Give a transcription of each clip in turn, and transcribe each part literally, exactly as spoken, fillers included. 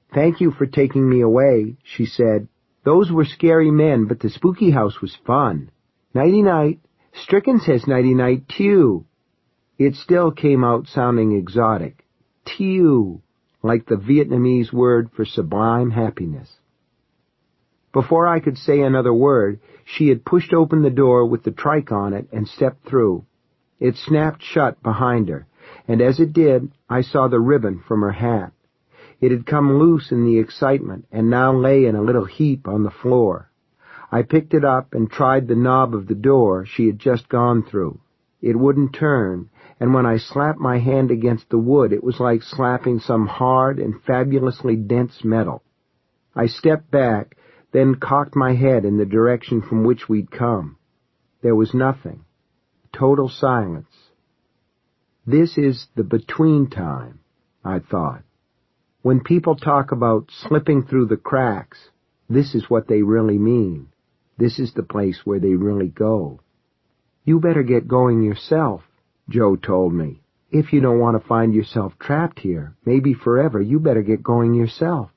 "Thank you for taking me away," she said. "Those were scary men, but the spooky house was fun. Nighty-night. Stricken says nighty-night, too." It still came out sounding exotic. Tieu, like the Vietnamese word for sublime happiness. Before I could say another word, she had pushed open the door with the trike on it and stepped through. It snapped shut behind her, and as it did, I saw the ribbon from her hat. It had come loose in the excitement and now lay in a little heap on the floor. I picked it up and tried the knob of the door she had just gone through. It wouldn't turn, and when I slapped my hand against the wood, it was like slapping some hard and fabulously dense metal. I stepped back, then cocked my head in the direction from which we'd come. There was nothing. Total silence. This is the between time, I thought. When people talk about slipping through the cracks, this is what they really mean. This is the place where they really go. "You better get going yourself," Joe told me. "If you don't want to find yourself trapped here, maybe forever, you better get going yourself."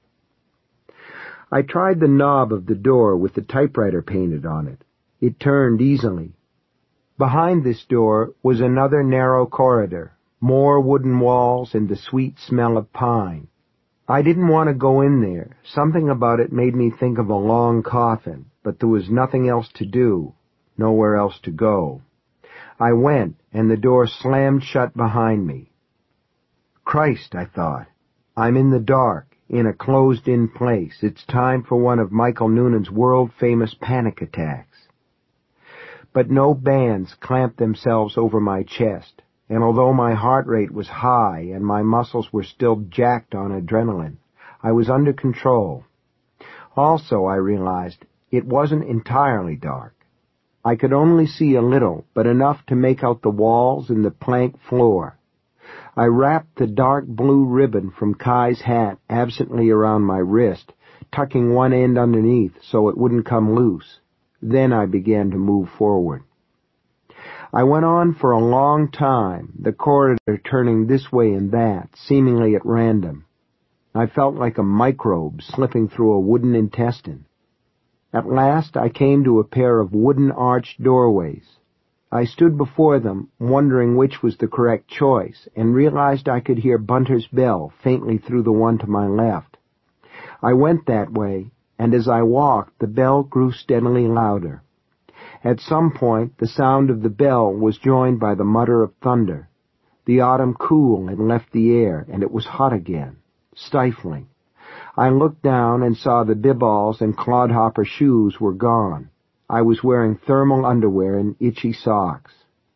I tried the knob of the door with the typewriter painted on it. It turned easily. Behind this door was another narrow corridor, more wooden walls and the sweet smell of pine. I didn't want to go in there. Something about it made me think of a long coffin, but there was nothing else to do, nowhere else to go. I went, and the door slammed shut behind me. Christ, I thought. I'm in the dark, in a closed-in place. It's time for one of Michael Noonan's world-famous panic attacks. But no bands clamped themselves over my chest, and although my heart rate was high and my muscles were still jacked on adrenaline, I was under control. Also, I realized, it wasn't entirely dark. I could only see a little, but enough to make out the walls and the plank floor. I wrapped the dark blue ribbon from Kai's hat absently around my wrist, tucking one end underneath so it wouldn't come loose. Then I began to move forward. I went on for a long time, the corridor turning this way and that, seemingly at random. I felt like a microbe slipping through a wooden intestine. At last I came to a pair of wooden arched doorways. I stood before them, wondering which was the correct choice, and realized I could hear Bunter's bell faintly through the one to my left. I went that way, and as I walked, the bell grew steadily louder. At some point, the sound of the bell was joined by the mutter of thunder. The autumn cool had left the air, and it was hot again, stifling. I looked down and saw the bibballs and clodhopper shoes were gone. I was wearing thermal underwear and itchy socks.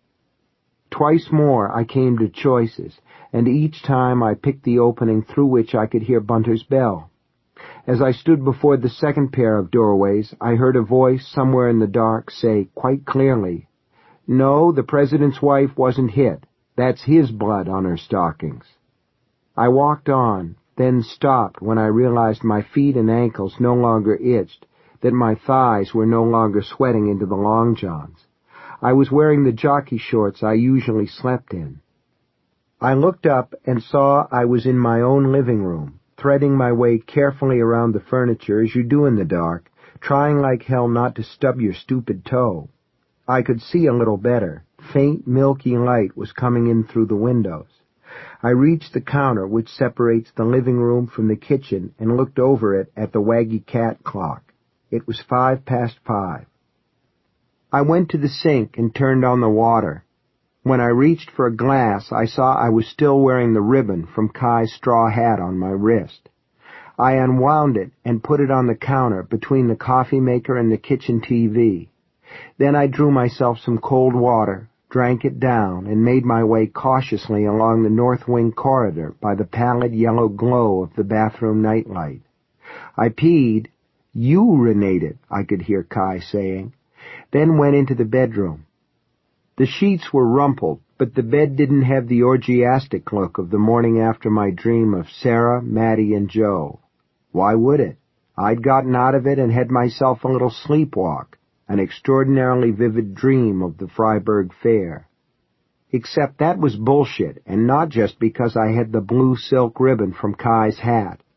Twice more I came to choices, and each time I picked the opening through which I could hear Bunter's bell. As I stood before the second pair of doorways, I heard a voice somewhere in the dark say quite clearly, "No, the president's wife wasn't hit. That's his blood on her stockings." I walked on, then stopped when I realized my feet and ankles no longer itched, that my thighs were no longer sweating into the long johns. I was wearing the jockey shorts I usually slept in. I looked up and saw I was in my own living room, threading my way carefully around the furniture as you do in the dark, trying like hell not to stub your stupid toe. I could see a little better. Faint, milky light was coming in through the windows. I reached the counter which separates the living room from the kitchen and looked over it at the waggy cat clock. It was five past five. I went to the sink and turned on the water. When I reached for a glass, I saw I was still wearing the ribbon from Kai's straw hat on my wrist. I unwound it and put it on the counter between the coffee maker and the kitchen T V. Then I drew myself some cold water, drank it down, and made my way cautiously along the north wing corridor by the pallid yellow glow of the bathroom nightlight. I peed. "You urinated," I could hear Kai saying, then went into the bedroom. The sheets were rumpled, but the bed didn't have the orgiastic look of the morning after my dream of Sarah, Mattie, and Joe. Why would it? I'd gotten out of it and had myself a little sleepwalk, an extraordinarily vivid dream of the Freiburg Fair. Except that was bullshit, and not just because I had the blue silk ribbon from Kai's hat.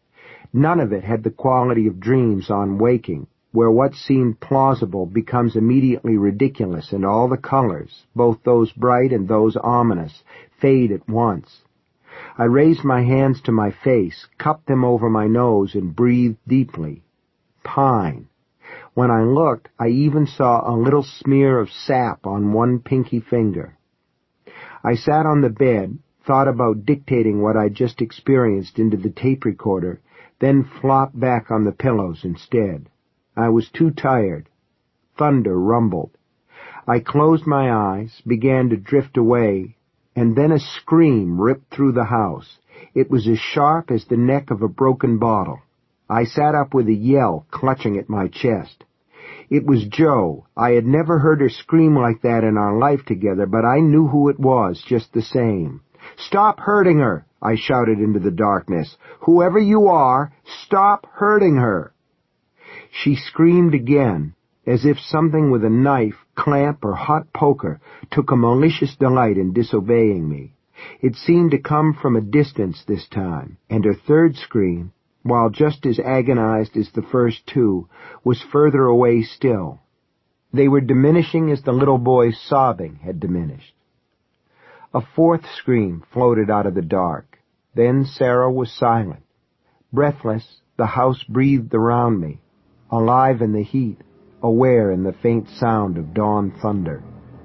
None of it had the quality of dreams on waking, where what seemed plausible becomes immediately ridiculous and all the colors, both those bright and those ominous, fade at once. I raised my hands to my face, cupped them over my nose, and breathed deeply. Pine. When I looked, I even saw a little smear of sap on one pinky finger. I sat on the bed, thought about dictating what I'd just experienced into the tape recorder, then flopped back on the pillows instead. I was too tired. Thunder rumbled. I closed my eyes, began to drift away, and then a scream ripped through the house. It was as sharp as the neck of a broken bottle. I sat up with a yell, clutching at my chest. It was Jo. I had never heard her scream like that in our life together, but I knew who it was just the same. "Stop hurting her!" I shouted into the darkness. "Whoever you are, stop hurting her!" She screamed again, as if something with a knife, clamp, or hot poker took a malicious delight in disobeying me. It seemed to come from a distance this time, and her third scream, while just as agonized as the first two, was further away still. They were diminishing as the little boy's sobbing had diminished. A fourth scream floated out of the dark. Then Sarah was silent. Breathless, the house breathed around me, alive in the heat, aware in the faint sound of dawn thunder.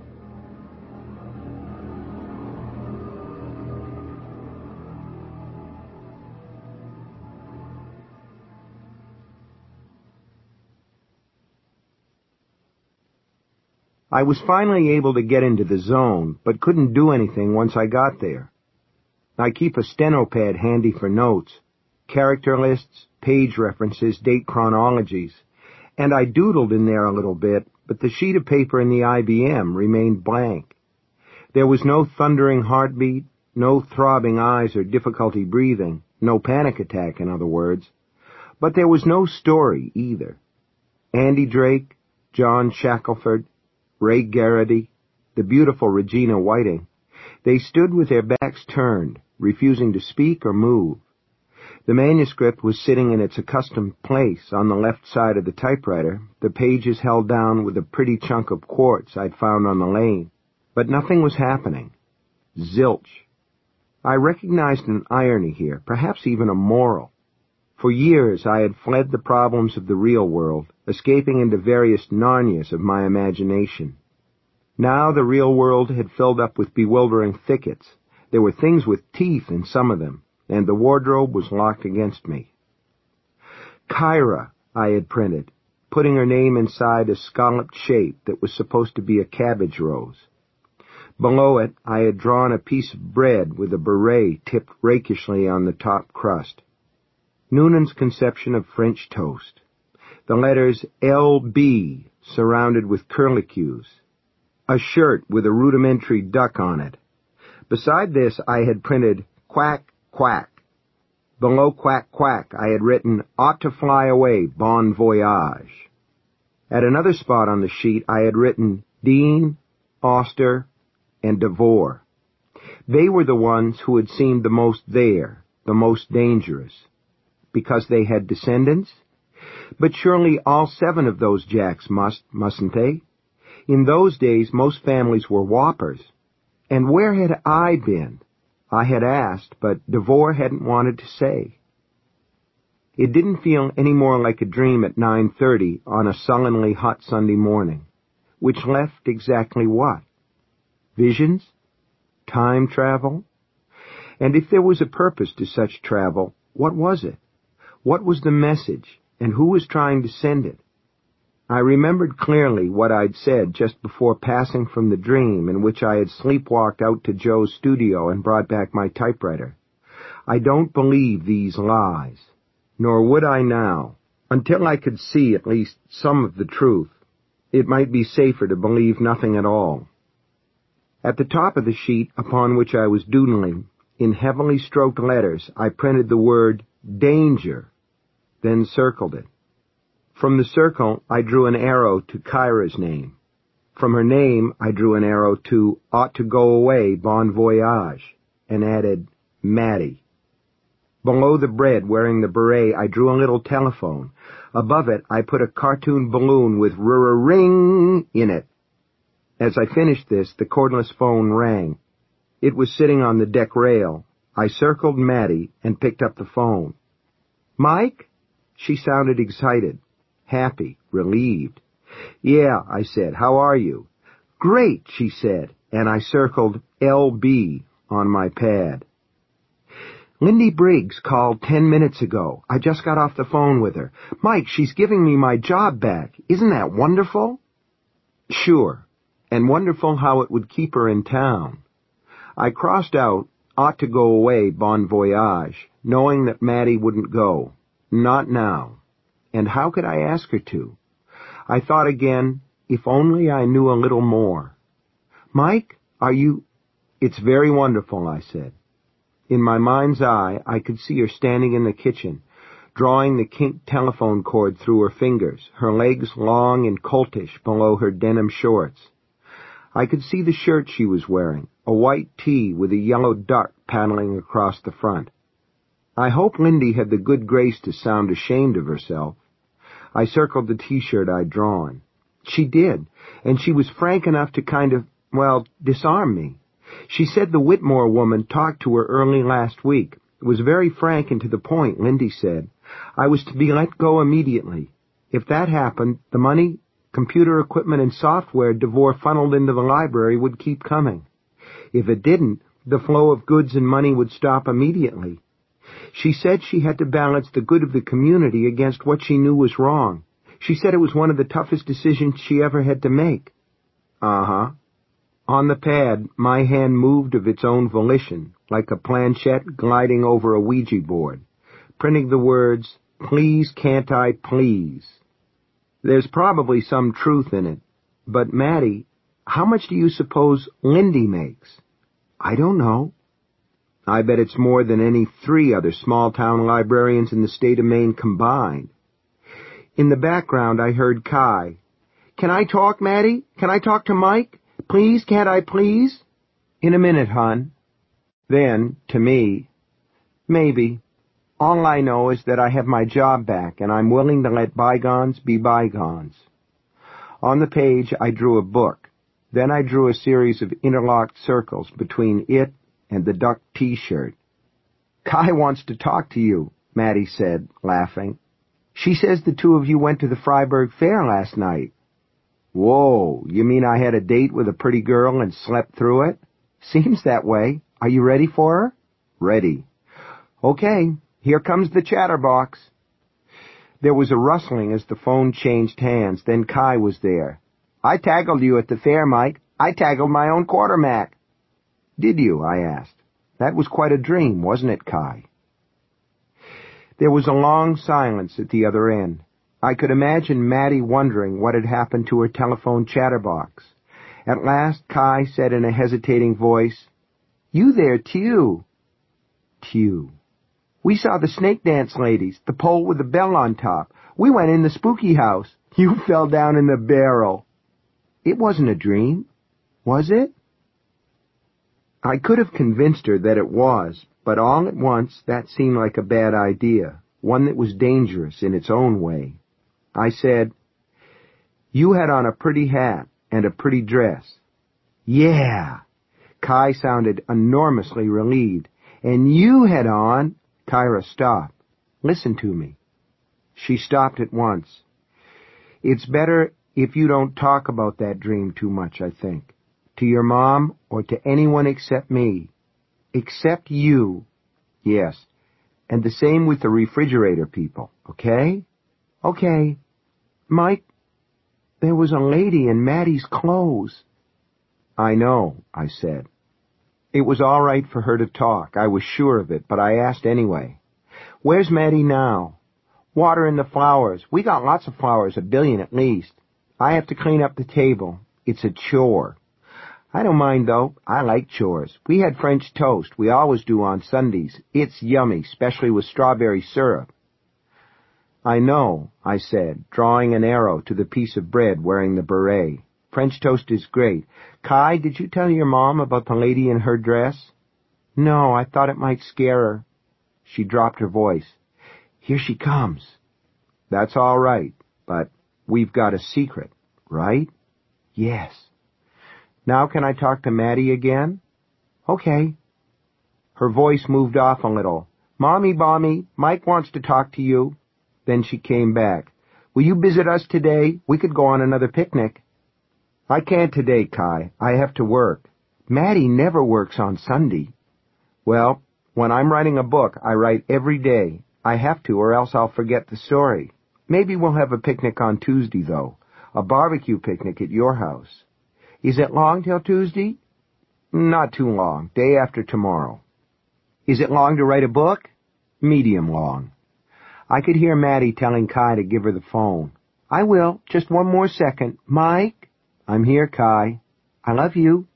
I was finally able to get into the zone, but couldn't do anything once I got there. I keep a steno pad handy for notes, character lists, page references, date chronologies, and I doodled in there a little bit, but the sheet of paper in the I B M remained blank. There was no thundering heartbeat, no throbbing eyes or difficulty breathing, no panic attack, in other words. But there was no story either. Andy Drake, John Shackelford, Ray Garrity, the beautiful Regina Whiting, they stood with their backs turned, refusing to speak or move. The manuscript was sitting in its accustomed place on the left side of the typewriter, the pages held down with a pretty chunk of quartz I'd found on the lane. But nothing was happening. Zilch. I recognized an irony here, perhaps even a moral. For years I had fled the problems of the real world, escaping into various Narnias of my imagination. Now the real world had filled up with bewildering thickets. There were things with teeth in some of them, and the wardrobe was locked against me. Kyra, I had printed, putting her name inside a scalloped shape that was supposed to be a cabbage rose. Below it, I had drawn a piece of bread with a beret tipped rakishly on the top crust. Noonan's conception of French toast. The letters L B surrounded with curlicues. A shirt with a rudimentary duck on it. Beside this, I had printed quack, quack. Below quack, quack, I had written ought to fly away, bon voyage. At another spot on the sheet, I had written Dean, Auster, and Devore. They were the ones who had seemed the most there, the most dangerous. Because they had descendants? But surely all seven of those Jacks must, mustn't they? In those days, most families were whoppers. And where had I been? I had asked, but Devore hadn't wanted to say. It didn't feel any more like a dream at nine thirty on a sullenly hot Sunday morning, which left exactly what? Visions? Time travel? And if there was a purpose to such travel, what was it? What was the message, and who was trying to send it? I remembered clearly what I'd said just before passing from the dream in which I had sleepwalked out to Joe's studio and brought back my typewriter. I don't believe these lies, nor would I now, until I could see at least some of the truth. It might be safer to believe nothing at all. At the top of the sheet upon which I was doodling, in heavily stroked letters, I printed the word danger, then circled it. From the circle, I drew an arrow to Kyra's name. From her name, I drew an arrow to ought to go away, bon voyage, and added Maddie. Below the bread, wearing the beret, I drew a little telephone. Above it, I put a cartoon balloon with r-ring in it. As I finished this, the cordless phone rang. It was sitting on the deck rail. I circled Maddie and picked up the phone. "Mike?" She sounded excited, happy, relieved. "Yeah," I said. "How are you?" "Great," she said, and I circled L B on my pad. "Lindy Briggs called ten minutes ago. I just got off the phone with her. Mike, she's giving me my job back. Isn't that wonderful?" Sure, and wonderful how it would keep her in town. I crossed out, ought to go away, bon voyage, knowing that Maddie wouldn't go. Not now. And how could I ask her to? I thought again, if only I knew a little more. "Mike, are you—" "It's very wonderful," I said. In my mind's eye, I could see her standing in the kitchen, drawing the kinked telephone cord through her fingers, her legs long and coltish below her denim shorts. I could see the shirt she was wearing, a white tee with a yellow duck paddling across the front. I hope Lindy had the good grace to sound ashamed of herself. I circled the T-shirt I'd drawn. She did, and she was frank enough to kind of, well, disarm me. She said the Whitmore woman talked to her early last week. It was very frank and to the point, Lindy said. I was to be let go immediately. If that happened, the money, computer equipment, and software DeVore funneled into the library would keep coming. If it didn't, the flow of goods and money would stop immediately. She said she had to balance the good of the community against what she knew was wrong. She said it was one of the toughest decisions she ever had to make. Uh-huh. On the pad, my hand moved of its own volition, like a planchette gliding over a Ouija board, printing the words, "Please, can't I, please?" There's probably some truth in it. But, Maddie, how much do you suppose Lindy makes? I don't know. I bet it's more than any three other small-town librarians in the state of Maine combined. In the background, I heard Kai. "Can I talk, Maddie? Can I talk to Mike? Please, can't I, please?" "In a minute, hon." Then, to me, "Maybe. All I know is that I have my job back, and I'm willing to let bygones be bygones." On the page, I drew a book. Then I drew a series of interlocked circles between it and the duck T-shirt. "Kai wants to talk to you," Maddie said, laughing. "She says the two of you went to the Freiburg Fair last night." "Whoa, you mean I had a date with a pretty girl and slept through it?" "Seems that way. Are you ready for her?" "Ready." "Okay, here comes the chatterbox." There was a rustling as the phone changed hands. Then Kai was there. "I taggled you at the fair, Mike. I taggled my own quartermack." "Did you?" I asked. "That was quite a dream, wasn't it, Kai?" There was a long silence at the other end. I could imagine Maddie wondering what had happened to her telephone chatterbox. At last, Kai said in a hesitating voice, "You there, too." Tew. "We saw the snake dance ladies, the pole with the bell on top. We went in the spooky house. You fell down in the barrel." It wasn't a dream, was it? I could have convinced her that it was, but all at once that seemed like a bad idea, one that was dangerous in its own way. I said, "You had on a pretty hat and a pretty dress." "Yeah." Kai sounded enormously relieved. "And you had on—" Kyra stopped. "Listen to me." She stopped at once. "It's better if you don't talk about that dream too much, I think. To your mom or to anyone except me. Except you. Yes. And the same with the refrigerator people, okay?" "Okay. Mike, there was a lady in Maddie's clothes." "I know," I said. It was all right for her to talk. I was sure of it, but I asked anyway. "Where's Maddie now?" "Watering the flowers. We got lots of flowers, a billion at least. I have to clean up the table. It's a chore. I don't mind, though. I like chores. We had French toast. We always do on Sundays. It's yummy, especially with strawberry syrup." "I know," I said, drawing an arrow to the piece of bread wearing the beret. "French toast is great. Kai, did you tell your mom about the lady in her dress?" "No, I thought it might scare her." She dropped her voice. Here she comes. That's all right, but we've got a secret, right? Yes. Now can I talk to Maddie again? Okay. Her voice moved off a little. Mommy, Mommy, Mike wants to talk to you. Then she came back. Will you visit us today? We could go on another picnic. I can't today, Kai. I have to work. Maddie never works on Sunday. Well, when I'm writing a book, I write every day. I have to, or else I'll forget the story. Maybe we'll have a picnic on Tuesday, though. A barbecue picnic at your house. Is it long till Tuesday? Not too long. Day after tomorrow. Is it long to write a book? Medium long. I could hear Maddie telling Kai to give her the phone. I will. Just one more second. Mike? I'm here, Kai. I love you.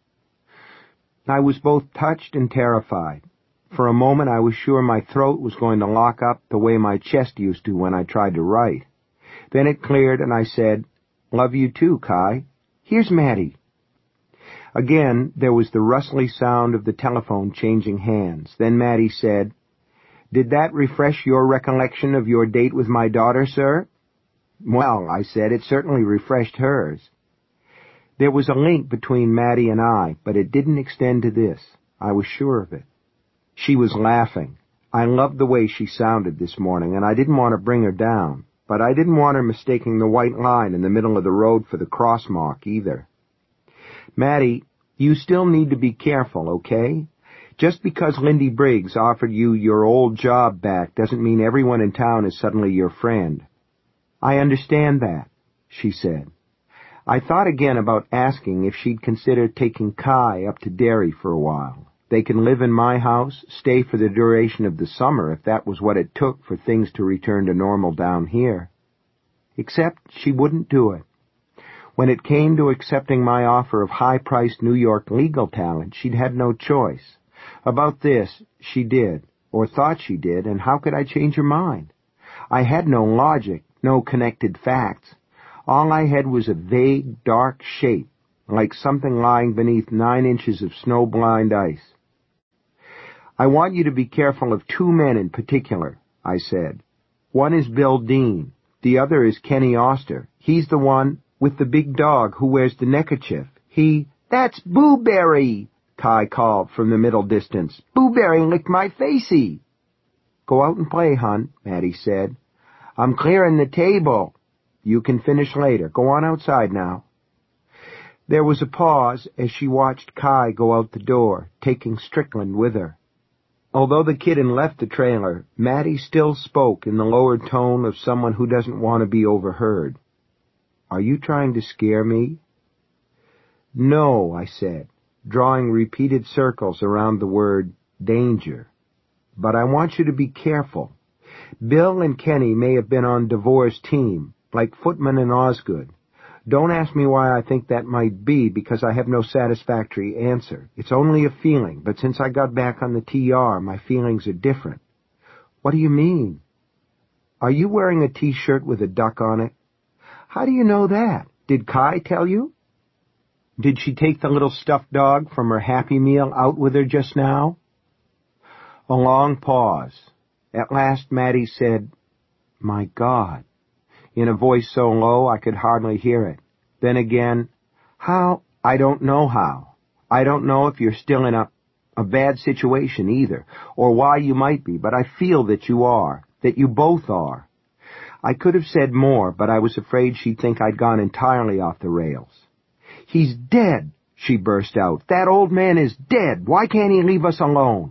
I was both touched and terrified. For a moment I was sure my throat was going to lock up the way my chest used to when I tried to write. Then it cleared and I said, Love you too, Kai. Here's Maddie. Again, there was the rustly sound of the telephone changing hands. Then Maddie said, Did that refresh your recollection of your date with my daughter, sir? Well, I said, it certainly refreshed hers. There was a link between Maddie and I, but it didn't extend to this. I was sure of it. She was laughing. I loved the way she sounded this morning, and I didn't want to bring her down, but I didn't want her mistaking the white line in the middle of the road for the cross mark either. Maddie, you still need to be careful, okay? Just because Lindy Briggs offered you your old job back doesn't mean everyone in town is suddenly your friend. I understand that, she said. I thought again about asking if she'd consider taking Kai up to Derry for a while. They can live in my house, stay for the duration of the summer if that was what it took for things to return to normal down here. Except she wouldn't do it. When it came to accepting my offer of high-priced New York legal talent, she'd had no choice. About this, she did, or thought she did, and how could I change her mind? I had no logic, no connected facts. All I had was a vague, dark shape, like something lying beneath nine inches of snow-blind ice. I want you to be careful of two men in particular, I said. One is Bill Dean. The other is Kenny Oster. He's the one with the big dog who wears the neckerchief. He... That's Booberry, Kai called from the middle distance. Booberry licked my facey. Go out and play, hon, Maddie said. I'm clearing the table. You can finish later. Go on outside now. There was a pause as she watched Kai go out the door, taking Strickland with her. Although the kitten left the trailer, Maddie still spoke in the lowered tone of someone who doesn't want to be overheard. Are you trying to scare me? No, I said, drawing repeated circles around the word danger. But I want you to be careful. Bill and Kenny may have been on Devore's team, like Footman and Osgood. Don't ask me why I think that might be, because I have no satisfactory answer. It's only a feeling, but since I got back on the T R, my feelings are different. What do you mean? Are you wearing a T-shirt with a duck on it? How do you know that? Did Kai tell you? Did she take the little stuffed dog from her Happy Meal out with her just now? A long pause. At last Maddie said, My God, in a voice so low I could hardly hear it. Then again, how? I don't know how. I don't know if you're still in a, a bad situation either, or why you might be, but I feel that you are, that you both are. I could have said more, but I was afraid she'd think I'd gone entirely off the rails. He's dead, she burst out. That old man is dead. Why can't he leave us alone?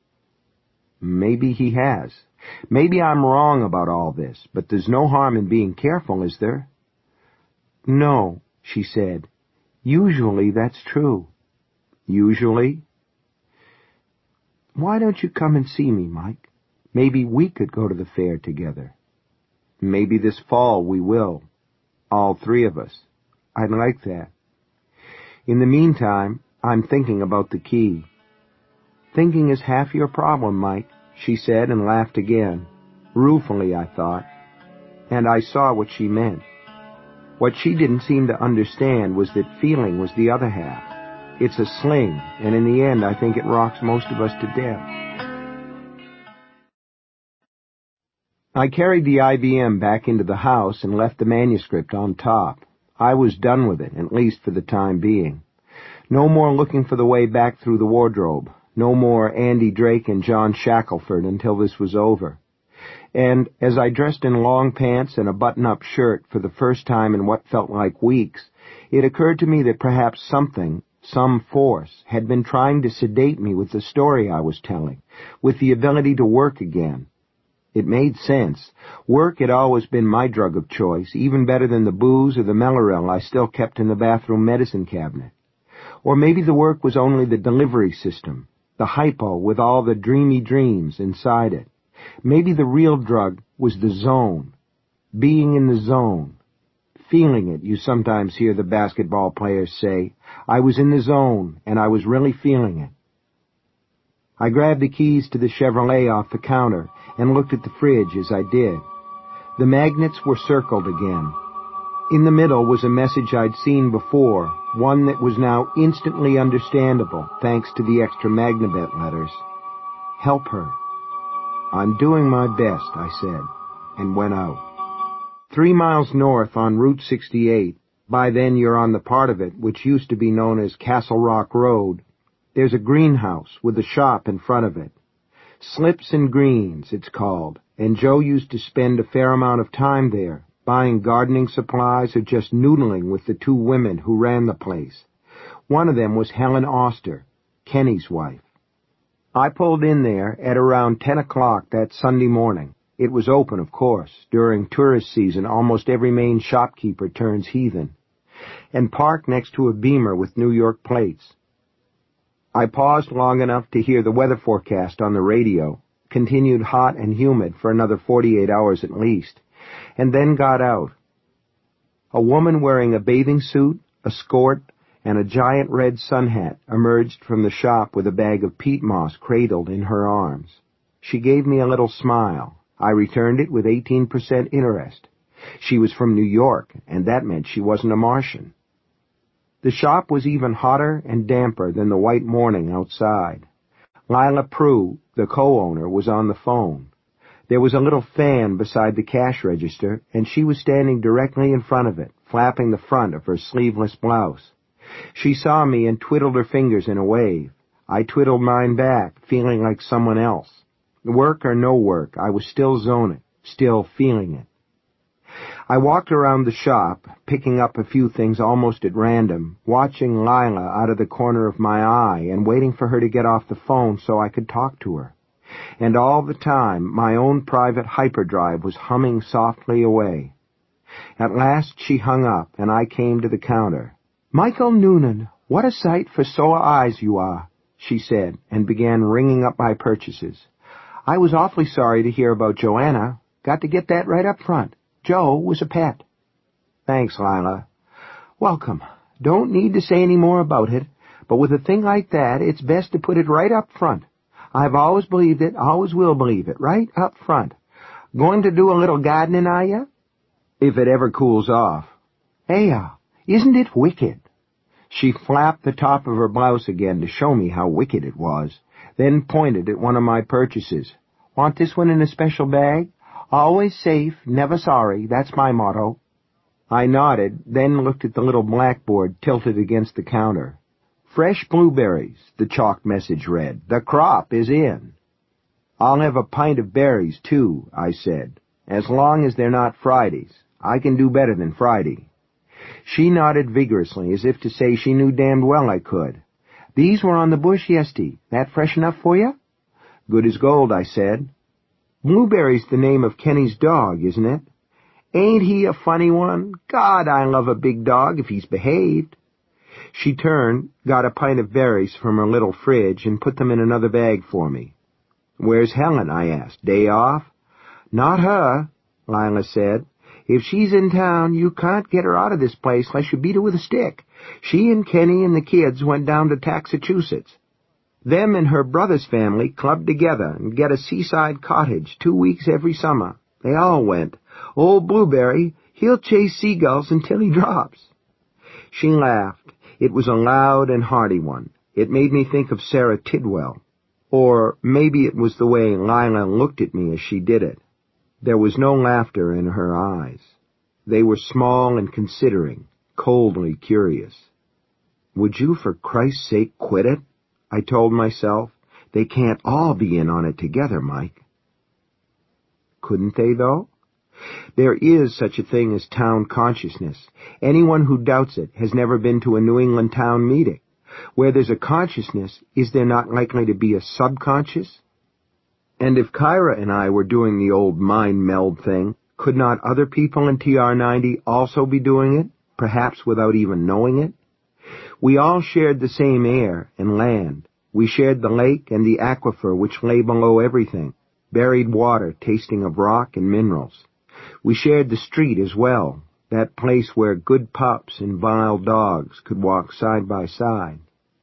Maybe he has. Maybe I'm wrong about all this, but there's no harm in being careful, is there? No, she said. Usually that's true. Usually? Why don't you come and see me, Mike? Maybe we could go to the fair together. Maybe this fall we will. All three of us. I'd like that. In the meantime, I'm thinking about the key. Thinking is half your problem, Mike, she said and laughed again. Ruefully, I thought. And I saw what she meant. What she didn't seem to understand was that feeling was the other half. It's a sling, and in the end I think it rocks most of us to death. I carried the I B M back into the house and left the manuscript on top. I was done with it, at least for the time being. No more looking for the way back through the wardrobe. No more Andy Drake and John Shackelford until this was over. And as I dressed in long pants and a button-up shirt for the first time in what felt like weeks, it occurred to me that perhaps something, some force, had been trying to sedate me with the story I was telling, with the ability to work again. It made sense. Work had always been my drug of choice, even better than the booze or the Mellaril I still kept in the bathroom medicine cabinet. Or maybe the work was only the delivery system, the hypo with all the dreamy dreams inside it. Maybe the real drug was the zone, being in the zone. Feeling it, you sometimes hear the basketball players say. I was in the zone, and I was really feeling it. I grabbed the keys to the Chevrolet off the counter and looked at the fridge as I did. The magnets were circled again. In the middle was a message I'd seen before, one that was now instantly understandable, thanks to the extra Magnabet letters. Help her. I'm doing my best, I said, and went out. Three miles north on Route sixty-eight, by then you're on the part of it which used to be known as Castle Rock Road, there's a greenhouse with a shop in front of it. Slips and Greens, it's called, and Joe used to spend a fair amount of time there, buying gardening supplies or just noodling with the two women who ran the place. One of them was Helen Oster, Kenny's wife. I pulled in there at around ten o'clock that Sunday morning. It was open, of course. During tourist season, almost every Maine shopkeeper turns heathen. And parked next to a Beamer with New York plates. I paused long enough to hear the weather forecast on the radio, continued hot and humid for another forty-eight hours at least, and then got out. A woman wearing a bathing suit, a skirt, and a giant red sun hat emerged from the shop with a bag of peat moss cradled in her arms. She gave me a little smile. I returned it with eighteen percent interest. She was from New York, and that meant she wasn't a Martian. The shop was even hotter and damper than the white morning outside. Lila Prue, the co-owner, was on the phone. There was a little fan beside the cash register, and she was standing directly in front of it, flapping the front of her sleeveless blouse. She saw me and twiddled her fingers in a wave. I twiddled mine back, feeling like someone else. Work or no work, I was still zoning, still feeling it. I walked around the shop, picking up a few things almost at random, watching Lila out of the corner of my eye and waiting for her to get off the phone so I could talk to her. And all the time, my own private hyperdrive was humming softly away. At last she hung up, and I came to the counter. "Michael Noonan, what a sight for sore eyes you are," she said, and began ringing up my purchases. "I was awfully sorry to hear about Joanna. Got to get that right up front. Joe was a pet." "Thanks, Lila." "Welcome. Don't need to say any more about it, but with a thing like that, it's best to put it right up front. I've always believed it, always will believe it, right up front. Going to do a little gardening, are you?" "If it ever cools off." "Hey, uh, isn't it wicked?" She flapped the top of her blouse again to show me how wicked it was, then pointed at one of my purchases. "Want this one in a special bag? Always safe, never sorry, that's my motto." I nodded, then looked at the little blackboard tilted against the counter. "Fresh blueberries," the chalk message read. "The crop is in." "I'll have a pint of berries, too," I said. "As long as they're not Fridays. I can do better than Friday." She nodded vigorously, as if to say she knew damned well I could. "These were on the bush yesterday. That fresh enough for you?" "Good as gold," I said. "Blueberry's the name of Kenny's dog, isn't it? Ain't he a funny one? God, I love a big dog if he's behaved." She turned, got a pint of berries from her little fridge, and put them in another bag for me. "Where's Helen?" I asked. "Day off?" "Not her," Lila said. "If she's in town, you can't get her out of this place unless you beat her with a stick. She and Kenny and the kids went down to Taxachusetts. Them and her brother's family clubbed together and get a seaside cottage two weeks every summer. They all went. Old Blueberry, he'll chase seagulls until he drops." She laughed. It was a loud and hearty one. It made me think of Sarah Tidwell. Or maybe it was the way Lila looked at me as she did it. There was no laughter in her eyes. They were small and considering, coldly curious. Would you for Christ's sake quit it? I told myself. They can't all be in on it together, Mike. Couldn't they, though? There is such a thing as town consciousness. Anyone who doubts it has never been to a New England town meeting. Where there's a consciousness, is there not likely to be a subconscious? And if Kyra and I were doing the old mind meld thing, could not other people in T R ninety also be doing it, perhaps without even knowing it? We all shared the same air and land. We shared the lake and the aquifer which lay below everything, buried water tasting of rock and minerals. We shared the street as well, that place where good pups and vile dogs could walk side by side.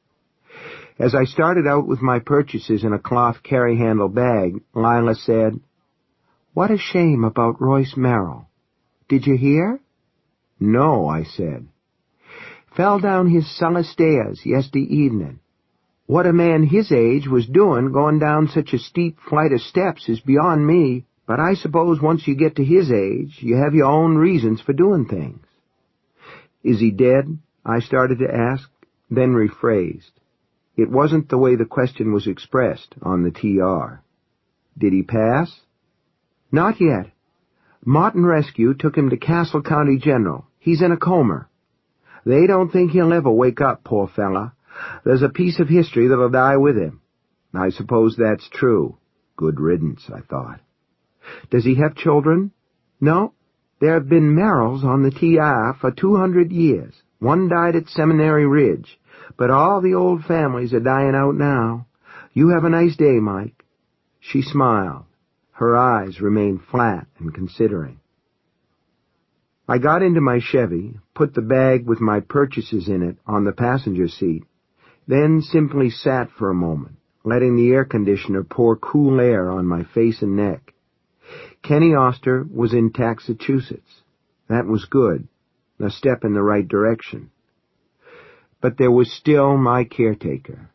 As I started out with my purchases in a cloth carry-handle bag, Lila said, "What a shame about Royce Merrill. Did you hear?" "No," I said. "Fell down his cellar stairs yesterday evening. What a man his age was doing going down such a steep flight of steps is beyond me, but I suppose once you get to his age, you have your own reasons for doing things." "Is he dead?" I started to ask, then rephrased. It wasn't the way the question was expressed on the T R. "Did he pass?" "Not yet. Martin Rescue took him to Castle County General. He's in a coma. They don't think he'll ever wake up, poor fella. There's a piece of history that'll die with him." I suppose that's true. Good riddance, I thought. "Does he have children?" "No. There have been Merrills on the T R for two hundred years. One died at Seminary Ridge. But all the old families are dying out now. You have a nice day, Mike." She smiled. Her eyes remained flat and considering. I got into my Chevy, put the bag with my purchases in it on the passenger seat, then simply sat for a moment, letting the air conditioner pour cool air on my face and neck. Kenny Oster was in Taxachusetts. That was good, a step in the right direction. But there was still my caretaker.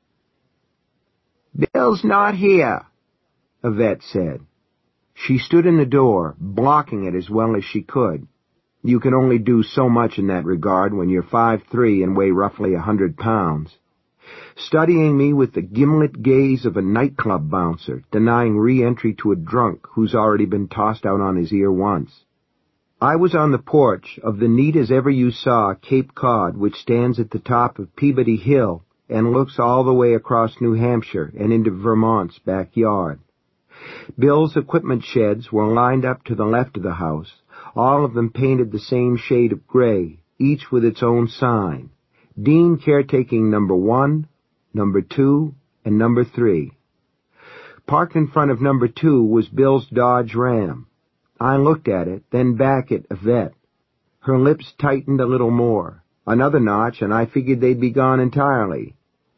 "Bill's not here," Yvette said. She stood in the door, blocking it as well as she could. You can only do so much in that regard when you're five three and weigh roughly a hundred pounds. Studying me with the gimlet gaze of a nightclub bouncer, denying re-entry to a drunk who's already been tossed out on his ear once. I was on the porch of the neat-as-ever-you-saw Cape Cod, which stands at the top of Peabody Hill and looks all the way across New Hampshire and into Vermont's backyard. Bill's equipment sheds were lined up to the left of the house, all of them painted the same shade of gray, each with its own sign. Dean Caretaking Number One, Number Two, and Number Three. Parked in front of Number Two was Bill's Dodge Ram. I looked at it, then back at Yvette. Her lips tightened a little more. Another notch, and I figured they'd be gone entirely.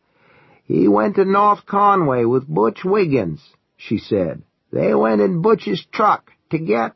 "He went to North Conway with Butch Wiggins," she said. "They went in Butch's truck to get—"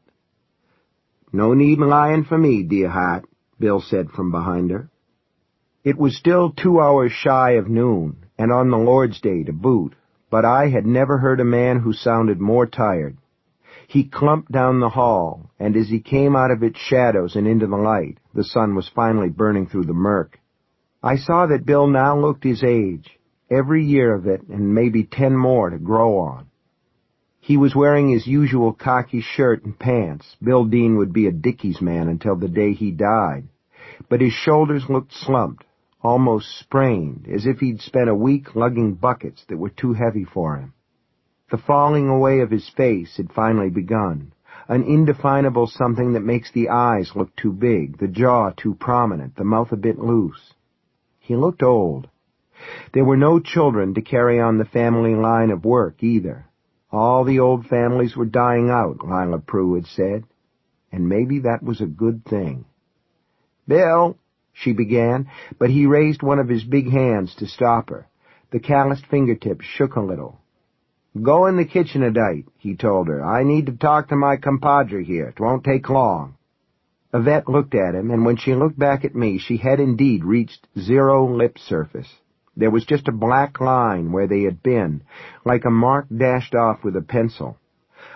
"No need lying for me, dear heart," Bill said from behind her. It was still two hours shy of noon, and on the Lord's Day to boot, but I had never heard a man who sounded more tired. He clumped down the hall, and as he came out of its shadows and into the light, the sun was finally burning through the murk. I saw that Bill now looked his age, every year of it and maybe ten more to grow on. He was wearing his usual khaki shirt and pants. Bill Dean would be a Dickies man until the day he died. But his shoulders looked slumped, almost sprained, as if he'd spent a week lugging buckets that were too heavy for him. The falling away of his face had finally begun, an indefinable something that makes the eyes look too big, the jaw too prominent, the mouth a bit loose. He looked old. There were no children to carry on the family line of work, either. All the old families were dying out, Lila Prue had said, and maybe that was a good thing. "Bill," she began, but he raised one of his big hands to stop her. The calloused fingertips shook a little. "Go in the kitchen a dite," he told her. "I need to talk to my compadre here. It won't take long." Yvette looked at him, and when she looked back at me, she had indeed reached zero lip surface. There was just a black line where they had been, like a mark dashed off with a pencil.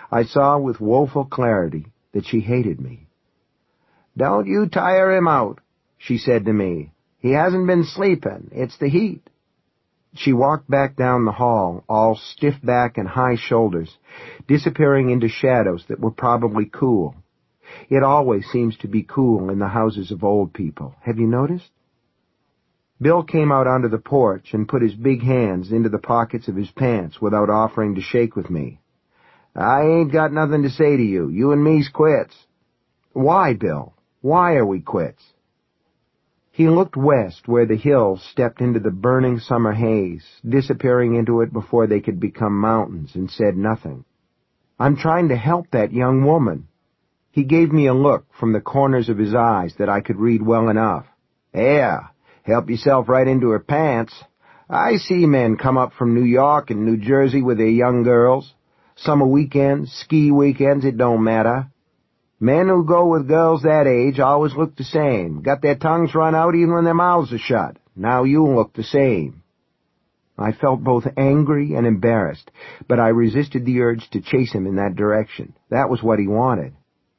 I saw with woeful clarity that she hated me. "Don't you tire him out," she said to me. "He hasn't been sleeping. It's the heat." She walked back down the hall, all stiff back and high shoulders, disappearing into shadows that were probably cool. It always seems to be cool in the houses of old people. Have you noticed? Bill came out onto the porch and put his big hands into the pockets of his pants without offering to shake with me. "I ain't got nothing to say to you. You and me's quits." "Why, Bill? Why are we quits?" He looked west where the hills stepped into the burning summer haze, disappearing into it before they could become mountains, and said nothing. "I'm trying to help that young woman." He gave me a look from the corners of his eyes that I could read well enough. "Yeah, help yourself right into her pants. I see men come up from New York and New Jersey with their young girls. Summer weekends, ski weekends, it don't matter. Men who go with girls that age always look the same, got their tongues run out even when their mouths are shut. Now you look the same." I felt both angry and embarrassed, but I resisted the urge to chase him in that direction. That was what he wanted.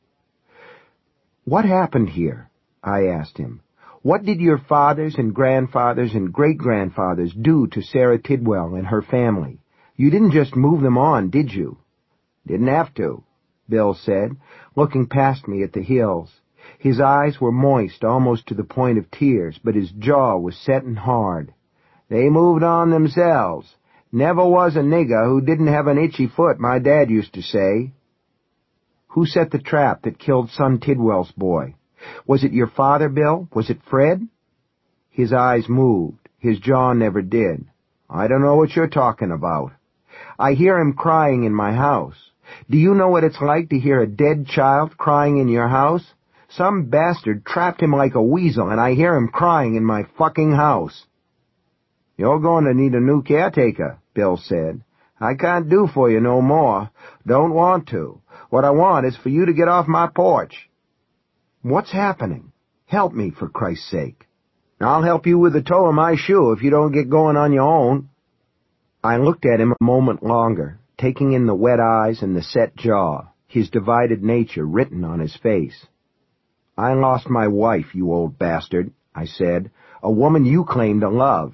"What happened here?" I asked him. "What did your fathers and grandfathers and great-grandfathers do to Sarah Tidwell and her family? You didn't just move them on, did you?" "Didn't have to," Bill said, looking past me at the hills. His eyes were moist almost to the point of tears, but his jaw was set and hard. "They moved on themselves. Never was a nigger who didn't have an itchy foot, my dad used to say." "Who set the trap that killed son Tidwell's boy? Was it your father, Bill? Was it Fred?" His eyes moved. His jaw never did. "I don't know what you're talking about. I hear him crying in my house. Do you know what it's like to hear a dead child crying in your house? Some bastard trapped him like a weasel, and I hear him crying in my fucking house." "You're going to need a new caretaker," Bill said. "I can't do for you no more. Don't want to. What I want is for you to get off my porch." "What's happening? Help me, for Christ's sake." "I'll help you with the toe of my shoe if you don't get going on your own." I looked at him a moment longer, taking in the wet eyes and the set jaw, his divided nature written on his face. "I lost my wife, you old bastard," I said, "a woman you claim to love."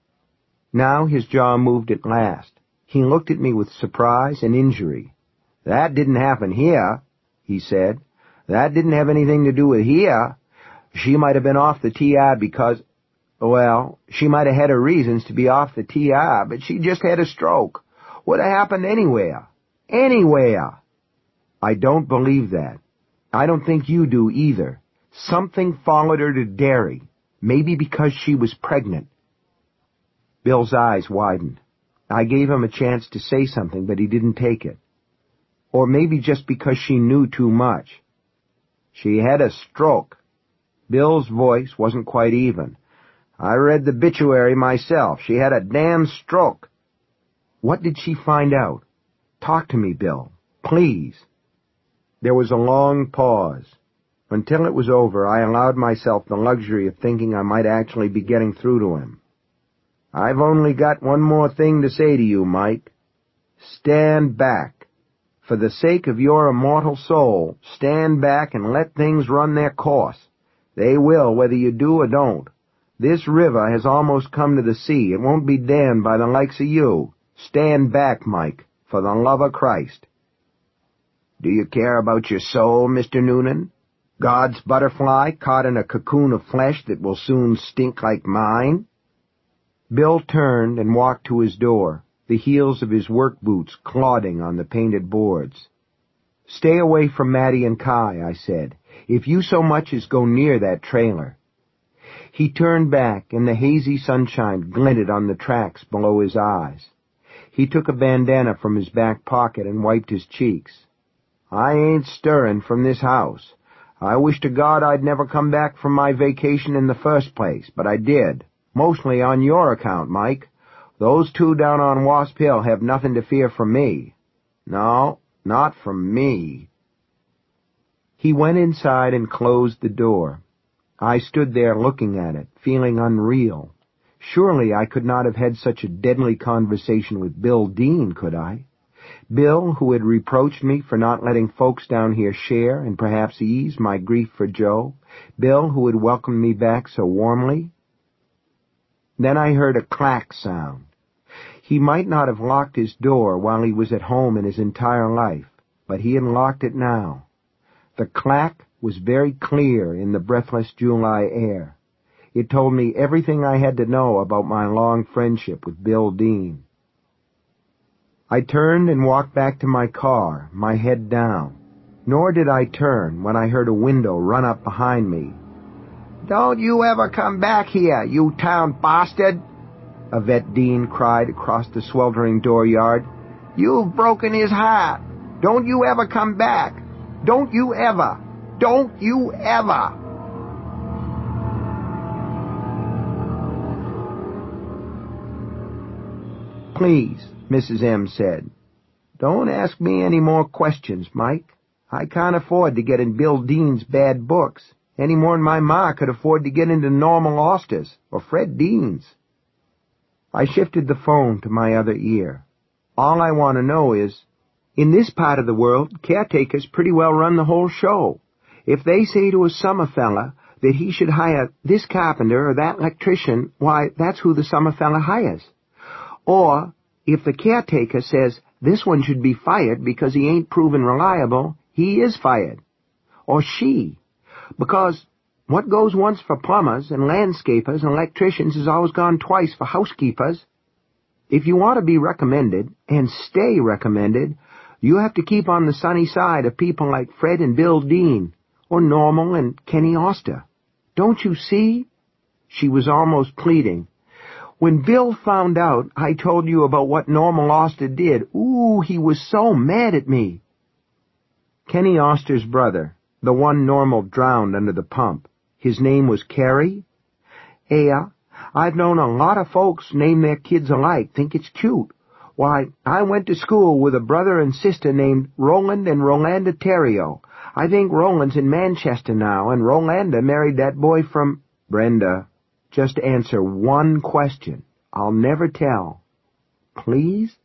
Now his jaw moved at last. He looked at me with surprise and injury. "That didn't happen here," he said. "That didn't have anything to do with here. She might have been off the T I because, well, she might have had her reasons to be off the T I, but she just had a stroke. Would have happened anywhere. Anywhere." "I don't believe that. I don't think you do either. Something followed her to Derry, maybe because she was pregnant." Bill's eyes widened. I gave him a chance to say something, but he didn't take it. "Or maybe just because she knew too much." "She had a stroke." Bill's voice wasn't quite even. "I read the obituary myself. She had a damn stroke." "What did she find out? Talk to me, Bill. Please." There was a long pause. Until it was over, I allowed myself the luxury of thinking I might actually be getting through to him. "I've only got one more thing to say to you, Mike. Stand back. For the sake of your immortal soul, stand back and let things run their course. They will, whether you do or don't. This river has almost come to the sea. It won't be dammed by the likes of you. Stand back, Mike, for the love of Christ." "Do you care about your soul, Mister Noonan? God's butterfly caught in a cocoon of flesh that will soon stink like mine?" Bill turned and walked to his door, the heels of his work boots clodding on the painted boards. "Stay away from Mattie and Kai," I said, "if you so much as go near that trailer." He turned back, and the hazy sunshine glinted on the tracks below his eyes. He took a bandana from his back pocket and wiped his cheeks. "I ain't stirring from this house. I wish to God I'd never come back from my vacation in the first place, but I did. Mostly on your account, Mike. Those two down on Wasp Hill have nothing to fear from me. No, not from me." He went inside and closed the door. I stood there looking at it, feeling unreal. Surely I could not have had such a deadly conversation with Bill Dean, could I? Bill, who had reproached me for not letting folks down here share and perhaps ease my grief for Joe. Bill, who had welcomed me back so warmly. Then I heard a clack sound. He might not have locked his door while he was at home in his entire life, but he had locked it now. The clack was very clear in the breathless July air. It told me everything I had to know about my long friendship with Bill Dean. I turned and walked back to my car, my head down. Nor did I turn when I heard a window run up behind me. "Don't you ever come back here, you town bastard!" Yvette Dean cried across the sweltering dooryard. "You've broken his heart. Don't you ever come back. Don't you ever. Don't you ever." "Please," Missus M said, "don't ask me any more questions, Mike. I can't afford to get in Bill Dean's bad books, any more than my ma could afford to get into Normal Auster's or Fred Dean's." I shifted the phone to my other ear. "All I want to know is, in this part of the world, caretakers pretty well run the whole show. If they say to a summer fella that he should hire this carpenter or that electrician, why, that's who the summer fella hires. Or, if the caretaker says this one should be fired because he ain't proven reliable, he is fired. Or she. Because what goes once for plumbers and landscapers and electricians has always gone twice for housekeepers. If you want to be recommended, and stay recommended, you have to keep on the sunny side of people like Fred and Bill Dean, or Normal and Kenny Oster. Don't you see?" She was almost pleading. "When Bill found out I told you about what Normal Oster did, ooh, he was so mad at me." Kenny Oster's brother, the one Normal drowned under the pump, his name was Carey? "Yeah, I've known a lot of folks name their kids alike, think it's cute. Why, I went to school with a brother and sister named Roland and Rolanda Terrio. I think Roland's in Manchester now, and Rolanda married that boy from—" "Brenda, just answer one question. I'll never tell. Please?"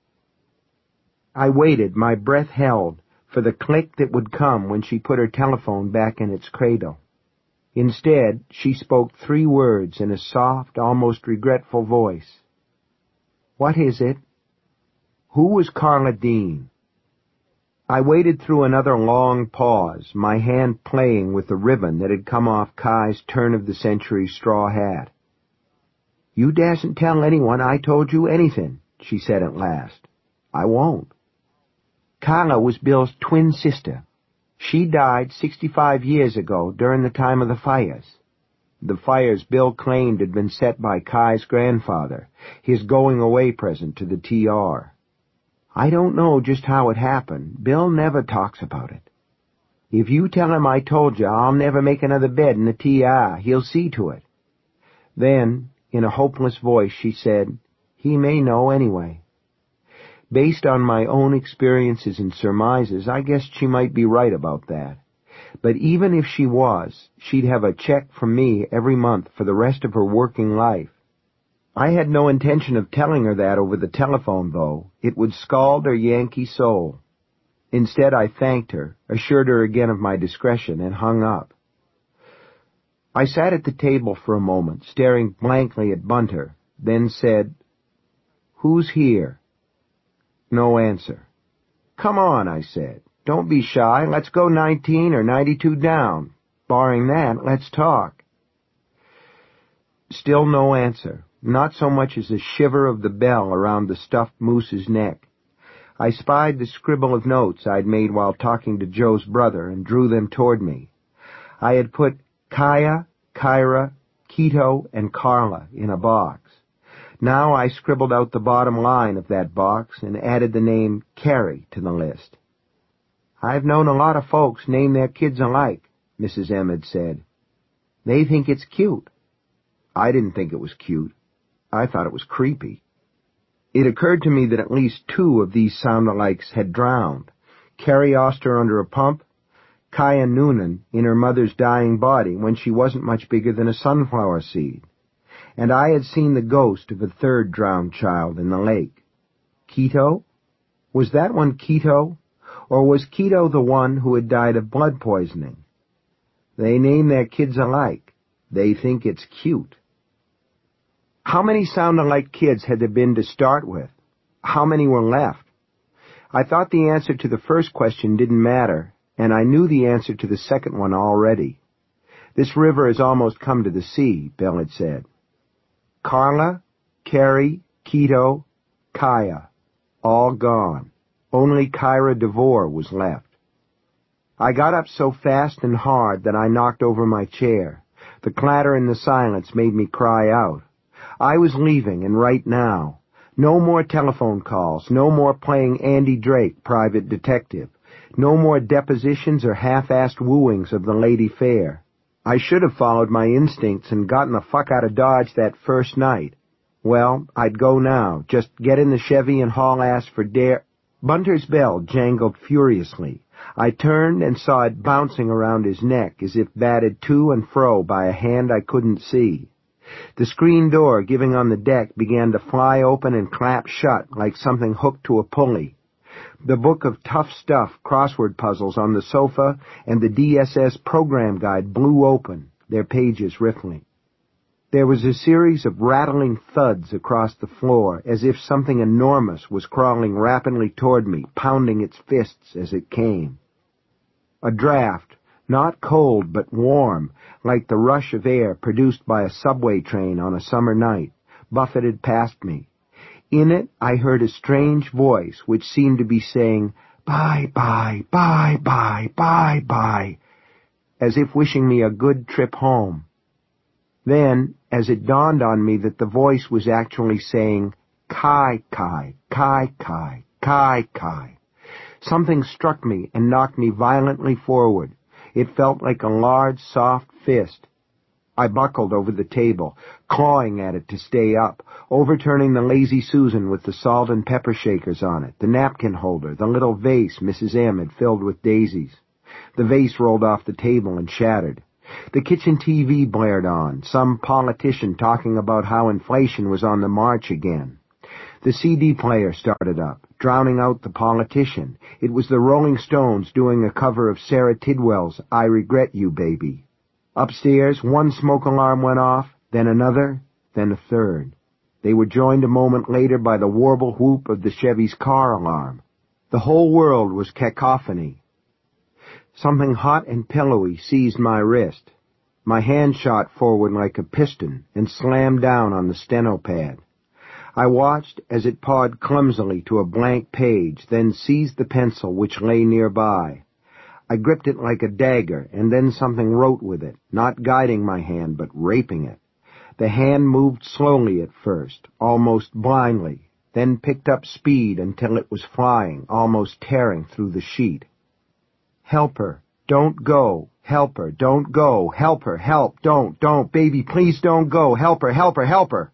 I waited, my breath held, for the click that would come when she put her telephone back in its cradle. Instead, she spoke three words in a soft, almost regretful voice. "What is it?" "Who was Carla Dean?" I waited through another long pause, my hand playing with the ribbon that had come off Kai's turn-of-the-century straw hat. "You dasn't tell anyone I told you anything," she said at last. "I won't. Carla was Bill's twin sister. She died sixty-five years ago during the time of the fires. The fires Bill claimed had been set by Kai's grandfather, his going-away present to the T R. I don't know just how it happened. Bill never talks about it. If you tell him I told you, I'll never make another bed in the T R. He'll see to it." Then, in a hopeless voice, she said, "He may know anyway." Based on my own experiences and surmises, I guessed she might be right about that. But even if she was, she'd have a check from me every month for the rest of her working life. I had no intention of telling her that over the telephone, though. It would scald her Yankee soul. Instead, I thanked her, assured her again of my discretion, and hung up. I sat at the table for a moment, staring blankly at Bunter, then said, "Who's here?" No answer. "Come on," I said. "Don't be shy. Let's go nineteen or ninety-two down. Barring that, let's talk." Still no answer, not so much as a shiver of the bell around the stuffed moose's neck. I spied the scribble of notes I'd made while talking to Joe's brother and drew them toward me. I had put Kaya, Kyra, Keto, and Carla in a box. Now I scribbled out the bottom line of that box and added the name Carey to the list. "I've known a lot of folks name their kids alike," Missus M had said. "They think it's cute." I didn't think it was cute. I thought it was creepy. It occurred to me that at least two of these sound-alikes had drowned. Carrie Oster under a pump, Kaya Noonan in her mother's dying body when she wasn't much bigger than a sunflower seed. And I had seen the ghost of a third drowned child in the lake. Keto? Was that one Keto? Or was Keto the one who had died of blood poisoning? They name their kids alike. They think it's cute. How many sound-alike kids had there been to start with? How many were left? I thought the answer to the first question didn't matter, and I knew the answer to the second one already. This river has almost come to the sea, Bill had said. Carla, Carrie, Keto, Kaya, all gone. Only Kyra DeVore was left. I got up so fast and hard that I knocked over my chair. The clatter and the silence made me cry out. I was leaving, and right now. No more telephone calls, no more playing Andy Drake, private detective. No more depositions or half-assed wooings of the lady fair. I should have followed my instincts and gotten the fuck out of Dodge that first night. Well, I'd go now, just get in the Chevy and haul ass for dare... Bunter's bell jangled furiously. I turned and saw it bouncing around his neck as if batted to and fro by a hand I couldn't see. The screen door giving on the deck began to fly open and clap shut like something hooked to a pulley. The book of tough stuff crossword puzzles on the sofa and the D S S program guide blew open, their pages riffling. There was a series of rattling thuds across the floor, as if something enormous was crawling rapidly toward me, pounding its fists as it came. A draft, not cold but warm, like the rush of air produced by a subway train on a summer night, buffeted past me. In it I heard a strange voice which seemed to be saying, "Bye, bye, bye, bye, bye, bye," as if wishing me a good trip home. Then, as it dawned on me that the voice was actually saying, "Kai, Kai, Kai, Kai, Kai, Kai," something struck me and knocked me violently forward. It felt like a large, soft fist. I buckled over the table, clawing at it to stay up, overturning the Lazy Susan with the salt and pepper shakers on it, the napkin holder, the little vase Missus M had filled with daisies. The vase rolled off the table and shattered. The kitchen T V blared on, some politician talking about how inflation was on the march again. The C D player started up, drowning out the politician. It was the Rolling Stones doing a cover of Sarah Tidwell's "I Regret You, Baby." Upstairs, one smoke alarm went off, then another, then a third. They were joined a moment later by the warble whoop of the Chevy's car alarm. The whole world was cacophony. Something hot and pillowy seized my wrist. My hand shot forward like a piston and slammed down on the steno pad. I watched as it pawed clumsily to a blank page, then seized the pencil which lay nearby. I gripped it like a dagger, and then something wrote with it, not guiding my hand, but raping it. The hand moved slowly at first, almost blindly, then picked up speed until it was flying, almost tearing through the sheet. "Help her. Don't go. Help her. Don't go. Help her. Help. Don't. Don't. Baby, please don't go. Help her. Help her. Help her."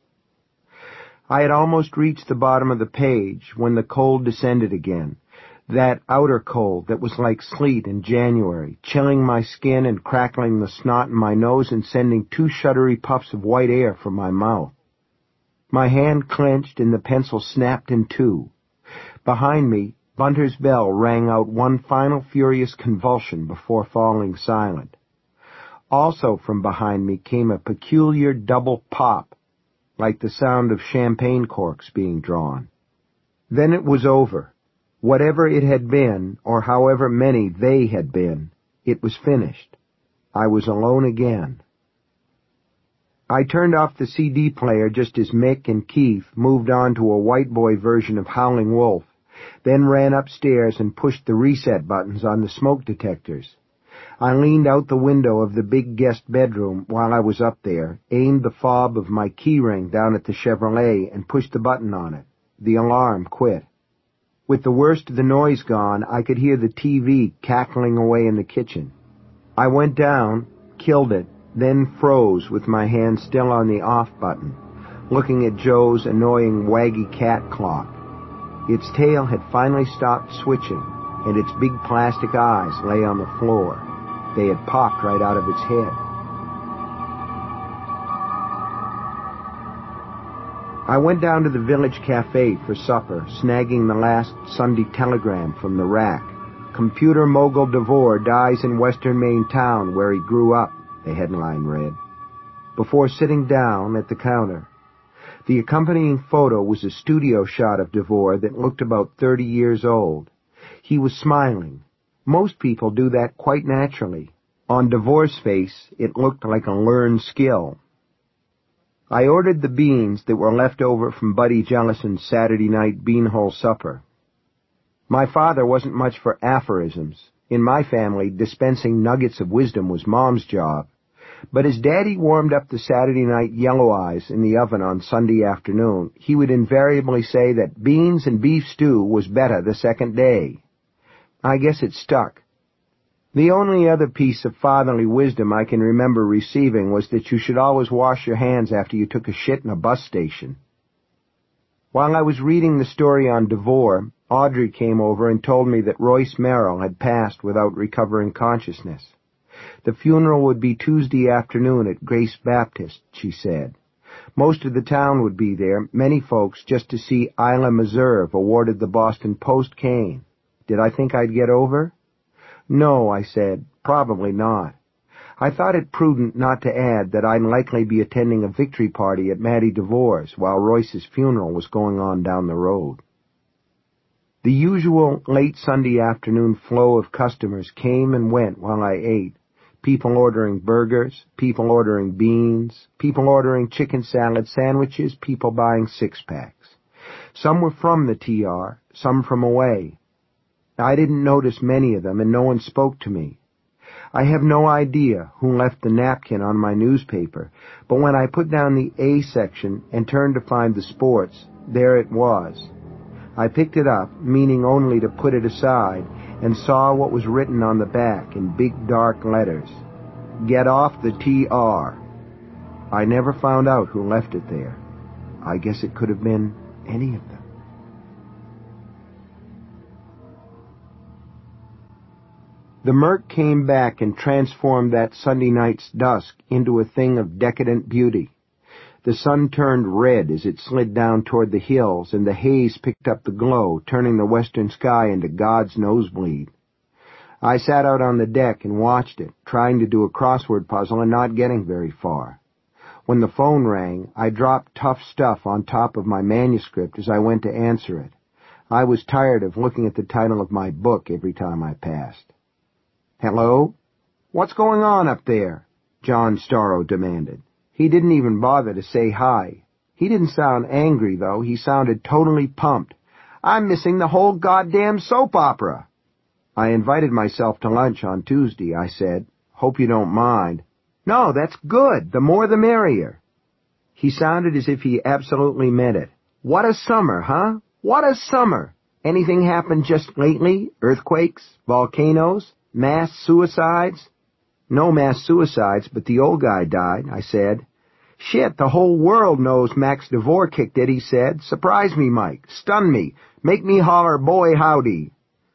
I had almost reached the bottom of the page when the cold descended again. That outer cold that was like sleet in January, chilling my skin and crackling the snot in my nose and sending two shuddery puffs of white air from my mouth. My hand clenched and the pencil snapped in two. Behind me, Bunter's bell rang out one final furious convulsion before falling silent. Also from behind me came a peculiar double pop, like the sound of champagne corks being drawn. Then it was over. Whatever it had been, or however many they had been, it was finished. I was alone again. I turned off the C D player just as Mick and Keith moved on to a white boy version of Howling Wolf, then ran upstairs and pushed the reset buttons on the smoke detectors. I leaned out the window of the big guest bedroom while I was up there, aimed the fob of my keyring down at the Chevrolet, and pushed the button on it. The alarm quit. With the worst of the noise gone, I could hear the T V cackling away in the kitchen. I went down, killed it, then froze with my hand still on the off button, looking at Joe's annoying waggy cat clock. Its tail had finally stopped switching, and its big plastic eyes lay on the floor. They had popped right out of its head. I went down to the village cafe for supper, snagging the last Sunday telegram from the rack. Computer mogul DeVore dies in western Maine town where he grew up, the headline read. Before sitting down at the counter, the accompanying photo was a studio shot of DeVore that looked about thirty years old. He was smiling. Most people do that quite naturally. On DeVore's face, it looked like a learned skill. I ordered the beans that were left over from Buddy Jellison's Saturday night beanhole supper. My father wasn't much for aphorisms. In my family, dispensing nuggets of wisdom was Mom's job. But as Daddy warmed up the Saturday night yellow eyes in the oven on Sunday afternoon, he would invariably say that beans and beef stew was better the second day. I guess it stuck. The only other piece of fatherly wisdom I can remember receiving was that you should always wash your hands after you took a shit in a bus station. While I was reading the story on DeVore, Audrey came over and told me that Royce Merrill had passed without recovering consciousness. The funeral would be Tuesday afternoon at Grace Baptist, she said. Most of the town would be there, many folks just to see Isla Meserve awarded the Boston Post cane. Did I think I'd get over? No, I said, probably not. I thought it prudent not to add that I'd likely be attending a victory party at Mattie DeVore's while Royce's funeral was going on down the road. The usual late Sunday afternoon flow of customers came and went while I ate. People ordering burgers, people ordering beans, people ordering chicken salad sandwiches, people buying six-packs. Some were from the T R, some from away. I didn't notice many of them, and no one spoke to me. I have no idea who left the napkin on my newspaper, but when I put down the A section and turned to find the sports, there it was. I picked it up, meaning only to put it aside, and saw what was written on the back in big dark letters. Get off the T R. I never found out who left it there. I guess it could have been any of them. The murk came back and transformed that Sunday night's dusk into a thing of decadent beauty. The sun turned red as it slid down toward the hills, and the haze picked up the glow, turning the western sky into God's nosebleed. I sat out on the deck and watched it, trying to do a crossword puzzle and not getting very far. When the phone rang, I dropped Tough Stuff on top of my manuscript as I went to answer it. I was tired of looking at the title of my book every time I passed. Hello? What's going on up there? John Storrow demanded. He didn't even bother to say hi. He didn't sound angry, though. He sounded totally pumped. I'm missing the whole goddamn soap opera. I invited myself to lunch on Tuesday, I said. Hope you don't mind. No, that's good. The more the merrier. He sounded as if he absolutely meant it. What a summer, huh? What a summer. Anything happened just lately? Earthquakes? Volcanoes? Mass suicides? No mass suicides, but the old guy died, I said. Shit, the whole world knows Max DeVore kicked it, he said. Surprise me, Mike. Stun me. Make me holler, boy, howdy.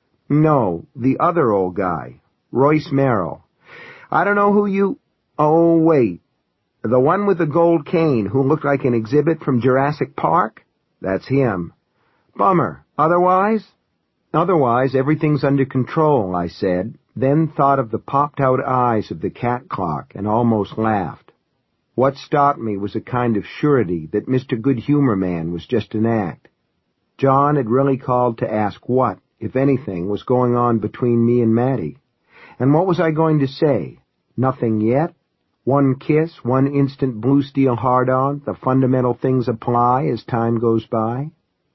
No, the other old guy. Royce Merrill. I don't know who you... Oh, wait. The one with the gold cane who looked like an exhibit from Jurassic Park? That's him. Bummer. Otherwise? Otherwise, everything's under control, I said, then thought of the popped-out eyes of the cat clock and almost laughed. What stopped me was a kind of surety that Mister Good-Humor Man was just an act. John had really called to ask what, if anything, was going on between me and Mattie. And what was I going to say? Nothing yet? One kiss, one instant blue steel hard-on, the fundamental things apply as time goes by?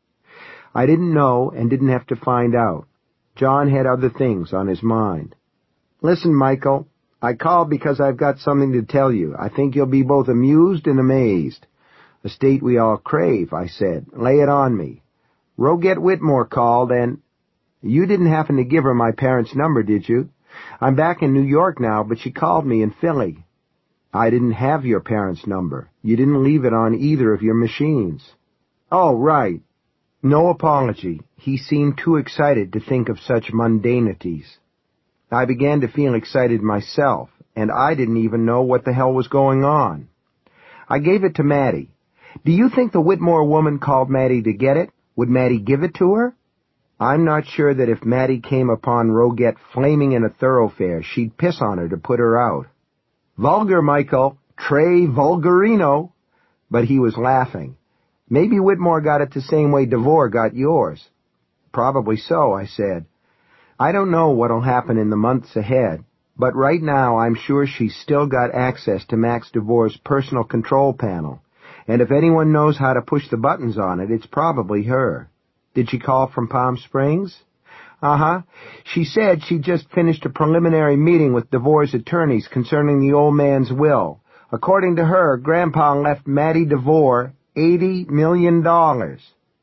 I didn't know and didn't have to find out. John had other things on his mind. Listen, Michael, I called because I've got something to tell you. I think you'll be both amused and amazed. A state we all crave, I said. Lay it on me. Roget Whitmore called and... You didn't happen to give her my parents' number, did you? I'm back in New York now, but she called me in Philly. I didn't have your parents' number. You didn't leave it on either of your machines. Oh, right. No apology. He seemed too excited to think of such mundanities. I began to feel excited myself, and I didn't even know what the hell was going on. I gave it to Mattie. Do you think the Whitmore woman called Matty to get it? Would Matty give it to her? I'm not sure that if Matty came upon Roget flaming in a thoroughfare, she'd piss on her to put her out. Vulgar, Michael. Tre vulgarino. But he was laughing. Maybe Whitmore got it the same way Devore got yours. Probably so, I said. I don't know what'll happen in the months ahead, but right now I'm sure she's still got access to Max Devore's personal control panel, and if anyone knows how to push the buttons on it, it's probably her. Did she call from Palm Springs? Uh-huh. She said she just finished a preliminary meeting with Devore's attorneys concerning the old man's will. According to her, Grandpa left Matty Devore eighty million dollars.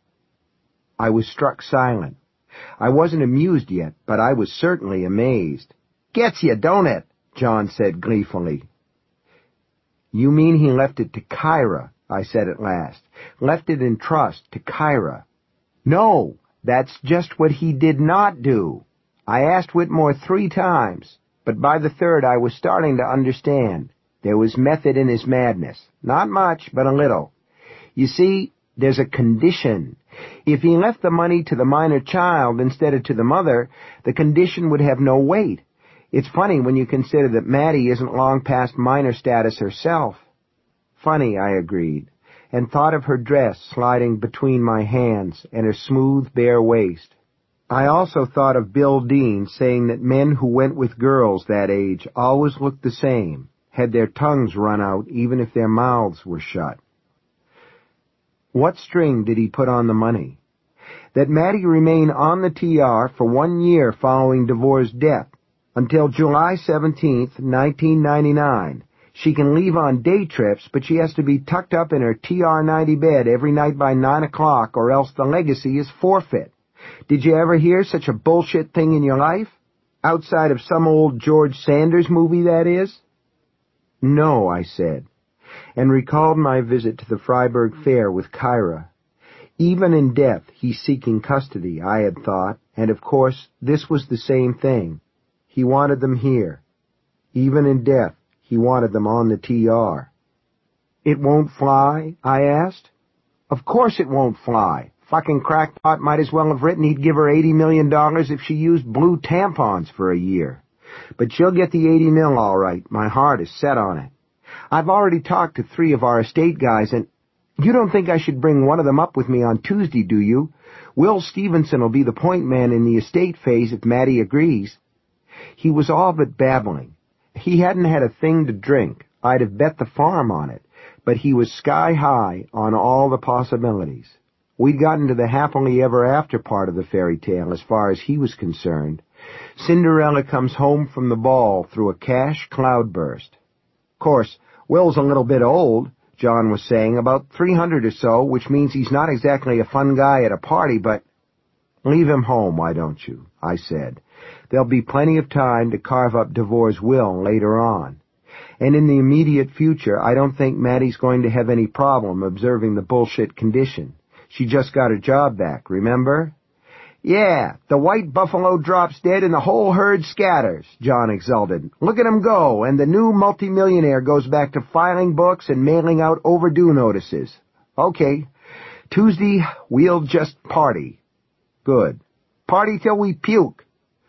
I was struck silent. I wasn't amused yet, but I was certainly amazed. Gets you, don't it? John said gleefully. You mean he left it to Kyra, I said at last. Left it in trust to Kyra. No, that's just what he did not do. I asked Whitmore three times, but by the third I was starting to understand. There was method in his madness. Not much, but a little. You see, there's a condition. If he left the money to the minor child instead of to the mother, the condition would have no weight. It's funny when you consider that Matty isn't long past minor status herself. Funny, I agreed, and thought of her dress sliding between my hands and her smooth, bare waist. I also thought of Bill Dean saying that men who went with girls that age always looked the same, had their tongues run out even if their mouths were shut. What string did he put on the money? That Matty remain on the T R for one year following Devore's death, until July seventeenth, nineteen ninety-nine. She can leave on day trips, but she has to be tucked up in her T R ninety bed every night by nine o'clock, or else the legacy is forfeit. Did you ever hear such a bullshit thing in your life? Outside of some old George Sanders movie, that is? No, I said, and recalled my visit to the Freiburg Fair with Kyra. Even in death, he's seeking custody, I had thought, and of course, this was the same thing. He wanted them here. Even in death, he wanted them on the T R. It won't fly? I asked. Of course it won't fly. Fucking crackpot might as well have written he'd give her eighty million dollars if she used blue tampons for a year. But she'll get the eighty mil all right. My heart is set on it. I've already talked to three of our estate guys, and you don't think I should bring one of them up with me on Tuesday, do you? Will Stevenson will be the point man in the estate phase if Matty agrees. He was all but babbling. He hadn't had a thing to drink. I'd have bet the farm on it, but he was sky high on all the possibilities. We'd gotten to the happily ever after part of the fairy tale as far as he was concerned. Cinderella comes home from the ball through a cash cloudburst. Of course, Will's a little bit old, John was saying, about three hundred or so, which means he's not exactly a fun guy at a party, but... Leave him home, why don't you? I said. There'll be plenty of time to carve up Devore's will later on. And in the immediate future, I don't think Matty's going to have any problem observing the bullshit condition. She just got her job back, remember? Yeah, the white buffalo drops dead and the whole herd scatters, John exulted. Look at him go, and the new multimillionaire goes back to filing books and mailing out overdue notices. Okay, Tuesday, we'll just party. Good. Party till we puke.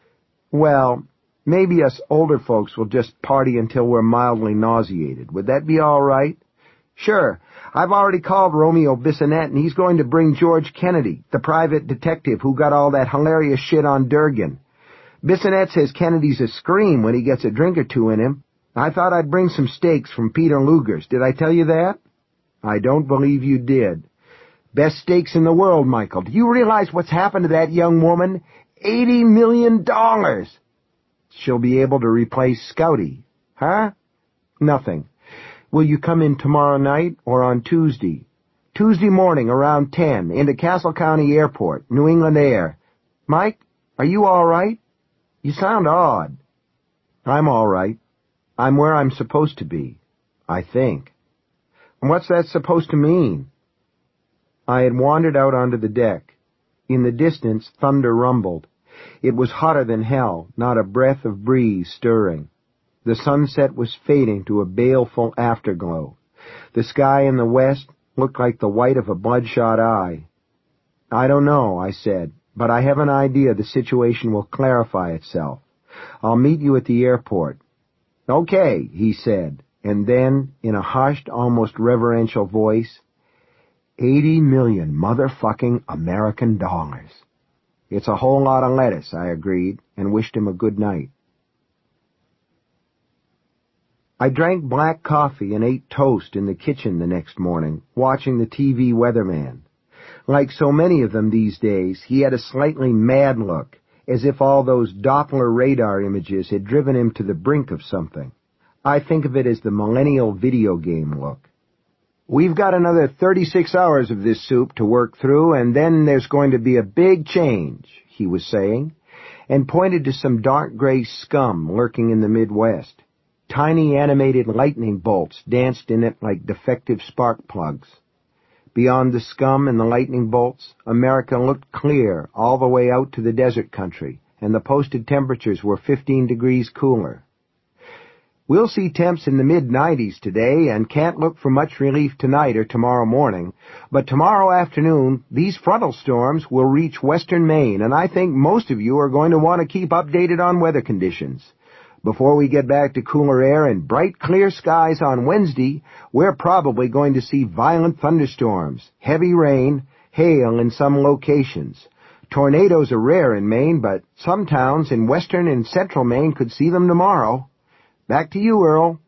Well, maybe us older folks will just party until we're mildly nauseated. Would that be all right? Sure. I've already called Romeo Bissonette, and he's going to bring George Kennedy, the private detective who got all that hilarious shit on Durgan. Bissonette says Kennedy's a scream when he gets a drink or two in him. I thought I'd bring some steaks from Peter Luger's. Did I tell you that? I don't believe you did. Best steaks in the world, Michael. Do you realize what's happened to that young woman? Eighty million dollars! She'll be able to replace Scouty. Huh? Nothing. Will you come in tomorrow night or on Tuesday? Tuesday morning around ten, into Castle County Airport, New England Air. Mike, are you all right? You sound odd. I'm all right. I'm where I'm supposed to be, I think. And what's that supposed to mean? I had wandered out onto the deck. In the distance, thunder rumbled. It was hotter than hell, not a breath of breeze stirring. The sunset was fading to a baleful afterglow. The sky in the west looked like the white of a bloodshot eye. I don't know, I said, but I have an idea the situation will clarify itself. I'll meet you at the airport. Okay, he said, and then, in a hushed, almost reverential voice, eighty million motherfucking American dollars. It's a whole lot of lettuce, I agreed, and wished him a good night. I drank black coffee and ate toast in the kitchen the next morning, watching the T V weatherman. Like so many of them these days, he had a slightly mad look, as if all those Doppler radar images had driven him to the brink of something. I think of it as the millennial video game look. We've got another thirty-six hours of this soup to work through, and then there's going to be a big change, he was saying, and pointed to some dark gray scum lurking in the Midwest. Tiny animated lightning bolts danced in it like defective spark plugs. Beyond the scum and the lightning bolts, America looked clear all the way out to the desert country, and the posted temperatures were fifteen degrees cooler. We'll see temps in the mid nineties today and can't look for much relief tonight or tomorrow morning, but tomorrow afternoon these frontal storms will reach western Maine, and I think most of you are going to want to keep updated on weather conditions. Before we get back to cooler air and bright, clear skies on Wednesday, we're probably going to see violent thunderstorms, heavy rain, hail in some locations. Tornadoes are rare in Maine, but some towns in western and central Maine could see them tomorrow. Back to you, Earl.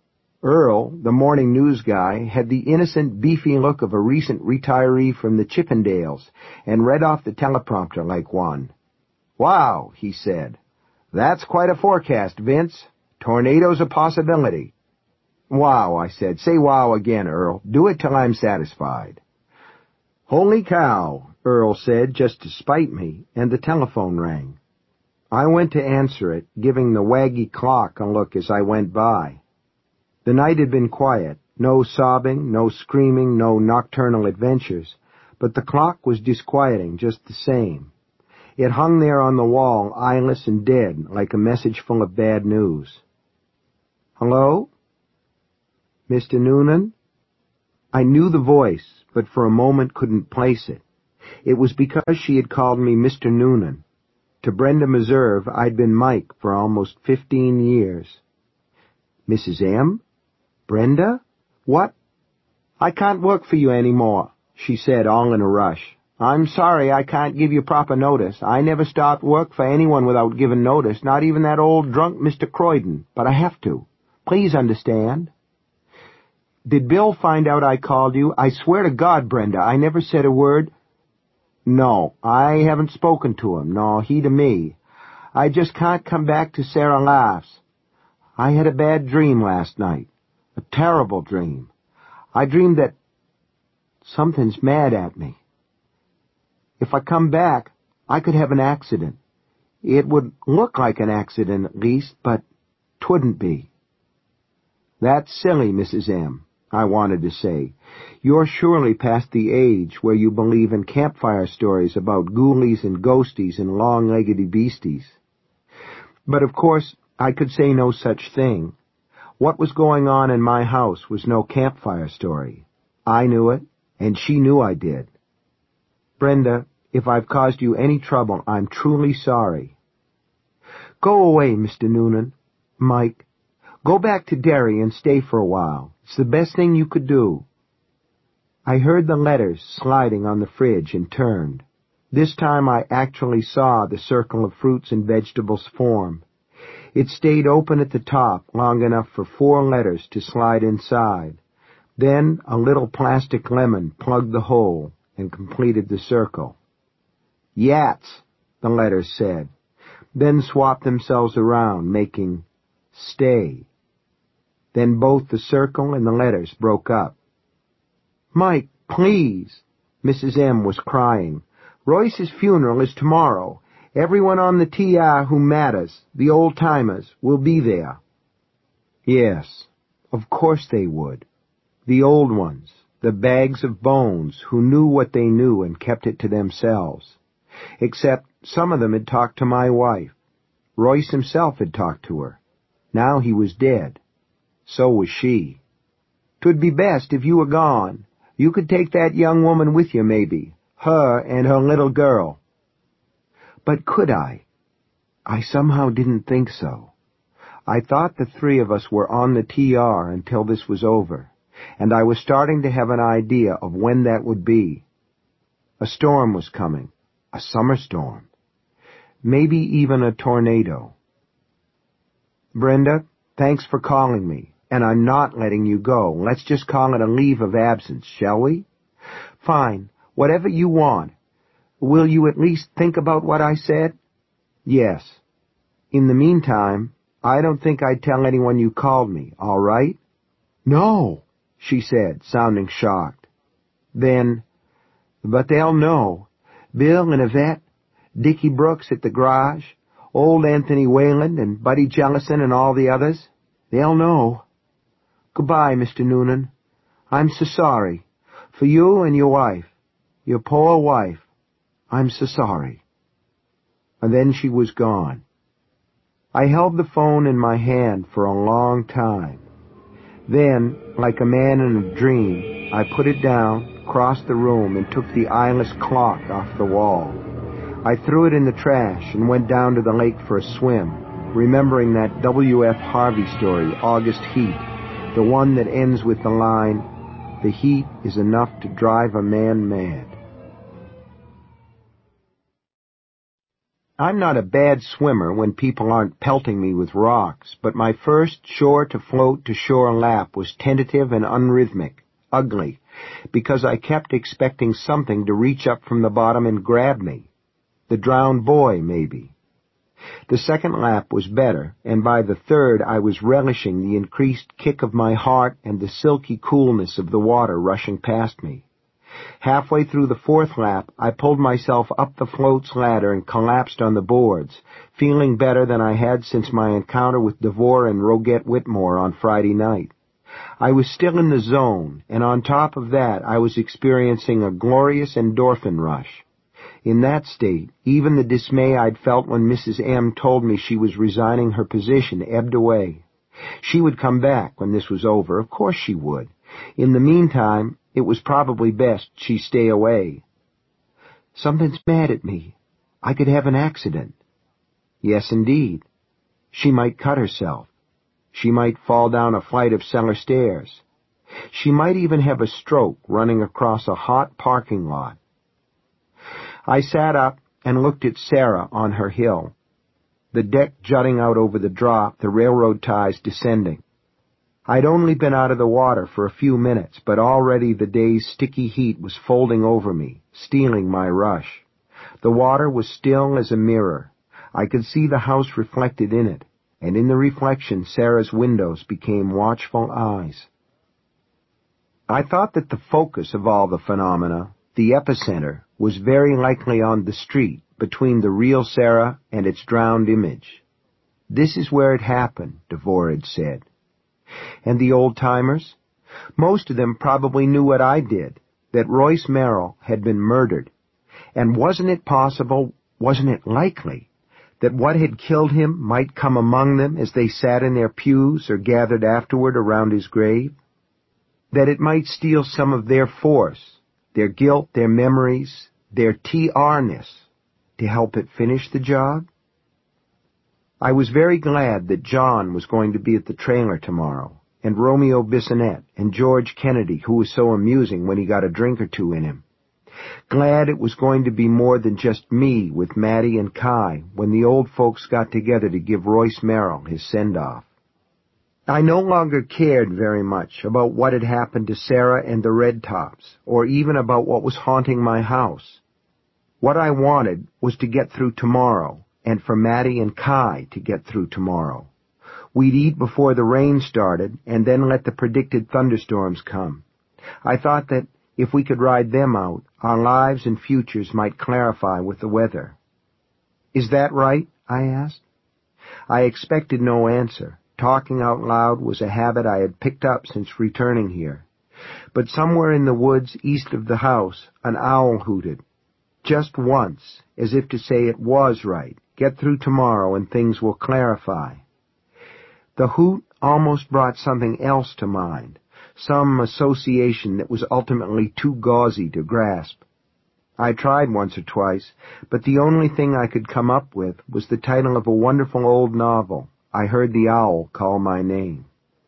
Earl, the morning news guy, had the innocent, beefy look of a recent retiree from the Chippendales and read off the teleprompter like one. Wow, he said. That's quite a forecast, Vince. Tornadoes a possibility. Wow, I said. Say wow again, Earl. Do it till I'm satisfied. Holy cow, Earl said, just to spite me, and the telephone rang. I went to answer it, giving the waggy clock a look as I went by. The night had been quiet. No sobbing, no screaming, no nocturnal adventures, but the clock was disquieting just the same. It hung there on the wall, eyeless and dead, like a message full of bad news. Hello? Mister Noonan? I knew the voice, but for a moment couldn't place it. It was because she had called me Mister Noonan. To Brenda Meserve, I'd been Mike for almost fifteen years. Missus M? Brenda? What? I can't work for you any more, she said, all in a rush. I'm sorry I can't give you proper notice. I never start work for anyone without giving notice, not even that old drunk Mister Croydon, but I have to. Please understand. Did Bill find out I called you? I swear to God, Brenda, I never said a word. No, I haven't spoken to him, nor he to me. I just can't come back to Sarah Laughs. I had a bad dream last night. A terrible dream. I dreamed that something's mad at me. If I come back, I could have an accident. It would look like an accident at least, but 'twouldn't be. That's silly, Missus M, I wanted to say. You're surely past the age where you believe in campfire stories about ghoulies and ghosties and long-leggedy beasties. But of course, I could say no such thing. What was going on in my house was no campfire story. I knew it, and she knew I did. Brenda, if I've caused you any trouble, I'm truly sorry. Go away, Mister Noonan. Mike, go back to Derry and stay for a while. It's the best thing you could do. I heard the letters sliding on the fridge and turned. This time I actually saw the circle of fruits and vegetables form. It stayed open at the top long enough for four letters to slide inside. Then a little plastic lemon plugged the hole and completed the circle. Yats, the letters said, then swapped themselves around, making stay. Then both the circle and the letters broke up. Mike, please, Missus M was crying. Royce's funeral is tomorrow. Everyone on the T R who matters, the old-timers, will be there. Yes, of course they would. The old ones, the bags of bones, who knew what they knew and kept it to themselves. Except some of them had talked to my wife. Royce himself had talked to her. Now he was dead. So was she. 'Twould be best if you were gone. You could take that young woman with you, maybe. Her and her little girl. But could I? I somehow didn't think so. I thought the three of us were on the T R until this was over, and I was starting to have an idea of when that would be. A storm was coming. A summer storm. Maybe even a tornado. Brenda, thanks for calling me, and I'm not letting you go. Let's just call it a leave of absence, shall we? Fine, whatever you want. Will you at least think about what I said? Yes. In the meantime, I don't think I'd tell anyone you called me, all right? No, she said, sounding shocked. Then, but they'll know. Bill and Yvette, Dickie Brooks at the garage, old Anthony Wayland and Buddy Jellison and all the others. They'll know. Goodbye, Mister Noonan. I'm so sorry. For you and your wife. Your poor wife. I'm so sorry. And then she was gone. I held the phone in my hand for a long time. Then, like a man in a dream, I put it down, crossed the room, and took the eyeless clock off the wall. I threw it in the trash and went down to the lake for a swim, remembering that W F Harvey story, August Heat, the one that ends with the line, "The heat is enough to drive a man mad." I'm not a bad swimmer when people aren't pelting me with rocks, but my first shore-to-float-to-shore lap was tentative and unrhythmic, ugly, because I kept expecting something to reach up from the bottom and grab me. The drowned boy, maybe. The second lap was better, and by the third I was relishing the increased kick of my heart and the silky coolness of the water rushing past me. Halfway through the fourth lap, I pulled myself up the float's ladder and collapsed on the boards, feeling better than I had since my encounter with DeVore and Roget Whitmore on Friday night. I was still in the zone, and on top of that I was experiencing a glorious endorphin rush. In that state, even the dismay I'd felt when Missus M told me she was resigning her position ebbed away. She would come back when this was over, of course she would. In the meantime, it was probably best she stay away. Something's mad at me. I could have an accident. Yes, indeed. She might cut herself. She might fall down a flight of cellar stairs. She might even have a stroke running across a hot parking lot. I sat up and looked at Sarah on her hill. The deck jutting out over the drop, the railroad ties descending. I'd only been out of the water for a few minutes, but already the day's sticky heat was folding over me, stealing my rush. The water was still as a mirror. I could see the house reflected in it, and in the reflection Sarah's windows became watchful eyes. I thought that the focus of all the phenomena, the epicenter, was very likely on the street, between the real Sarah and its drowned image. This is where it happened, DeVore had said. And the old-timers? Most of them probably knew what I did, that Royce Merrill had been murdered. And wasn't it possible, wasn't it likely, that what had killed him might come among them as they sat in their pews or gathered afterward around his grave? That it might steal some of their force, their guilt, their memories, their T R-ness, to help it finish the job? I was very glad that John was going to be at the trailer tomorrow, and Romeo Bissonette, and George Kennedy, who was so amusing when he got a drink or two in him. Glad it was going to be more than just me with Mattie and Kai when the old folks got together to give Royce Merrill his send-off. I no longer cared very much about what had happened to Sarah and the Red Tops, or even about what was haunting my house. What I wanted was to get through tomorrow, and for Mattie and Kai to get through tomorrow. We'd eat before the rain started, and then let the predicted thunderstorms come. I thought that if we could ride them out, our lives and futures might clarify with the weather. Is that right? I asked. I expected no answer. Talking out loud was a habit I had picked up since returning here. But somewhere in the woods east of the house, an owl hooted. Just once, as if to say it was right. Get through tomorrow and things will clarify. The hoot almost brought something else to mind, some association that was ultimately too gauzy to grasp. I tried once or twice, but the only thing I could come up with was the title of a wonderful old novel, I Heard the Owl Call My Name.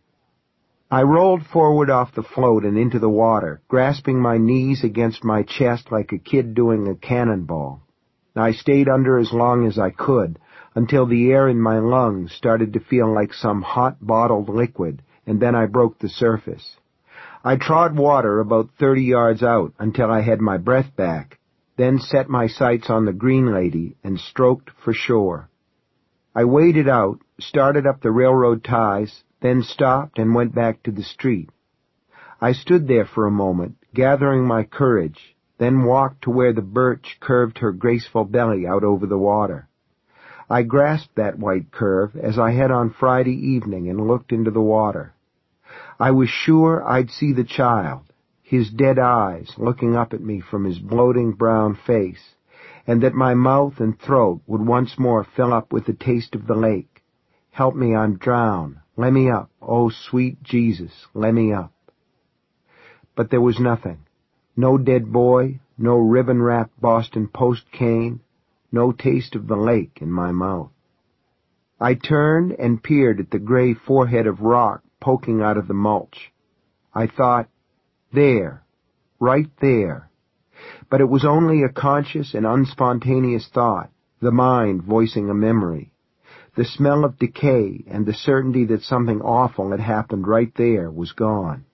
I rolled forward off the float and into the water, grasping my knees against my chest like a kid doing a cannonball. I stayed under as long as I could, until the air in my lungs started to feel like some hot bottled liquid, and then I broke the surface. I trod water about thirty yards out until I had my breath back, then set my sights on the green lady and stroked for shore. I waded out, started up the railroad ties, then stopped and went back to the street. I stood there for a moment, gathering my courage, then walked to where the birch curved her graceful belly out over the water. I grasped that white curve as I had on Friday evening and looked into the water. I was sure I'd see the child, his dead eyes looking up at me from his bloating brown face, and that my mouth and throat would once more fill up with the taste of the lake. Help me, I'm drowned. Let me up. Oh, sweet Jesus, let me up. But there was nothing. No dead boy, no ribbon-wrapped Boston Post cane, no taste of the lake in my mouth. I turned and peered at the gray forehead of rock poking out of the mulch. I thought, there, right there. But it was only a conscious and unspontaneous thought, the mind voicing a memory. The smell of decay and the certainty that something awful had happened right there was gone.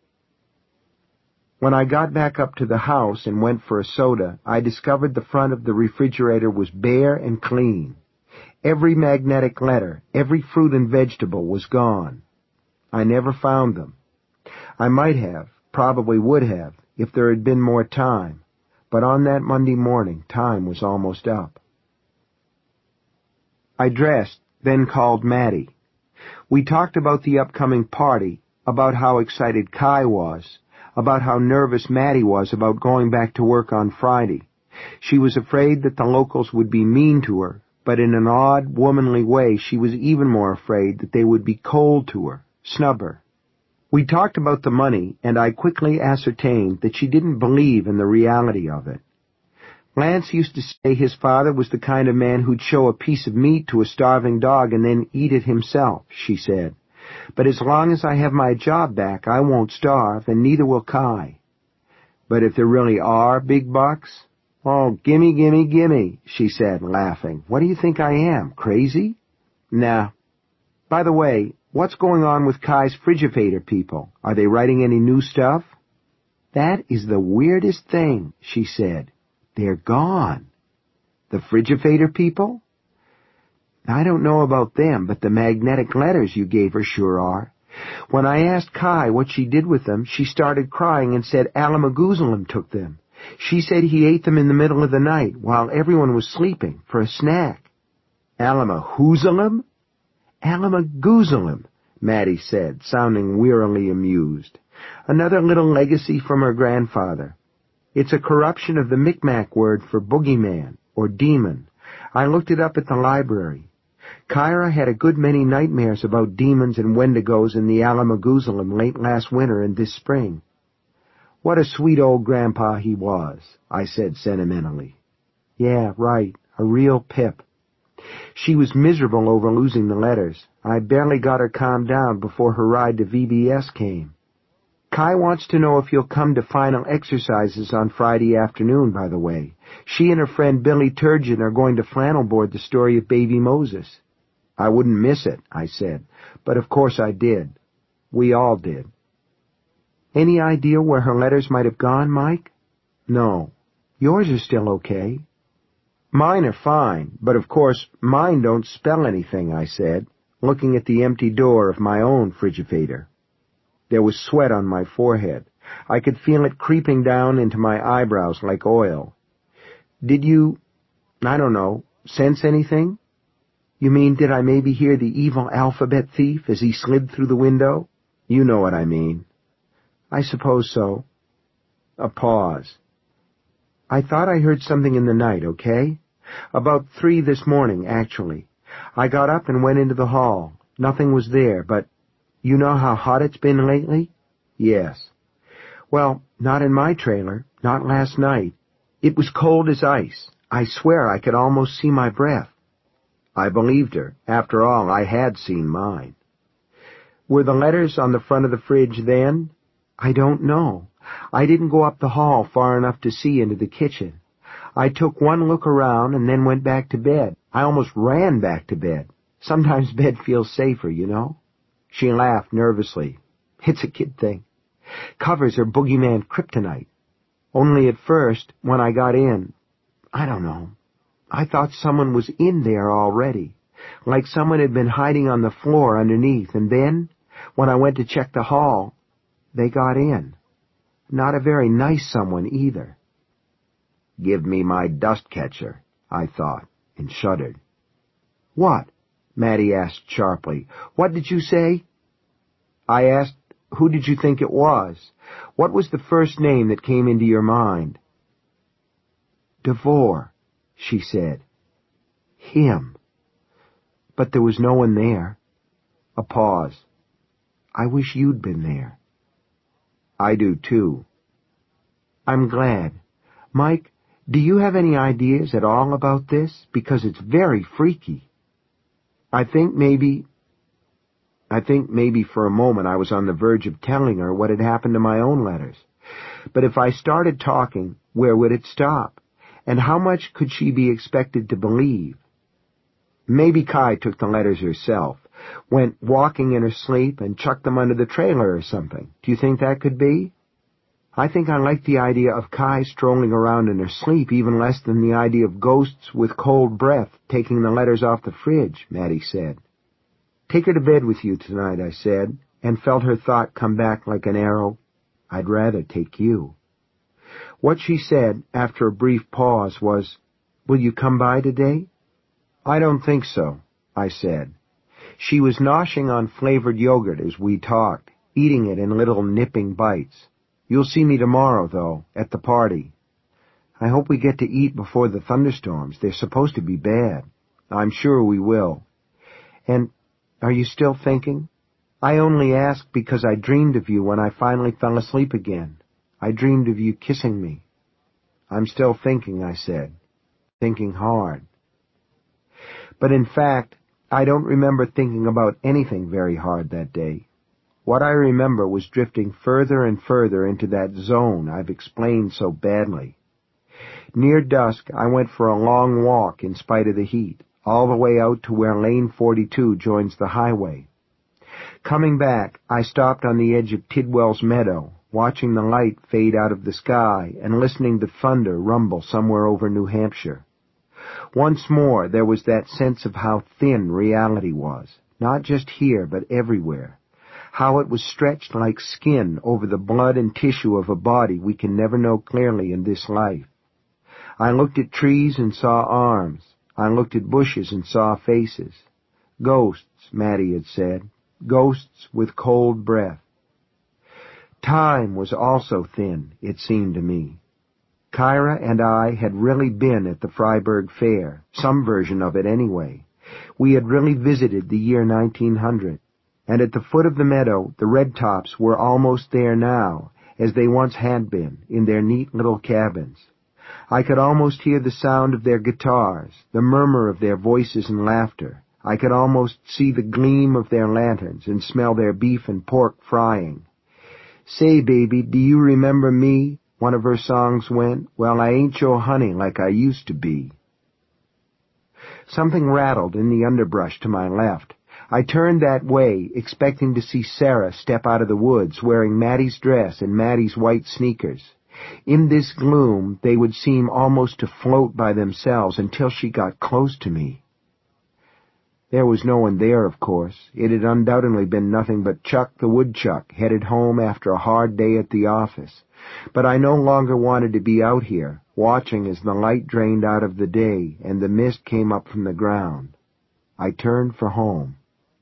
When I got back up to the house and went for a soda, I discovered the front of the refrigerator was bare and clean. Every magnetic letter, every fruit and vegetable was gone. I never found them. I might have, probably would have, if there had been more time, but on that Monday morning, time was almost up. I dressed, then called Maddie. We talked about the upcoming party, about how excited Kai was, about how nervous Maddie was about going back to work on Friday. She was afraid that the locals would be mean to her, but in an odd, womanly way she was even more afraid that they would be cold to her, snub her. We talked about the money, and I quickly ascertained that she didn't believe in the reality of it. Lance used to say his father was the kind of man who'd show a piece of meat to a starving dog and then eat it himself, she said. But as long as I have my job back, I won't starve, and neither will Kai. But if there really are big bucks? Oh, gimme, gimme, gimme, she said, laughing. What do you think I am, crazy? Nah. By the way, what's going on with Kai's Frigivator people? Are they writing any new stuff? That is the weirdest thing, she said. They're gone. The Frigivator people? I don't know about them, but the magnetic letters you gave her sure are. When I asked Kai what she did with them, she started crying and said Alamagousalim took them. She said he ate them in the middle of the night while everyone was sleeping for a snack. Alamagousalim? Alamagousalim, Maddie said, sounding wearily amused. Another little legacy from her grandfather. It's a corruption of the Micmac word for boogeyman, or demon. I looked it up at the library. Kyra had a good many nightmares about demons and wendigos in the Alamagousalim late last winter and this spring. What a sweet old grandpa he was, I said sentimentally. Yeah, right, a real pip. She was miserable over losing the letters. I barely got her calmed down before her ride to V B S came. Kai wants to know if you'll come to final exercises on Friday afternoon, by the way. She and her friend Billy Turgeon are going to flannel board the story of Baby Moses. I wouldn't miss it, I said, but of course I did. We all did. Any idea where her letters might have gone, Mike? No. Yours are still okay. Mine are fine, but of course mine don't spell anything, I said, looking at the empty door of my own Frigivator. There was sweat on my forehead. I could feel it creeping down into my eyebrows like oil. Did you, I don't know, sense anything? You mean, did I maybe hear the evil alphabet thief as he slid through the window? You know what I mean. I suppose so. A pause. I thought I heard something in the night, okay? About three this morning, actually. I got up and went into the hall. Nothing was there, but you know how hot it's been lately? Yes. Well, not in my trailer, not last night. It was cold as ice. I swear I could almost see my breath. I believed her. After all, I had seen mine. Were the letters on the front of the fridge then? I don't know. I didn't go up the hall far enough to see into the kitchen. I took one look around and then went back to bed. I almost ran back to bed. Sometimes bed feels safer, you know. She laughed nervously. It's a kid thing. Covers are boogeyman kryptonite. Only at first, when I got in, I don't know, I thought someone was in there already, like someone had been hiding on the floor underneath, and then, when I went to check the hall, they got in. Not a very nice someone either. Give me my dust catcher, I thought, and shuddered. What? Mattie asked sharply. What did you say? I asked, who did you think it was? What was the first name that came into your mind? Devore, she said. Him. But there was no one there. A pause. I wish you'd been there. I do, too. I'm glad. Mike, do you have any ideas at all about this? Because it's very freaky. I think maybe... I think maybe for a moment I was on the verge of telling her what had happened to my own letters. But if I started talking, where would it stop? And how much could she be expected to believe? Maybe Kai took the letters herself, went walking in her sleep and chucked them under the trailer or something. Do you think that could be? I think I like the idea of Kai strolling around in her sleep even less than the idea of ghosts with cold breath taking the letters off the fridge, Mattie said. Take her to bed with you tonight, I said, and felt her thought come back like an arrow. I'd rather take you. What she said, after a brief pause, was, Will you come by today? I don't think so, I said. She was noshing on flavored yogurt as we talked, eating it in little nipping bites. You'll see me tomorrow, though, at the party. I hope we get to eat before the thunderstorms. They're supposed to be bad. I'm sure we will. And are you still thinking? I only asked because I dreamed of you when I finally fell asleep again. I dreamed of you kissing me. I'm still thinking, I said. Thinking hard. But in fact, I don't remember thinking about anything very hard that day. What I remember was drifting further and further into that zone I've explained so badly. Near dusk, I went for a long walk in spite of the heat, all the way out to where Lane forty-two joins the highway. Coming back, I stopped on the edge of Tidwell's meadow, watching the light fade out of the sky and listening to thunder rumble somewhere over New Hampshire. Once more, there was that sense of how thin reality was, not just here, but everywhere. How it was stretched like skin over the blood and tissue of a body we can never know clearly in this life. I looked at trees and saw arms. I looked at bushes and saw faces. Ghosts, Mattie had said. Ghosts with cold breath. Time was also thin, it seemed to me. Kyra and I had really been at the Freiburg Fair, some version of it anyway. We had really visited the year nineteen hundred, and at the foot of the meadow the Redtops were almost there now, as they once had been, in their neat little cabins. I could almost hear the sound of their guitars, the murmur of their voices and laughter. I could almost see the gleam of their lanterns and smell their beef and pork frying. Say, baby, do you remember me? One of her songs went, Well, I ain't your honey like I used to be. Something rattled in the underbrush to my left. I turned that way, expecting to see Sarah step out of the woods wearing Mattie's dress and Mattie's white sneakers. In this gloom, they would seem almost to float by themselves until she got close to me. There was no one there, of course. It had undoubtedly been nothing but Chuck the woodchuck, headed home after a hard day at the office. But I no longer wanted to be out here, watching as the light drained out of the day and the mist came up from the ground. I turned for home.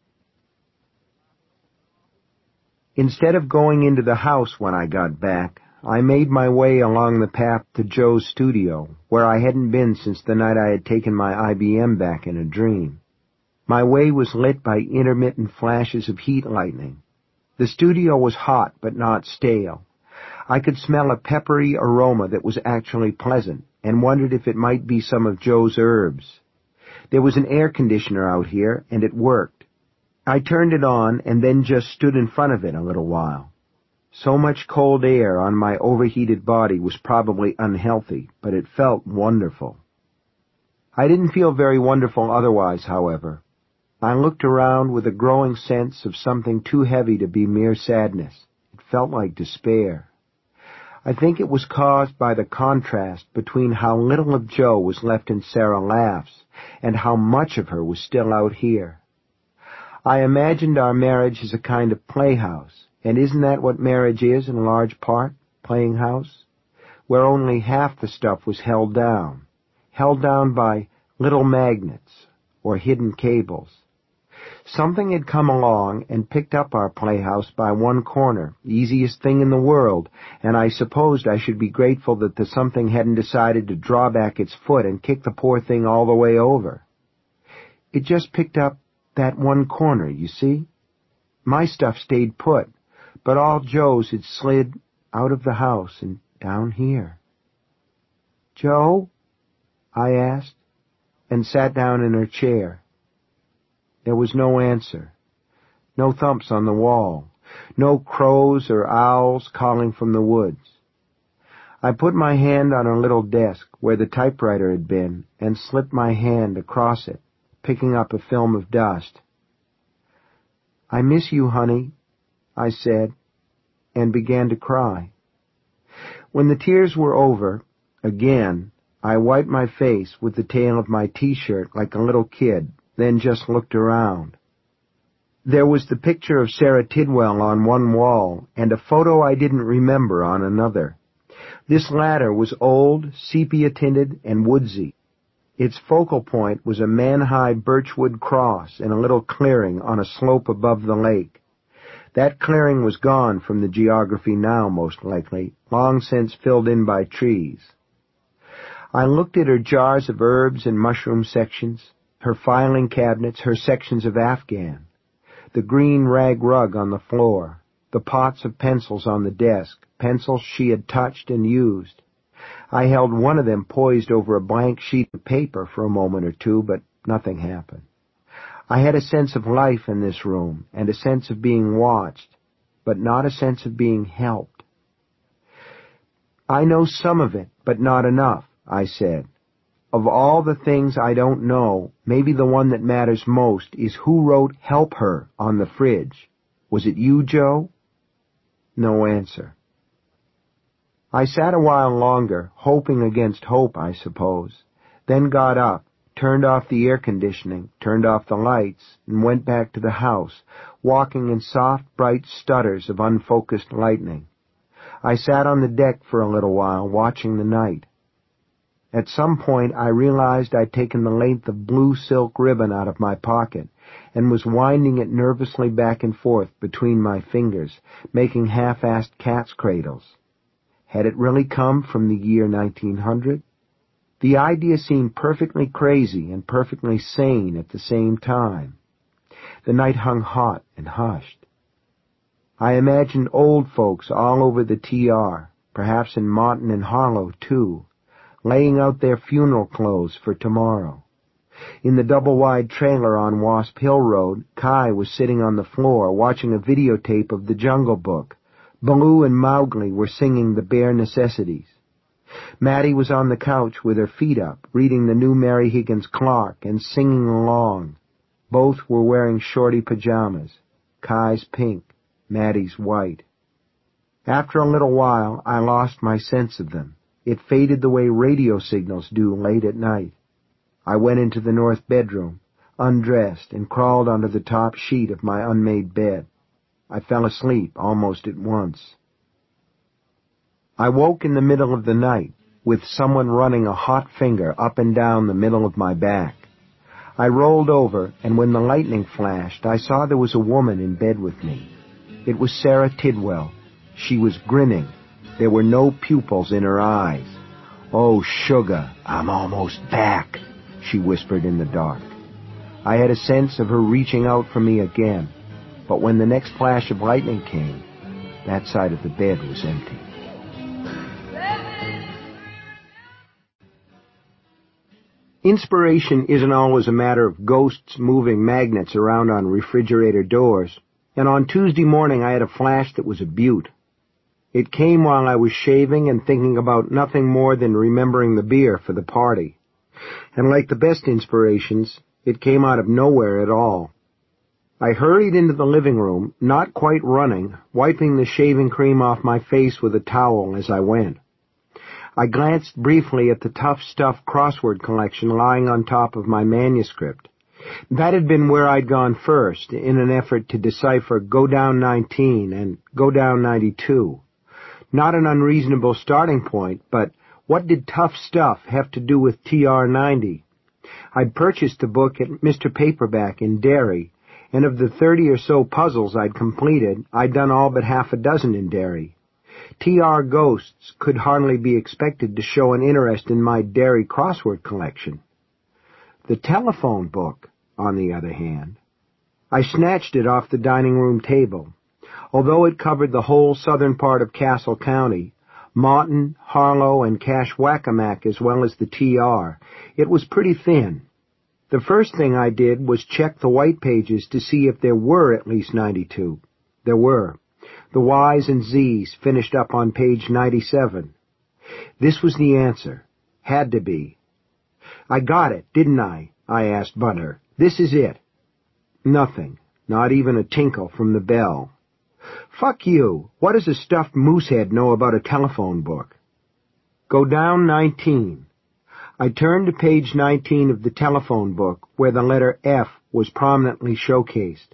Instead of going into the house when I got back, I made my way along the path to Joe's studio, where I hadn't been since the night I had taken my I B M back in a dream. My way was lit by intermittent flashes of heat lightning. The studio was hot but not stale. I could smell a peppery aroma that was actually pleasant, and wondered if it might be some of Joe's herbs. There was an air conditioner out here, and it worked. I turned it on and then just stood in front of it a little while. So much cold air on my overheated body was probably unhealthy, but it felt wonderful. I didn't feel very wonderful otherwise, however. I looked around with a growing sense of something too heavy to be mere sadness. It felt like despair. I think it was caused by the contrast between how little of Joe was left in Sarah Laughs and how much of her was still out here. I imagined our marriage as a kind of playhouse, and isn't that what marriage is in large part, playing house? Where only half the stuff was held down, held down by little magnets or hidden cables. Something had come along and picked up our playhouse by one corner, easiest thing in the world, and I supposed I should be grateful that the something hadn't decided to draw back its foot and kick the poor thing all the way over. It just picked up that one corner, you see? My stuff stayed put, but all Joe's had slid out of the house and down here. "Joe?" I asked, and sat down in her chair. There was no answer, no thumps on the wall, no crows or owls calling from the woods. I put my hand on her little desk where the typewriter had been and slipped my hand across it, picking up a film of dust. "I miss you, honey," I said, and began to cry. When the tears were over, again, I wiped my face with the tail of my T-shirt like a little kid, then just looked around. There was the picture of Sarah Tidwell on one wall, and a photo I didn't remember on another. This latter was old, sepia-tinted, and woodsy. Its focal point was a man-high birchwood cross in a little clearing on a slope above the lake. That clearing was gone from the geography now, most likely, long since filled in by trees. I looked at her jars of herbs and mushroom sections, her filing cabinets, her sections of Afghan, the green rag rug on the floor, the pots of pencils on the desk, pencils she had touched and used. I held one of them poised over a blank sheet of paper for a moment or two, but nothing happened. I had a sense of life in this room, and a sense of being watched, but not a sense of being helped. "I know some of it, but not enough," I said. "Of all the things I don't know, maybe the one that matters most is who wrote 'Help Her' on the fridge. Was it you, Joe?" No answer. I sat a while longer, hoping against hope, I suppose, then got up, turned off the air conditioning, turned off the lights, and went back to the house, walking in soft, bright stutters of unfocused lightning. I sat on the deck for a little while, watching the night. At some point I realized I'd taken the length of blue silk ribbon out of my pocket and was winding it nervously back and forth between my fingers, making half-assed cat's cradles. Had it really come from the year nineteen hundred? The idea seemed perfectly crazy and perfectly sane at the same time. The night hung hot and hushed. I imagined old folks all over the T R, perhaps in Monton and Harlow, too, laying out their funeral clothes for tomorrow. In the double-wide trailer on Wasp Hill Road, Kai was sitting on the floor watching a videotape of The Jungle Book. Baloo and Mowgli were singing The Bare Necessities. Mattie was on the couch with her feet up, reading the new Mary Higgins Clark and singing along. Both were wearing shorty pajamas, Kai's pink, Mattie's white. After a little while, I lost my sense of them. It faded the way radio signals do late at night. I went into the north bedroom, undressed, and crawled onto the top sheet of my unmade bed. I fell asleep almost at once. I woke in the middle of the night, with someone running a hot finger up and down the middle of my back. I rolled over, and when the lightning flashed, I saw there was a woman in bed with me. It was Sarah Tidwell. She was grinning. There were no pupils in her eyes. "Oh, sugar, I'm almost back," she whispered in the dark. I had a sense of her reaching out for me again, but when the next flash of lightning came, that side of the bed was empty. Inspiration isn't always a matter of ghosts moving magnets around on refrigerator doors, and on Tuesday morning I had a flash that was a beaut. It came while I was shaving and thinking about nothing more than remembering the beer for the party. And like the best inspirations, it came out of nowhere at all. I hurried into the living room, not quite running, wiping the shaving cream off my face with a towel as I went. I glanced briefly at the Tough Stuff crossword collection lying on top of my manuscript. That had been where I'd gone first, in an effort to decipher Go Down nineteen and Go Down ninety-two. Not an unreasonable starting point, but what did Tough Stuff have to do with T R ninety? I'd purchased the book at Mister Paperback in Derry, and of the thirty or so puzzles I'd completed, I'd done all but half a dozen in Derry. T R Ghosts could hardly be expected to show an interest in my Derry crossword collection. The telephone book, on the other hand, I snatched it off the dining room table. Although it covered the whole southern part of Castle County, Maughton, Harlow, and Cashwackamack as well as the T R, it was pretty thin. The first thing I did was check the white pages to see if there were at least ninety-two. There were. The Y's and Z's finished up on page ninety-seven. This was the answer. Had to be. I got it, didn't I? I asked Bunter. This is it. Nothing. Not even a tinkle from the bell. Fuck you. What does a stuffed moosehead know about a telephone book? Go down nineteen. I turned to page nineteen of the telephone book, where the letter F was prominently showcased.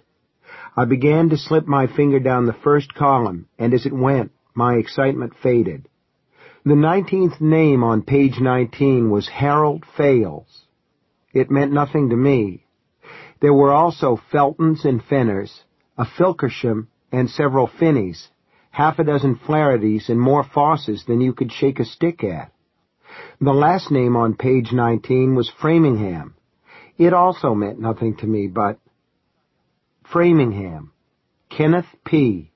I began to slip my finger down the first column, and as it went, my excitement faded. The nineteenth name on page nineteen was Harold Fales. It meant nothing to me. There were also Feltons and Fenners, a Filkersham, and several Finneys, half a dozen Flahertys, and more Fosses than you could shake a stick at. The last name on page nineteen was Framingham. It also meant nothing to me, but... Framingham. Kenneth P.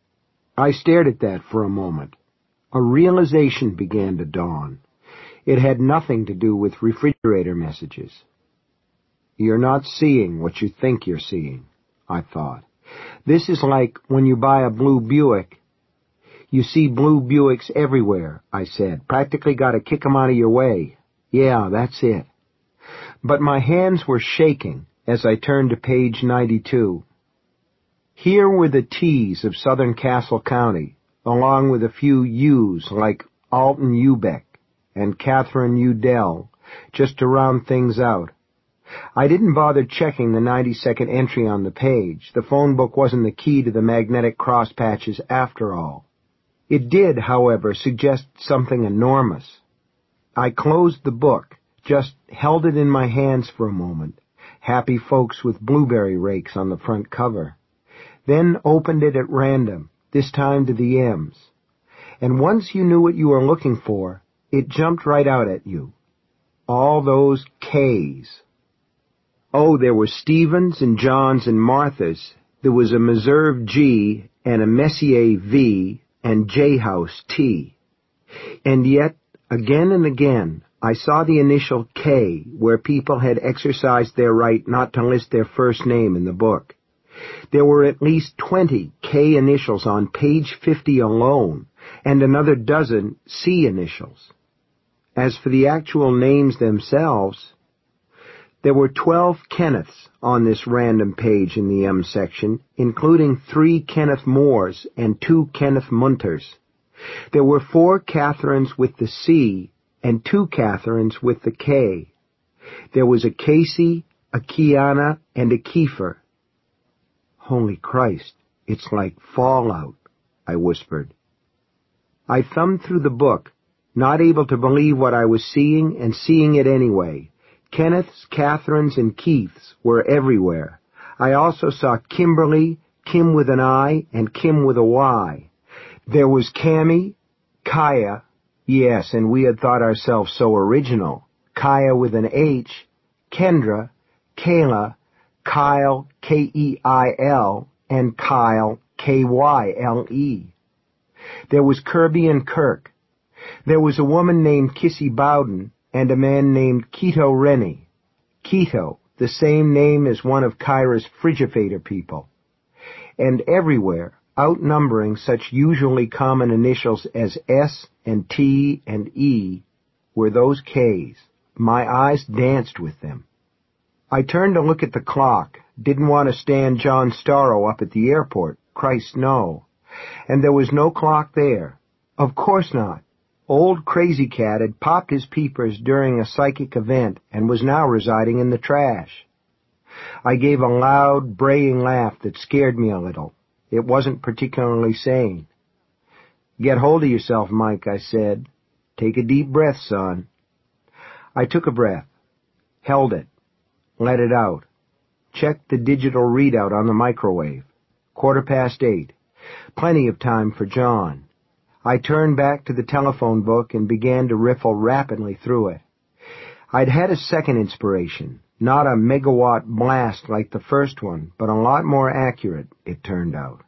I stared at that for a moment. A realization began to dawn. It had nothing to do with refrigerator messages. You're not seeing what you think you're seeing, I thought. This is like when you buy a blue Buick. You see blue Buicks everywhere, I said. Practically got to kick 'em out of your way. Yeah, that's it. But my hands were shaking as I turned to page ninety-two. Here were the T's of southern Castle County, along with a few U's like Alton Ubeck and Catherine Udell, just to round things out. I didn't bother checking the ninety-second entry on the page. The phone book wasn't the key to the magnetic cross patches after all. It did, however, suggest something enormous. I closed the book, just held it in my hands for a moment, happy folks with blueberry rakes on the front cover, then opened it at random, this time to the M's. And once you knew what you were looking for, it jumped right out at you. All those K's. Oh, there were Stevens and Johns and Marthas. There was a Meserve G and a Messier V and J-House T. And yet, again and again, I saw the initial K where people had exercised their right not to list their first name in the book. There were at least twenty K initials on page fifty alone, and another dozen C initials. As for the actual names themselves, there were twelve Kenneths on this random page in the M section, including three Kenneth Moores and two Kenneth Munters. There were four Catherines with the C and two Catherines with the K. There was a Casey, a Kiana, and a Kiefer. Holy Christ, it's like Fallout, I whispered. I thumbed through the book, not able to believe what I was seeing and seeing it anyway. Kenneths, Catherines, and Keiths were everywhere. I also saw Kimberly, Kim with an I, and Kim with a Y. There was Cammie, Kaya, yes, and we had thought ourselves so original, Kaya with an H, Kendra, Kayla, Kyle, K E I L, and Kyle, K Y L E. There was Kirby and Kirk. There was a woman named Kissy Bowden, and a man named Quito Rennie. Quito, the same name as one of Kyra's Frigifator people. And everywhere, outnumbering such usually common initials as S and T and E, were those K's. My eyes danced with them. I turned to look at the clock. Didn't want to stand John Starro up at the airport. Christ, no. And there was no clock there. Of course not. Old Crazy Cat had popped his peepers during a psychic event and was now residing in the trash. I gave a loud, braying laugh that scared me a little. It wasn't particularly sane. Get hold of yourself, Mike, I said. Take a deep breath, son. I took a breath, held it, let it out, checked the digital readout on the microwave. Quarter past eight. Plenty of time for John. I turned back to the telephone book and began to riffle rapidly through it. I'd had a second inspiration, not a megawatt blast like the first one, but a lot more accurate, it turned out.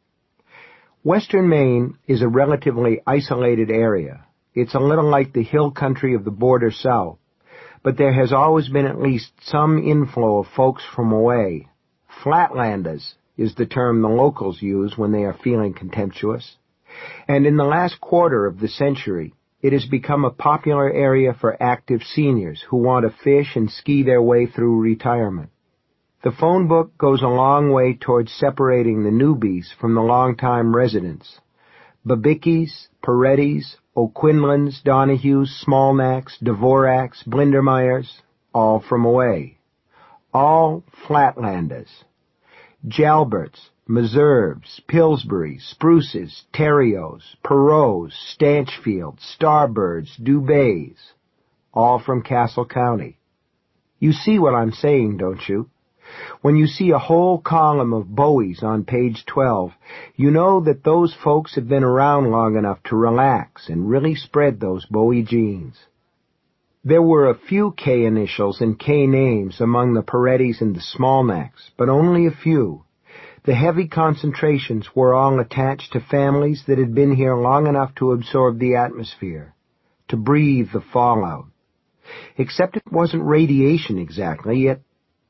Western Maine is a relatively isolated area. It's a little like the hill country of the border south, but there has always been at least some inflow of folks from away. Flatlanders is the term the locals use when they are feeling contemptuous. And in the last quarter of the century, it has become a popular area for active seniors who want to fish and ski their way through retirement. The phone book goes a long way towards separating the newbies from the long-time residents. Babickis, Perettis, O'Quinlans, Donahues, Smolnacks, Dvoraks, Blindermeyers, all from away. All Flatlanders. Jalberts, Meserves, Pillsburys, Spruces, Terrios, Perrots, Stanchfields, Starbirds, Dubays, all from Castle County. You see what I'm saying, don't you? When you see a whole column of Bowies on page twelve, you know that those folks have been around long enough to relax and really spread those Bowie genes. There were a few K initials and K names among the Perettis and the Smolnacks, but only a few. The heavy concentrations were all attached to families that had been here long enough to absorb the atmosphere, to breathe the fallout. Except it wasn't radiation exactly, yet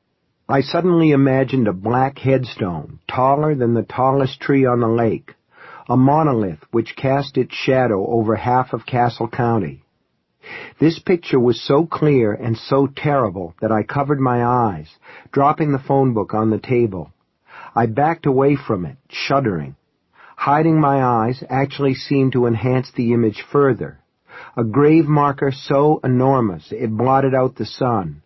I suddenly imagined a black headstone, taller than the tallest tree on the lake, a monolith which cast its shadow over half of Castle County. This picture was so clear and so terrible that I covered my eyes, dropping the phone book on the table. I backed away from it, shuddering. Hiding my eyes actually seemed to enhance the image further. A grave marker so enormous it blotted out the sun.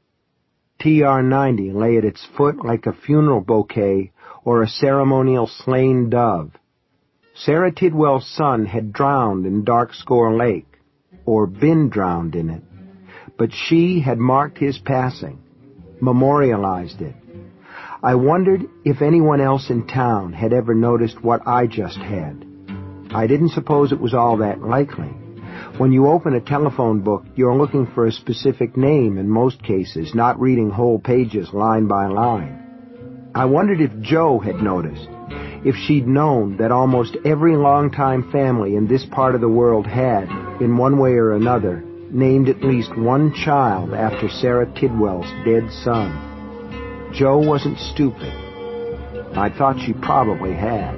T R ninety lay at its foot like a funeral bouquet or a ceremonial slain dove. Sarah Tidwell's son had drowned in Dark Score Lake, or been drowned in it, but she had marked his passing, memorialized it. I wondered if anyone else in town had ever noticed what I just had. I didn't suppose it was all that likely. When you open a telephone book, you're looking for a specific name in most cases, not reading whole pages line by line. I wondered if Jo had noticed, if she'd known that almost every longtime family in this part of the world had, in one way or another, named at least one child after Sarah Tidwell's dead son. Jo wasn't stupid. I thought she probably had.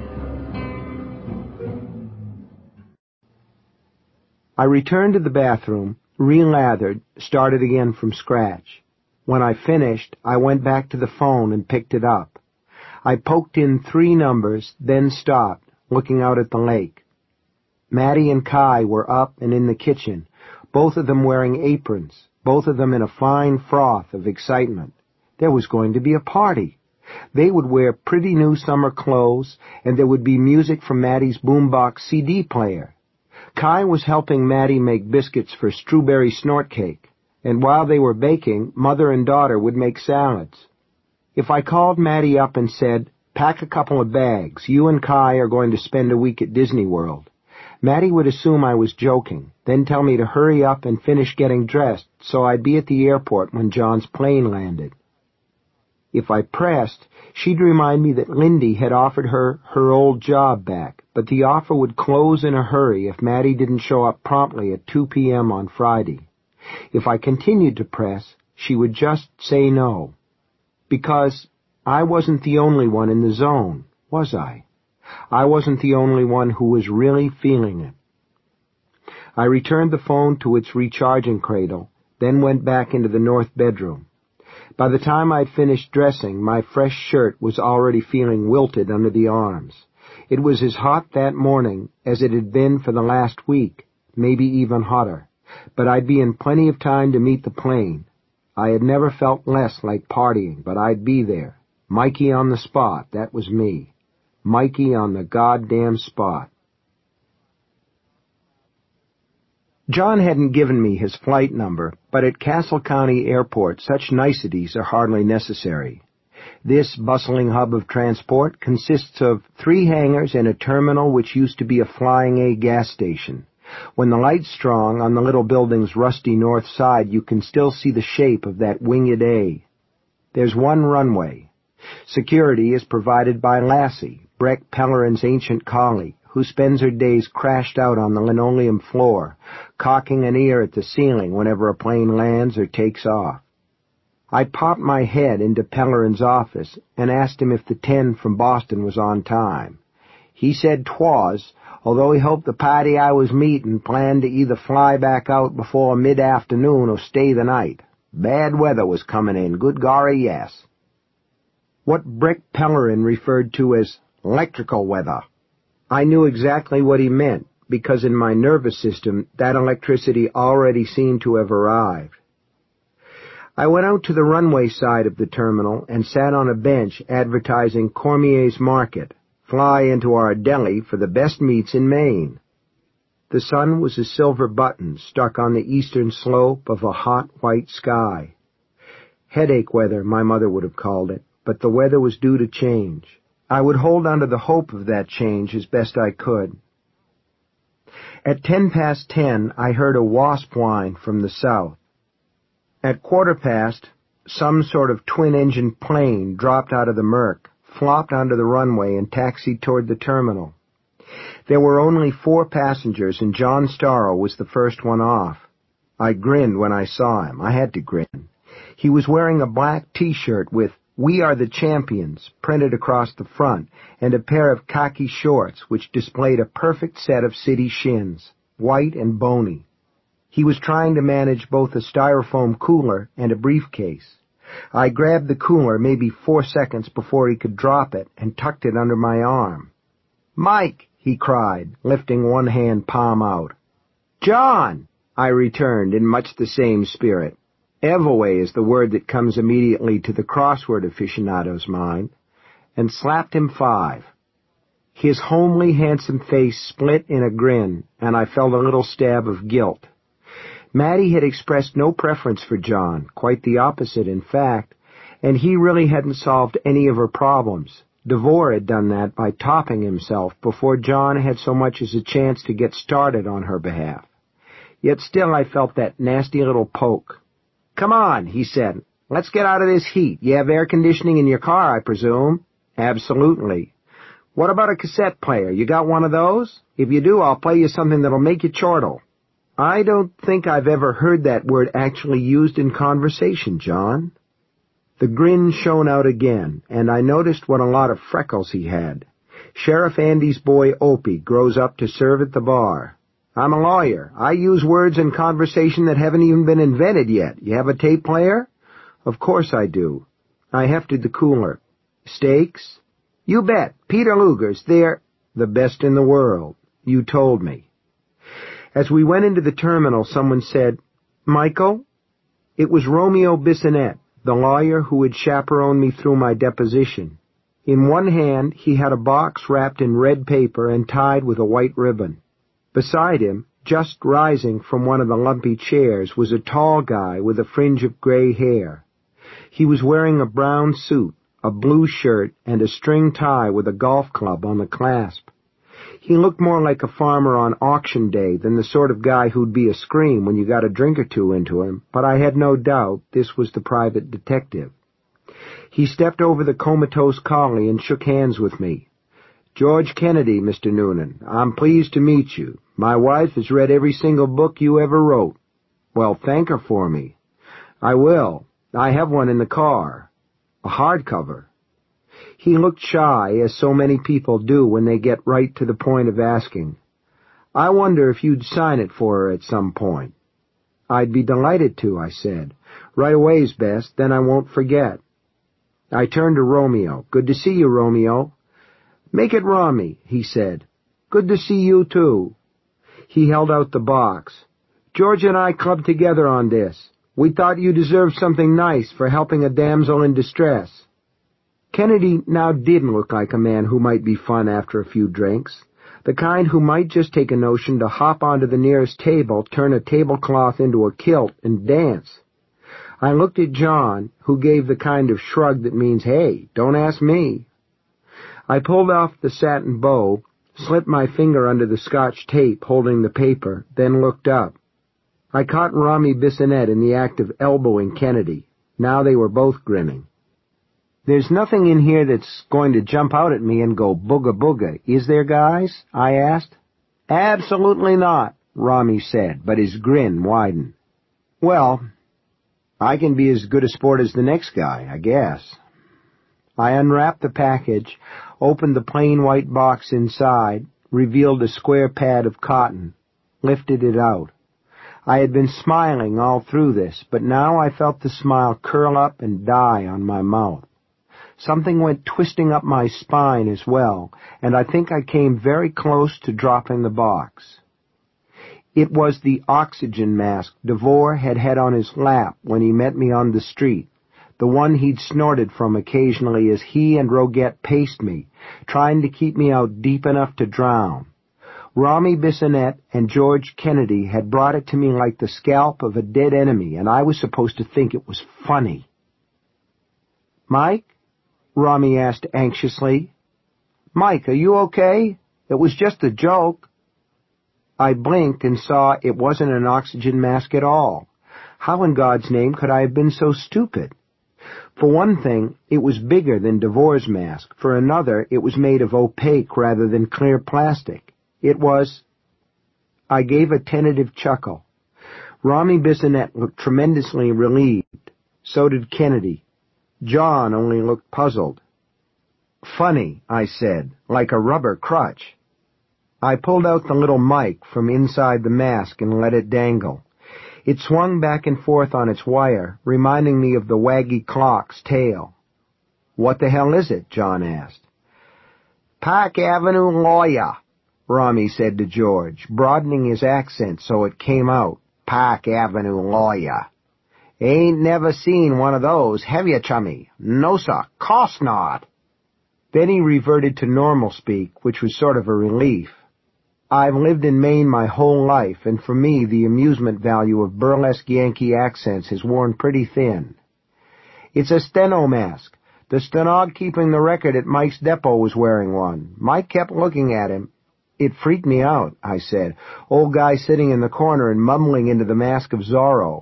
I returned to the bathroom, re-lathered, started again from scratch. When I finished, I went back to the phone and picked it up. I poked in three numbers, then stopped, looking out at the lake. Maddie and Kai were up and in the kitchen, both of them wearing aprons, both of them in a fine froth of excitement. There was going to be a party. They would wear pretty new summer clothes, and there would be music from Maddie's boombox C D player. Kai was helping Maddie make biscuits for Strawberry Snortcake, and while they were baking, mother and daughter would make salads. If I called Maddie up and said, "Pack a couple of bags, you and Kai are going to spend a week at Disney World," Maddie would assume I was joking, then tell me to hurry up and finish getting dressed so I'd be at the airport when John's plane landed. If I pressed, she'd remind me that Lindy had offered her her old job back, but the offer would close in a hurry if Maddie didn't show up promptly at two p.m. on Friday. If I continued to press, she would just say no. Because I wasn't the only one in the zone, was I? I wasn't the only one who was really feeling it. I returned the phone to its recharging cradle, then went back into the north bedroom. By the time I'd finished dressing, my fresh shirt was already feeling wilted under the arms. It was as hot that morning as it had been for the last week, maybe even hotter, but I'd be in plenty of time to meet the plane. I had never felt less like partying, but I'd be there. Mikey on the spot, that was me. Mikey on the goddamn spot. John hadn't given me his flight number, but at Castle County Airport such niceties are hardly necessary. This bustling hub of transport consists of three hangars and a terminal which used to be a Flying A gas station. When the light's strong on the little building's rusty north side, you can still see the shape of that winged A. There's one runway. Security is provided by Lassie, Breck Pellerin's ancient collie, who spends her days crashed out on the linoleum floor, cocking an ear at the ceiling whenever a plane lands or takes off. I popped my head into Pellerin's office and asked him if the ten from Boston was on time. He said 'twas, although he hoped the party I was meeting planned to either fly back out before mid-afternoon or stay the night. Bad weather was coming in, good gorry, yes. What Breck Pellerin referred to as electrical weather. I knew exactly what he meant, because in my nervous system that electricity already seemed to have arrived. I went out to the runway side of the terminal and sat on a bench advertising Cormier's Market. Fly into our deli for the best meats in Maine. The sun was a silver button stuck on the eastern slope of a hot white sky. Headache weather, my mother would have called it, but the weather was due to change. I would hold on to the hope of that change as best I could. At ten past ten, I heard a wasp whine from the south. At quarter past, some sort of twin-engine plane dropped out of the murk, flopped onto the runway, and taxied toward the terminal. There were only four passengers, and John Starro was the first one off. I grinned when I saw him. I had to grin. He was wearing a black T-shirt with "We Are the Champions" printed across the front, and a pair of khaki shorts which displayed a perfect set of city shins, white and bony. He was trying to manage both a styrofoam cooler and a briefcase. I grabbed the cooler maybe four seconds before he could drop it and tucked it under my arm. "Mike!" he cried, lifting one hand palm out. "John!" I returned in much the same spirit. Evaway is the word that comes immediately to the crossword aficionado's mind, and slapped him five. His homely, handsome face split in a grin, and I felt a little stab of guilt. Mattie had expressed no preference for John, quite the opposite, in fact, and he really hadn't solved any of her problems. DeVore had done that by topping himself before John had so much as a chance to get started on her behalf. Yet still I felt that nasty little poke. "Come on," he said. "Let's get out of this heat. You have air conditioning in your car, I presume?" "Absolutely." "What about a cassette player? You got one of those? If you do, I'll play you something that'll make you chortle." "I don't think I've ever heard that word actually used in conversation, John." The grin shone out again, and I noticed what a lot of freckles he had. Sheriff Andy's boy Opie grows up to serve at the bar. "I'm a lawyer. I use words in conversation that haven't even been invented yet. You have a tape player?" "Of course I do." I hefted the cooler. "Steaks?" "You bet. Peter Luger's. They're the best in the world. You told me." As we went into the terminal, someone said, "Michael?" It was Romeo Bissonette, the lawyer who had chaperoned me through my deposition. In one hand, he had a box wrapped in red paper and tied with a white ribbon. Beside him, just rising from one of the lumpy chairs, was a tall guy with a fringe of gray hair. He was wearing a brown suit, a blue shirt, and a string tie with a golf club on the clasp. He looked more like a farmer on auction day than the sort of guy who'd be a scream when you got a drink or two into him, but I had no doubt this was the private detective. He stepped over the comatose collie and shook hands with me. "George Kennedy, Mister Noonan. I'm pleased to meet you. My wife has read every single book you ever wrote." Well, thank her for me. I will. I have one in the car. A hardcover. He looked shy, as so many people do when they get right to the point of asking. I wonder if you'd sign it for her at some point. I'd be delighted to, I said. Right away's best, then I won't forget. I turned to Romeo. Good to see you, Romeo. Make it Romy, he said. Good to see you, too. He held out the box. George and I clubbed together on this. We thought you deserved something nice for helping a damsel in distress. Kennedy now did look like a man who might be fun after a few drinks, the kind who might just take a notion to hop onto the nearest table, turn a tablecloth into a kilt, and dance. I looked at John, who gave the kind of shrug that means, hey, don't ask me. I pulled off the satin bow, slipped my finger under the Scotch tape holding the paper, then looked up. I caught Romy Bissonette in the act of elbowing Kennedy. Now they were both grinning. There's nothing in here that's going to jump out at me and go booga booga, is there, guys? I asked. Absolutely not, Romy said, but his grin widened. Well, I can be as good a sport as the next guy, I guess. I unwrapped the package, opened the plain white box inside, revealed a square pad of cotton, lifted it out. I had been smiling all through this, but now I felt the smile curl up and die on my mouth. Something went twisting up my spine as well, and I think I came very close to dropping the box. It was the oxygen mask Devore had had on his lap when he met me on the street, the one he'd snorted from occasionally as he and Roget paced me, trying to keep me out deep enough to drown. Romy Bissonette and George Kennedy had brought it to me like the scalp of a dead enemy, and I was supposed to think it was funny. Mike? Romy asked anxiously. Mike, are you okay? It was just a joke. I blinked and saw it wasn't an oxygen mask at all. How in God's name could I have been so stupid? For one thing, it was bigger than Devore's mask. For another, it was made of opaque rather than clear plastic. It was... I gave a tentative chuckle. Romy Bissonette looked tremendously relieved. So did Kennedy. John only looked puzzled. Funny, I said, like a rubber crutch. I pulled out the little mic from inside the mask and let it dangle. It swung back and forth on its wire, reminding me of the waggy clock's tail. What the hell is it? John asked. Park Avenue lawyer, Romy said to George, broadening his accent so it came out. Park Avenue lawyer. Ain't never seen one of those, have you, chummy? No, sir, course not. Then he reverted to normal speak, which was sort of a relief. I've lived in Maine my whole life, and for me the amusement value of burlesque Yankee accents has worn pretty thin. It's a steno mask. The stenog keeping the record at Mike's depot was wearing one. Mike kept looking at him. It freaked me out, I said. Old guy sitting in the corner and mumbling into the mask of Zorro.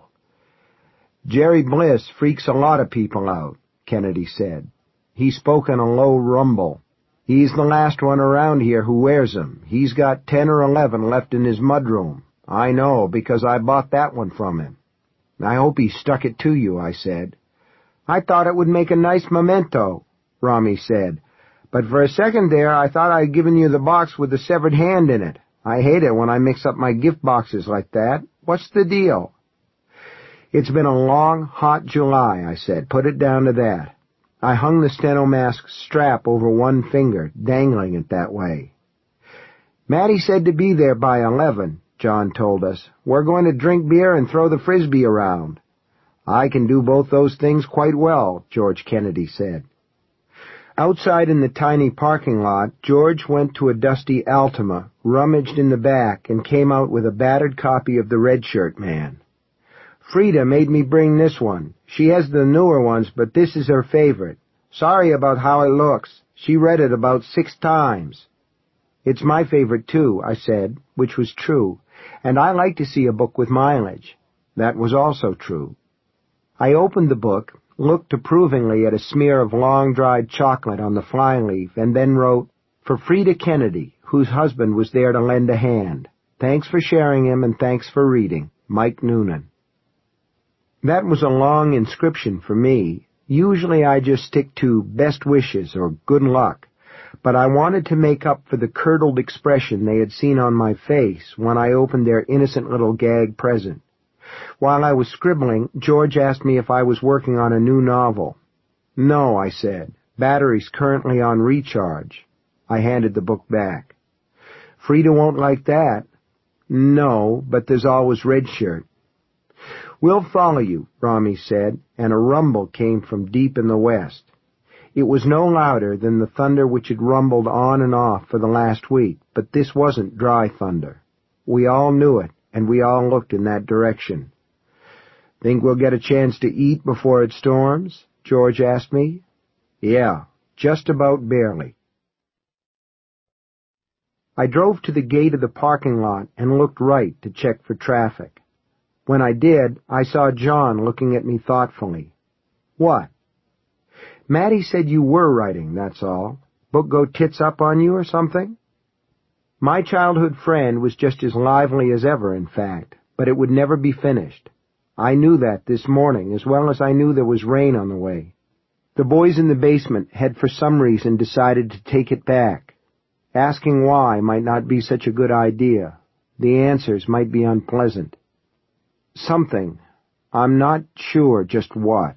Jerry Bliss freaks a lot of people out, Kennedy said. He spoke in a low rumble. He's the last one around here who wears them. He's got ten or eleven left in his mudroom. I know, because I bought that one from him. I hope he stuck it to you, I said. I thought it would make a nice memento, Romy said. But for a second there, I thought I'd given you the box with the severed hand in it. I hate it when I mix up my gift boxes like that. What's the deal? It's been a long, hot July, I said. Put it down to that. I hung the steno mask strap over one finger, dangling it that way. Matty said to be there by eleven, John told us. We're going to drink beer and throw the frisbee around. I can do both those things quite well, George Kennedy said. Outside in the tiny parking lot, George went to a dusty Altima, rummaged in the back, and came out with a battered copy of The Red Shirt Man. Frida made me bring this one. She has the newer ones, but this is her favorite. Sorry about how it looks. She read it about six times. It's my favorite, too, I said, which was true, and I like to see a book with mileage. That was also true. I opened the book, looked approvingly at a smear of long-dried chocolate on the flyleaf, and then wrote, For Frida Kennedy, whose husband was there to lend a hand. Thanks for sharing him, and thanks for reading. Mike Noonan. That was a long inscription for me. Usually I just stick to best wishes or good luck, but I wanted to make up for the curdled expression they had seen on my face when I opened their innocent little gag present. While I was scribbling, George asked me if I was working on a new novel. No, I said. Battery's currently on recharge. I handed the book back. Frida won't like that. No, but there's always Redshirt. We'll follow you, Rami said, and a rumble came from deep in the west. It was no louder than the thunder which had rumbled on and off for the last week, but this wasn't dry thunder. We all knew it, and we all looked in that direction. Think we'll get a chance to eat before it storms? George asked me. Yeah, just about barely. I drove to the gate of the parking lot and looked right to check for traffic. When I did, I saw John looking at me thoughtfully. What? Matty said you were writing, that's all. Book go tits up on you or something? My childhood friend was just as lively as ever, in fact, but it would never be finished. I knew that this morning, as well as I knew there was rain on the way. The boys in the basement had for some reason decided to take it back. Asking why might not be such a good idea. The answers might be unpleasant. Something. I'm not sure just what.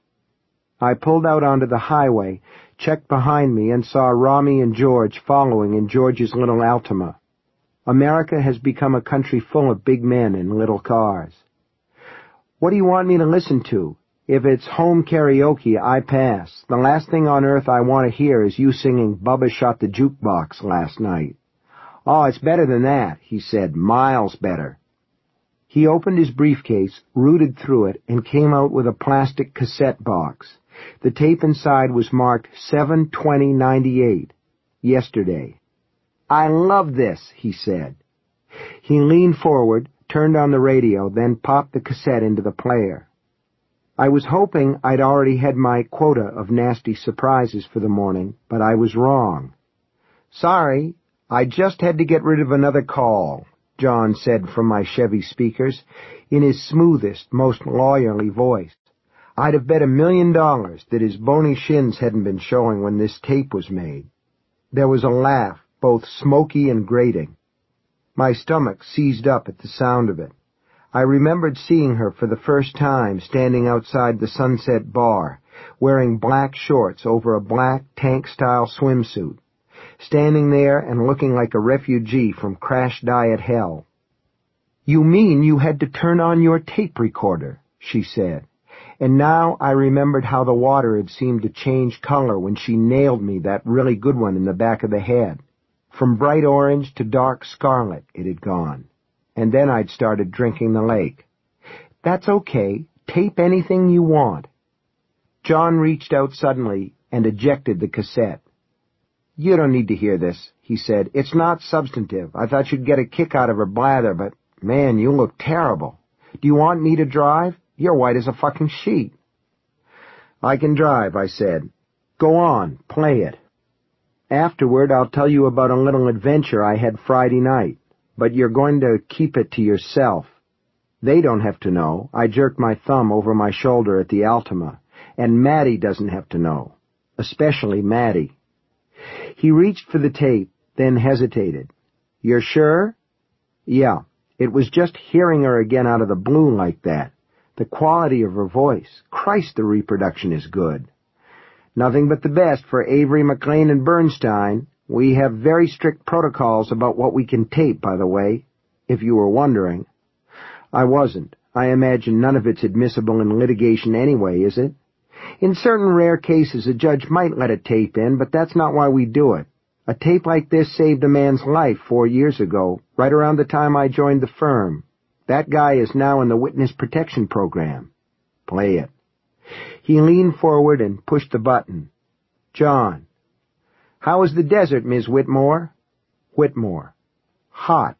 I pulled out onto the highway, checked behind me, and saw Rami and George following in George's little Altima. America has become a country full of big men in little cars. What do you want me to listen to? If it's home karaoke, I pass. The last thing on earth I want to hear is you singing Bubba Shot the Jukebox last night. Oh, it's better than that, he said, miles better. He opened his briefcase, rooted through it, and came out with a plastic cassette box. The tape inside was marked seven twenty ninety-eight, yesterday. I love this, he said. He leaned forward, turned on the radio, then popped the cassette into the player. I was hoping I'd already had my quota of nasty surprises for the morning, but I was wrong. Sorry, I just had to get rid of another call, John said from my Chevy speakers, in his smoothest, most lawyerly voice. I'd have bet a million dollars that his bony shins hadn't been showing when this tape was made. There was a laugh, both smoky and grating. My stomach seized up at the sound of it. I remembered seeing her for the first time standing outside the Sunset Bar, wearing black shorts over a black tank-style swimsuit, standing there and looking like a refugee from crash diet hell. You mean you had to turn on your tape recorder, she said. And now I remembered how the water had seemed to change color when she nailed me that really good one in the back of the head. From bright orange to dark scarlet it had gone. And then I'd started drinking the lake. That's okay. Tape anything you want. John reached out suddenly and ejected the cassette. You don't need to hear this, he said. It's not substantive. I thought you'd get a kick out of her blather, but, man, you look terrible. Do you want me to drive? You're white as a fucking sheet. I can drive, I said. Go on, play it. Afterward, I'll tell you about a little adventure I had Friday night, but you're going to keep it to yourself. They don't have to know. I jerked my thumb over my shoulder at the Altima, and Matty doesn't have to know, especially Matty. He reached for the tape, then hesitated. You're sure? Yeah, it was just hearing her again out of the blue like that. The quality of her voice. Christ, the reproduction is good. Nothing but the best for Avery, McLean, and Bernstein. We have very strict protocols about what we can tape, by the way, if you were wondering. I wasn't. I imagine none of it's admissible in litigation anyway, is it? In certain rare cases, a judge might let a tape in, but that's not why we do it. A tape like this saved a man's life four years ago, right around the time I joined the firm. That guy is now in the witness protection program. Play it. He leaned forward and pushed the button. John. How is the desert, Miss Whitmore? Whitmore. Hot.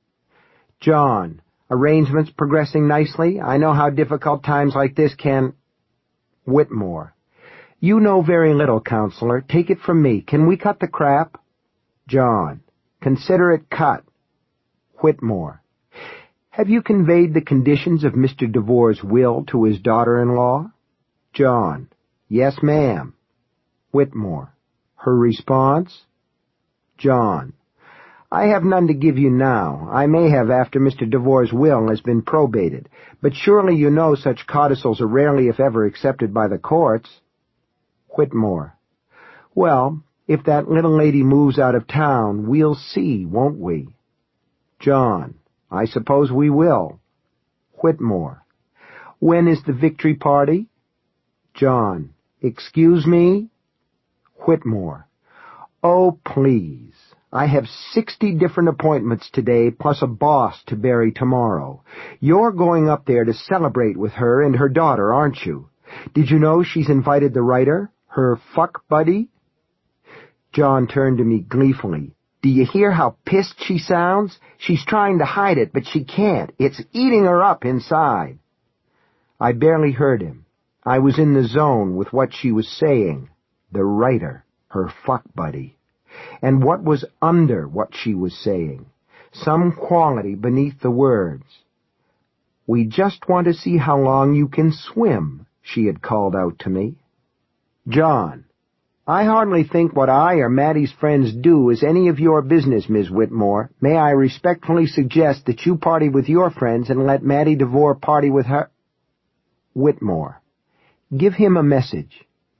John. Arrangements progressing nicely? I know how difficult times like this can... Whitmore. You know very little, counselor. Take it from me. Can we cut the crap? John. Consider it cut. Whitmore. Have you conveyed the conditions of Mister Devore's will to his daughter-in-law? John. Yes, ma'am. Whitmore. Her response? John. I have none to give you now. I may have after Mister Devore's will has been probated, but surely you know such codicils are rarely if ever accepted by the courts. Whitmore. Well, if that little lady moves out of town, we'll see, won't we? John. I suppose we will. Whitmore. When is the victory party? John. Excuse me? Whitmore. Oh, please. I have sixty different appointments today, plus a boss to bury tomorrow. You're going up there to celebrate with her and her daughter, aren't you? Did you know she's invited the writer, her fuck buddy? John turned to me gleefully. Do you hear how pissed she sounds? She's trying to hide it, but she can't. It's eating her up inside. I barely heard him. I was in the zone with what she was saying. The writer, her fuck buddy. And what was under what she was saying? Some quality beneath the words. We just want to see how long you can swim, she had called out to me. John. I hardly think what I or Mattie's friends do is any of your business, Miss Whitmore. May I respectfully suggest that you party with your friends and let Mattie Devore party with her... Whitmore. Give him a message.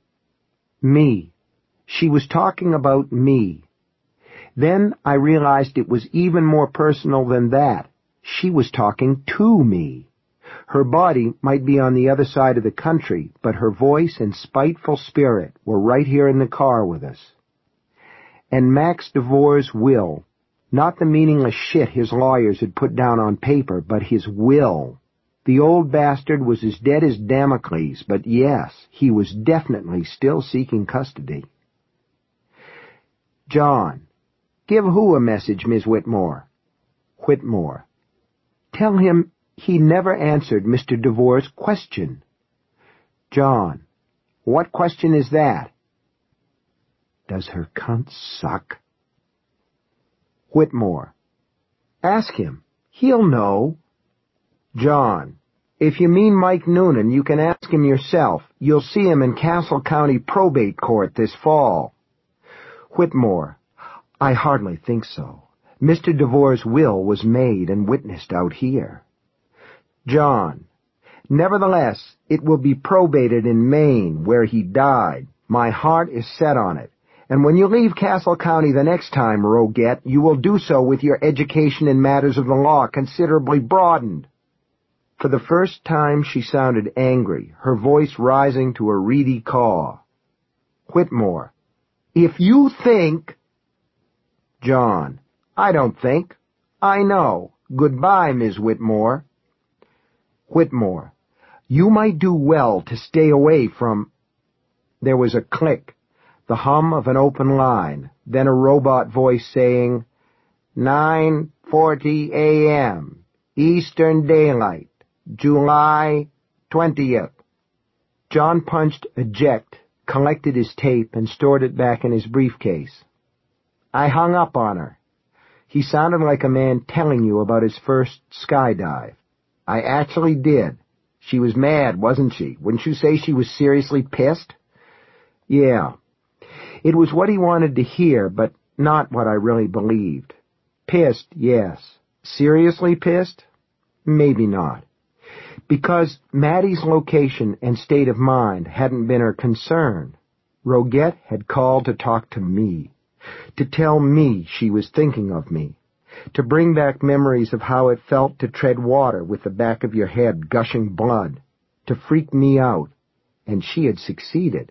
Me. She was talking about me. Then I realized it was even more personal than that. She was talking to me. Her body might be on the other side of the country, but her voice and spiteful spirit were right here in the car with us. And Max Devore's will, not the meaningless shit his lawyers had put down on paper, but his will. The old bastard was as dead as Damocles, but yes, he was definitely still seeking custody. John. Give who a message, Miss Whitmore? Whitmore. Tell him he never answered Mister Devore's question. John. What question is that? Does her cunt suck? Whitmore. Ask him. He'll know. John. If you mean Mike Noonan, you can ask him yourself. You'll see him in Castle County Probate Court this fall. Whitmore. I hardly think so. Mister Devore's will was made and witnessed out here. John. Nevertheless, it will be probated in Maine, where he died. My heart is set on it. And when you leave Castle County the next time, Roget, you will do so with your education in matters of the law considerably broadened. For the first time she sounded angry, her voice rising to a reedy caw. Whitmore. If you think... John. I don't think. I know. Goodbye, Miss Whitmore. Whitmore. You might do well to stay away from... There was a click, the hum of an open line, then a robot voice saying, nine forty a.m. Eastern Daylight, July twentieth. John punched eject, collected his tape, and stored it back in his briefcase. I hung up on her. He sounded like a man telling you about his first skydive. I actually did. She was mad, wasn't she? Wouldn't you say she was seriously pissed? Yeah. It was what he wanted to hear, but not what I really believed. Pissed, yes. Seriously pissed? Maybe not. Because Mattie's location and state of mind hadn't been her concern. Roget had called to talk to me, to tell me she was thinking of me, to bring back memories of how it felt to tread water with the back of your head gushing blood, to freak me out, and she had succeeded.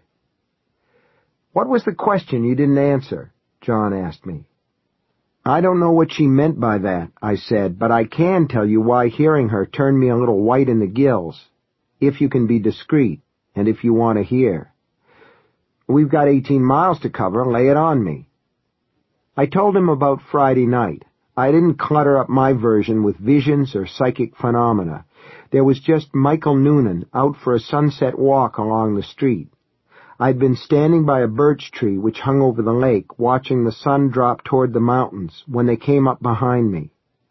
What was the question you didn't answer? John asked me. I don't know what she meant by that, I said, but I can tell you why hearing her turned me a little white in the gills, if you can be discreet, and if you want to hear. We've got eighteen miles to cover, lay it on me. I told him about Friday night. I didn't clutter up my version with visions or psychic phenomena. There was just Michael Noonan out for a sunset walk along the street. I'd been standing by a birch tree which hung over the lake, watching the sun drop toward the mountains when they came up behind me.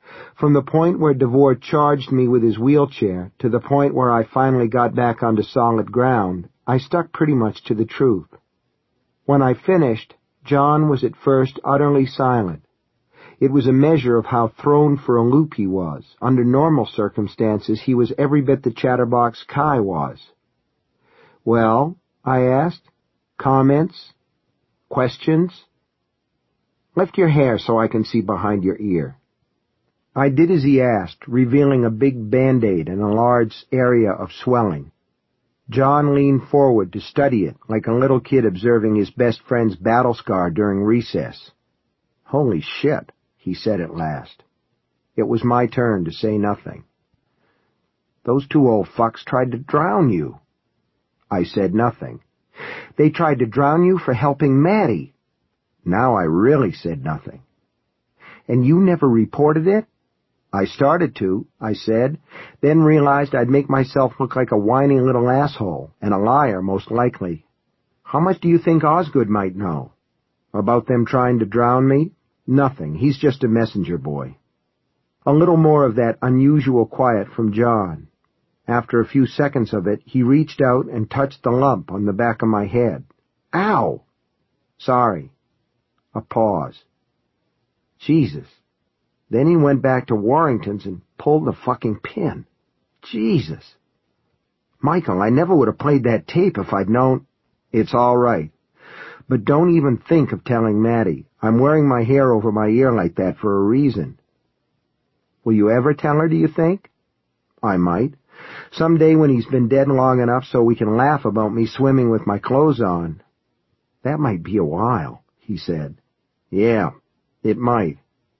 From the point where Devore charged me with his wheelchair to the point where I finally got back onto solid ground, I stuck pretty much to the truth. When I finished, John was at first utterly silent. It was a measure of how thrown for a loop he was. Under normal circumstances, he was every bit the chatterbox Kai was. "Well?" I asked. "Comments? Questions? Lift your hair so I can see behind your ear." I did as he asked, revealing a big Band-Aid and a large area of swelling. John leaned forward to study it, like a little kid observing his best friend's battle scar during recess. "Holy shit," he said at last. It was my turn to say nothing. "Those two old fucks tried to drown you." I said nothing. "They tried to drown you for helping Maddie." Now I really said nothing. "And you never reported it?" "I started to," I said, then realized I'd make myself look like a whiny little asshole, and a liar most likely. "How much do you think Osgood might know?" "About them trying to drown me? Nothing. He's just a messenger boy." A little more of that unusual quiet from John. After a few seconds of it, he reached out and touched the lump on the back of my head. "Ow!" "Sorry." A pause. Jesus. Then he went back to Warrington's and pulled the fucking pin. Jesus. "Michael, I never would have played that tape if I'd known—" "It's all right. But don't even think of telling Maddie. I'm wearing my hair over my ear like that for a reason." "Will you ever tell her, do you think?" "I might. Someday when he's been dead long enough so we can laugh about me swimming with my clothes on." "That might be a while," he said. "Yeah, it might."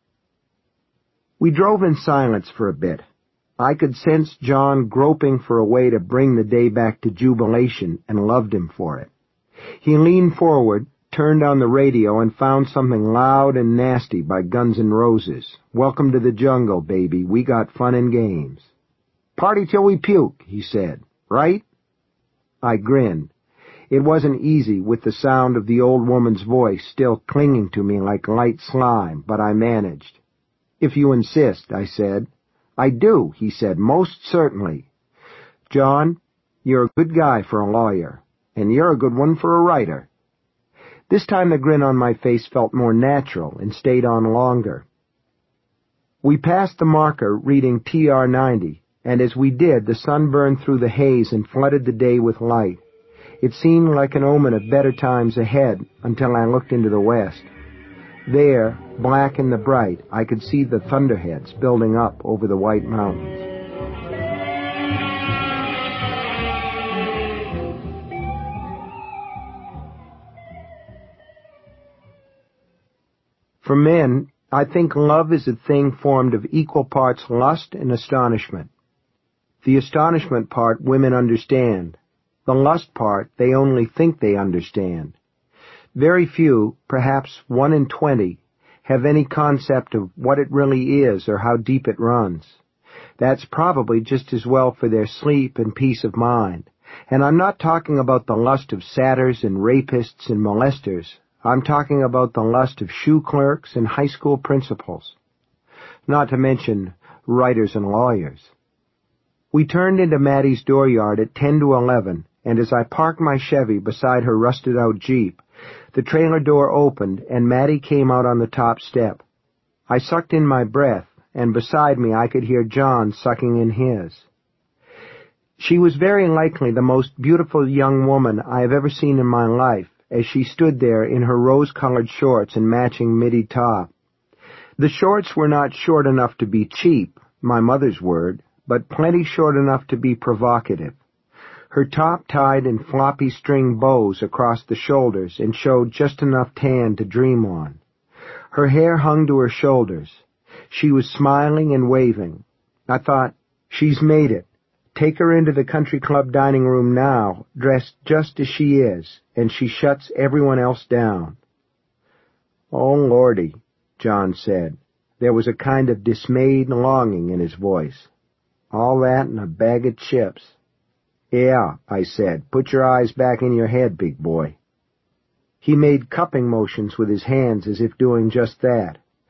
We drove in silence for a bit. I could sense John groping for a way to bring the day back to jubilation, and loved him for it. He leaned forward, turned on the radio, and found something loud and nasty by Guns N' Roses. "Welcome to the jungle, baby. We got fun and games." "Party till we puke," he said. "Right?" I grinned. It wasn't easy with the sound of the old woman's voice still clinging to me like light slime, but I managed. "If you insist," I said. "I do," he said, "most certainly." "John, you're a good guy for a lawyer, and you're a good one for a writer." This time the grin on my face felt more natural and stayed on longer. We passed the marker reading T R ninety, and as we did, the sun burned through the haze and flooded the day with light. It seemed like an omen of better times ahead until I looked into the west. There, black in the bright, I could see the thunderheads building up over the white mountains. For men, I think love is a thing formed of equal parts lust and astonishment. The astonishment part women understand. The lust part they only think they understand. Very few, perhaps one in twenty, have any concept of what it really is or how deep it runs. That's probably just as well for their sleep and peace of mind. And I'm not talking about the lust of satyrs and rapists and molesters. I'm talking about the lust of shoe clerks and high school principals. Not to mention writers and lawyers. We turned into Maddie's dooryard at ten to eleven, and as I parked my Chevy beside her rusted-out Jeep, the trailer door opened, and Maddie came out on the top step. I sucked in my breath, and beside me I could hear John sucking in his. She was very likely the most beautiful young woman I have ever seen in my life, as she stood there in her rose-colored shorts and matching midi top. The shorts were not short enough to be cheap, my mother's word, but plenty short enough to be provocative. Her top tied in floppy string bows across the shoulders and showed just enough tan to dream on. Her hair hung to her shoulders. She was smiling and waving. I thought, she's made it. Take her into the country club dining room now, dressed just as she is, and she shuts everyone else down. "Oh, Lordy," John said. There was a kind of dismayed longing in his voice. "All that and a bag of chips." "Yeah," I said. "Put your eyes back in your head, big boy." He made cupping motions with his hands as if doing just that.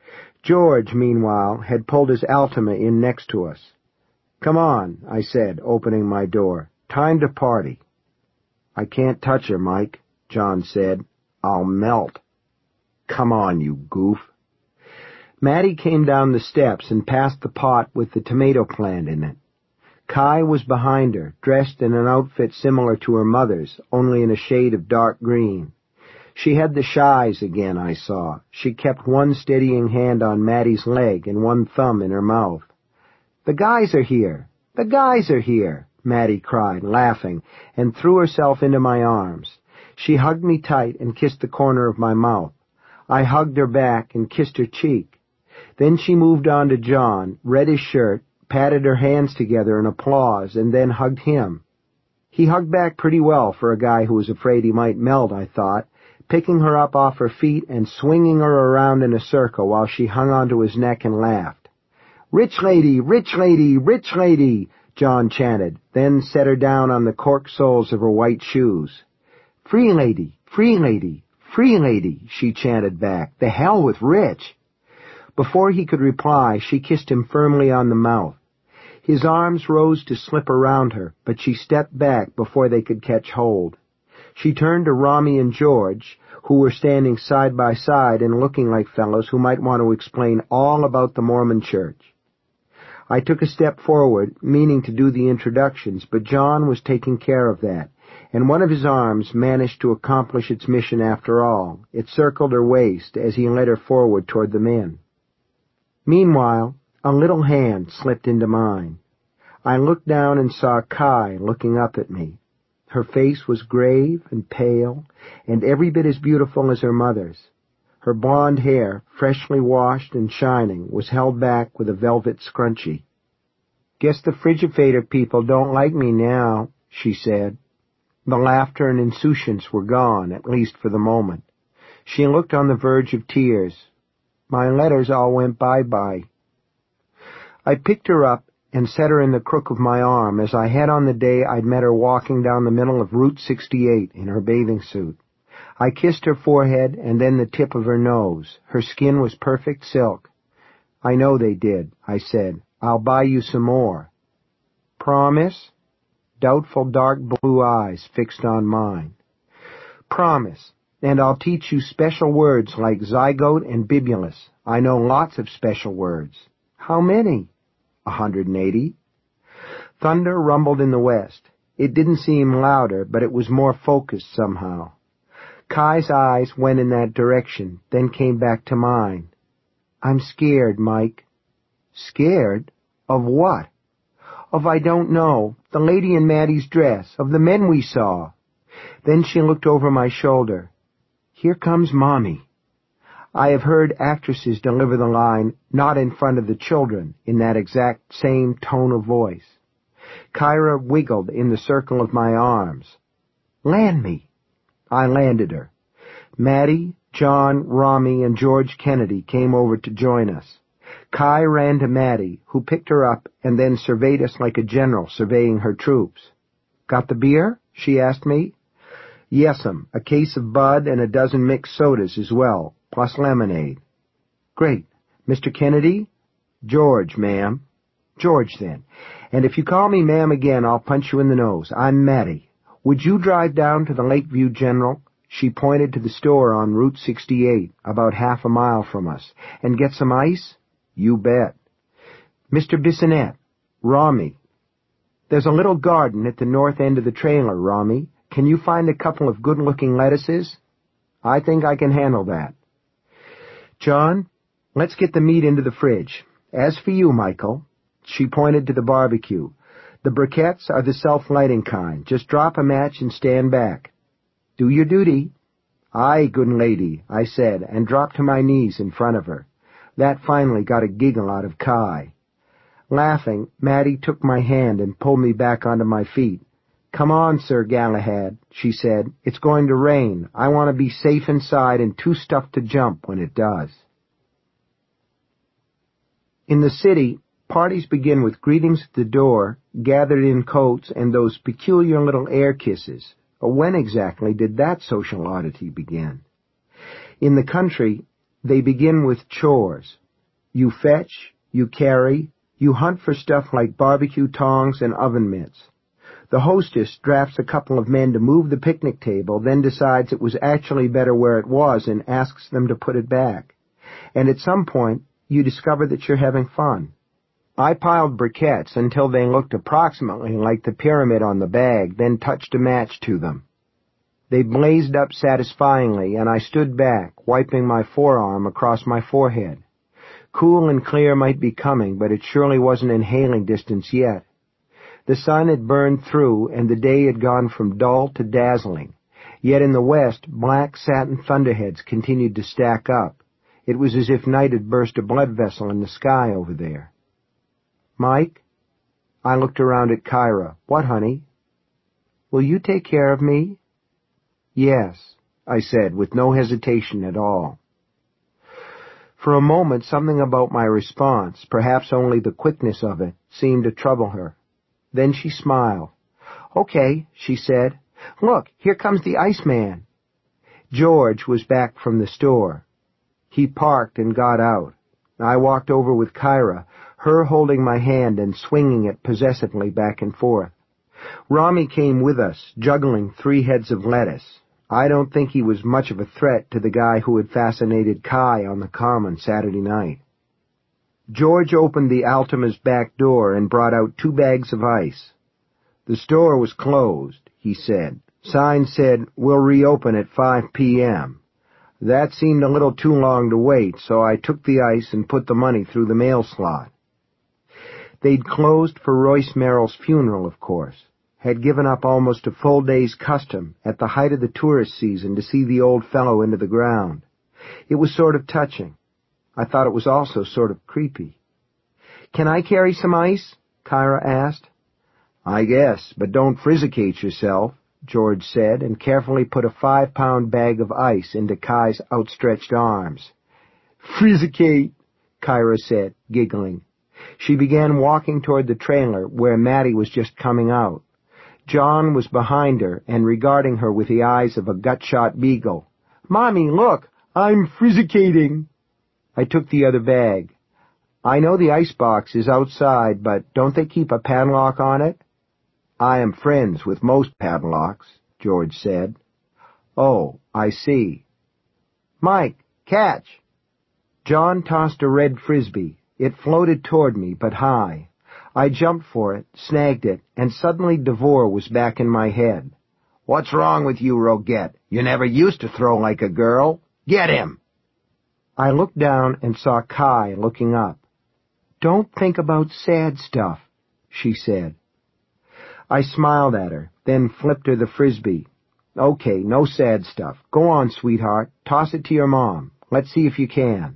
George, meanwhile, had pulled his Altima in next to us. "Come on," I said, opening my door. "Time to party." "I can't touch her, Mike," John said. "I'll melt." "Come on, you goof." Mattie came down the steps and passed the pot with the tomato plant in it. Kai was behind her, dressed in an outfit similar to her mother's, only in a shade of dark green. She had the shies again, I saw. She kept one steadying hand on Mattie's leg and one thumb in her mouth. "The guys are here! The guys are here!" Mattie cried, laughing, and threw herself into my arms. She hugged me tight and kissed the corner of my mouth. I hugged her back and kissed her cheek. Then she moved on to John, read his shirt, patted her hands together in applause, and then hugged him. He hugged back pretty well for a guy who was afraid he might melt, I thought, picking her up off her feet and swinging her around in a circle while she hung onto his neck and laughed. "Rich lady, rich lady, rich lady," John chanted, then set her down on the cork soles of her white shoes. "Free lady, free lady, free lady," she chanted back. "The hell with rich." Before he could reply, she kissed him firmly on the mouth. His arms rose to slip around her, but she stepped back before they could catch hold. She turned to Rami and George, who were standing side by side and looking like fellows who might want to explain all about the Mormon Church. I took a step forward, meaning to do the introductions, but John was taking care of that, and one of his arms managed to accomplish its mission after all. It circled her waist as he led her forward toward the men. Meanwhile, a little hand slipped into mine. I looked down and saw Kai looking up at me. Her face was grave and pale, and every bit as beautiful as her mother's. Her blonde hair, freshly washed and shining, was held back with a velvet scrunchie. "Guess the Frigidator people don't like me now," she said. The laughter and insouciance were gone, at least for the moment. She looked on the verge of tears. "My letters all went bye-bye." I picked her up and set her in the crook of my arm as I had on the day I'd met her walking down the middle of Route sixty-eight in her bathing suit. I kissed her forehead and then the tip of her nose. Her skin was perfect silk. "I know they did," I said. "I'll buy you some more." "Promise?" Doubtful dark blue eyes fixed on mine. "Promise. And I'll teach you special words like zygote and bibulus. I know lots of special words." "How many?" A hundred and eighty." Thunder rumbled in the west. It didn't seem louder, but it was more focused somehow. Kai's eyes went in that direction, then came back to mine. "I'm scared, Mike." "Scared? Of what?" "Of I don't know. The lady in Mattie's dress. Of the men we saw." Then she looked over my shoulder. "Here comes Mommy." I have heard actresses deliver the line, "not in front of the children," in that exact same tone of voice. Kyra wiggled in the circle of my arms. "Land me." I landed her. Mattie, John, Rami, and George Kennedy came over to join us. Kai ran to Mattie, who picked her up and then surveyed us like a general surveying her troops. "Got the beer?" she asked me. "Yes'm, a case of Bud and a dozen mixed sodas as well, plus lemonade." "Great. Mister Kennedy?" "George, ma'am." "George, then. And if you call me ma'am again, I'll punch you in the nose. I'm Mattie. Would you drive down to the Lakeview General?" She pointed to the store on Route sixty-eight, about half a mile from us. "And get some ice?" "You bet." "Mister Bissonette." "Rami." "There's a little garden at the north end of the trailer, Rami. Can you find a couple of good-looking lettuces?" "I think I can handle that." "John, let's get the meat into the fridge. As for you, Michael," she pointed to the barbecue, "the briquettes are the self-lighting kind. Just drop a match and stand back." "Do your duty." "Aye, good lady," I said, and dropped to my knees in front of her. That finally got a giggle out of Kai. Laughing, Mattie took my hand and pulled me back onto my feet. "Come on, Sir Galahad," she said. "It's going to rain. I want to be safe inside and too stuffed to jump when it does." In the city, parties begin with greetings at the door, gathered-in coats, and those peculiar little air kisses. When exactly did that social oddity begin? In the country, they begin with chores. You fetch, you carry, you hunt for stuff like barbecue tongs and oven mitts. The hostess drafts a couple of men to move the picnic table, then decides it was actually better where it was and asks them to put it back. And at some point, you discover that you're having fun. I piled briquettes until they looked approximately like the pyramid on the bag, then touched a match to them. They blazed up satisfyingly, and I stood back, wiping my forearm across my forehead. Cool and clear might be coming, but it surely wasn't in hailing distance yet. The sun had burned through, and the day had gone from dull to dazzling. Yet in the west, black satin thunderheads continued to stack up. It was as if night had burst a blood vessel in the sky over there. "Mike?" I looked around at Kyra. "What, honey?" "Will you take care of me?" "Yes," I said, with no hesitation at all. For a moment, something about my response, perhaps only the quickness of it, seemed to trouble her. Then she smiled. "Okay," she said. "Look, here comes the Iceman." George was back from the store. He parked and got out. I walked over with Kyra, her holding my hand and swinging it possessively back and forth. Rami came with us, juggling three heads of lettuce. I don't think he was much of a threat to the guy who had fascinated Kai on the common Saturday night. George opened the Altima's back door and brought out two bags of ice. "The store was closed," he said. "Sign said, 'We'll reopen at five p.m. That seemed a little too long to wait, so I took the ice and put the money through the mail slot." They'd closed for Royce Merrill's funeral, of course. Had given up almost a full day's custom at the height of the tourist season to see the old fellow into the ground. It was sort of touching. I thought it was also sort of creepy. "Can I carry some ice?" Kyra asked. "I guess, but don't frizzicate yourself," George said, and carefully put a five-pound bag of ice into Kai's outstretched arms. "Frizzicate," Kyra said, giggling. She began walking toward the trailer, where Mattie was just coming out. John was behind her and regarding her with the eyes of a gut-shot beagle. "Mommy, look! I'm frizzicating!" I took the other bag. "I know the icebox is outside, but don't they keep a padlock on it?" "I am friends with most padlocks," George said. "Oh, I see." "Mike, catch!" John tossed a red frisbee. It floated toward me, but high. I jumped for it, snagged it, and suddenly Devore was back in my head. "What's wrong with you, Roget? You never used to throw like a girl. Get him!" I looked down and saw Kai looking up. "Don't think about sad stuff," she said. I smiled at her, then flipped her the frisbee. "Okay, no sad stuff. Go on, sweetheart. Toss it to your mom. Let's see if you can."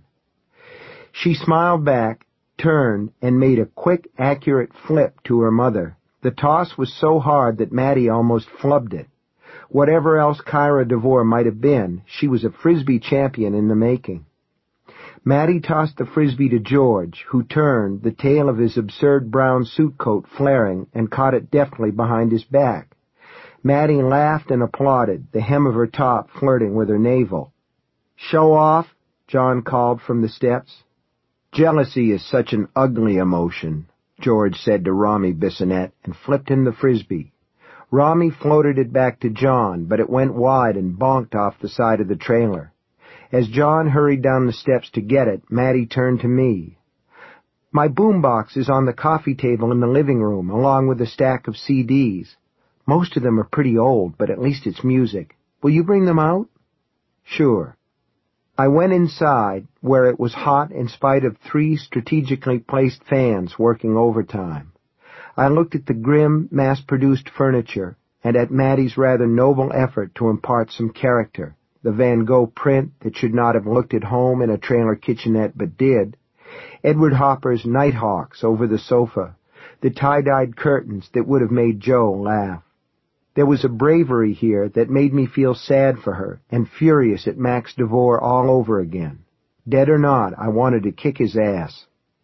She smiled back, turned, and made a quick, accurate flip to her mother. The toss was so hard that Mattie almost flubbed it. Whatever else Kyra Devore might have been, she was a frisbee champion in the making. Mattie tossed the frisbee to George, who turned, the tail of his absurd brown suit coat flaring, and caught it deftly behind his back. Mattie laughed and applauded, the hem of her top flirting with her navel. "Show off," John called from the steps. "Jealousy is such an ugly emotion," George said to Rami Bissonette, and flipped him the frisbee. Rami floated it back to John, but it went wide and bonked off the side of the trailer. As John hurried down the steps to get it, Mattie turned to me. "My boombox is on the coffee table in the living room, along with a stack of C Ds. Most of them are pretty old, but at least it's music. Will you bring them out?" "Sure." I went inside, where it was hot in spite of three strategically placed fans working overtime. I looked at the grim, mass-produced furniture, and at Mattie's rather noble effort to impart some character. The Van Gogh print that should not have looked at home in a trailer kitchenette but did, Edward Hopper's Nighthawks over the sofa, the tie-dyed curtains that would have made Joe laugh. There was a bravery here that made me feel sad for her and furious at Max Devore all over again. Dead or not, I wanted to kick his ass.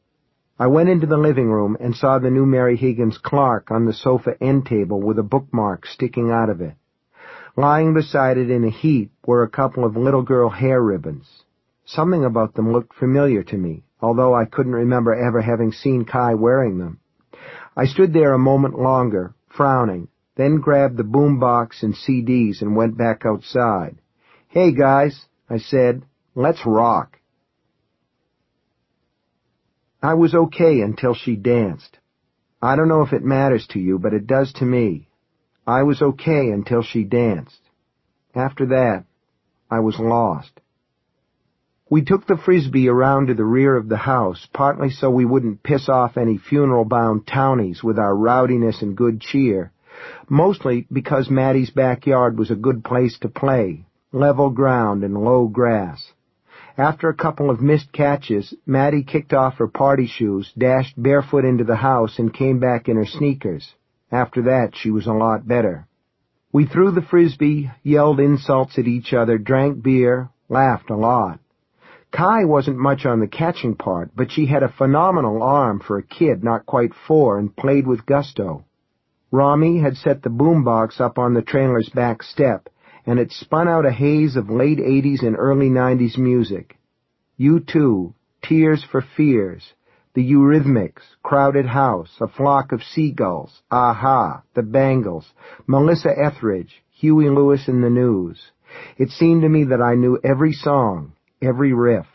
I went into the living room and saw the new Mary Higgins Clark on the sofa end table with a bookmark sticking out of it. Lying beside it in a heap were a couple of little girl hair ribbons. Something about them looked familiar to me, although I couldn't remember ever having seen Kai wearing them. I stood there a moment longer, frowning, then grabbed the boom box and C Ds and went back outside. "Hey, guys," I said, "let's rock." I was okay until she danced. I don't know if it matters to you, but it does to me. I was okay until she danced. After that, I was lost. We took the Frisbee around to the rear of the house, partly so we wouldn't piss off any funeral-bound townies with our rowdiness and good cheer, mostly because Maddie's backyard was a good place to play, level ground and low grass. After a couple of missed catches, Maddie kicked off her party shoes, dashed barefoot into the house, and came back in her sneakers. After that, she was a lot better. We threw the Frisbee, yelled insults at each other, drank beer, laughed a lot. Kai wasn't much on the catching part, but she had a phenomenal arm for a kid not quite four and played with gusto. Rami had set the boombox up on the trailer's back step, and it spun out a haze of late eighties and early nineties music. U two, Tears for Fears, the Eurythmics, Crowded House, A Flock of Seagulls, Aha, the Bangles, Melissa Etheridge, Huey Lewis and the News. It seemed to me that I knew every song, every riff.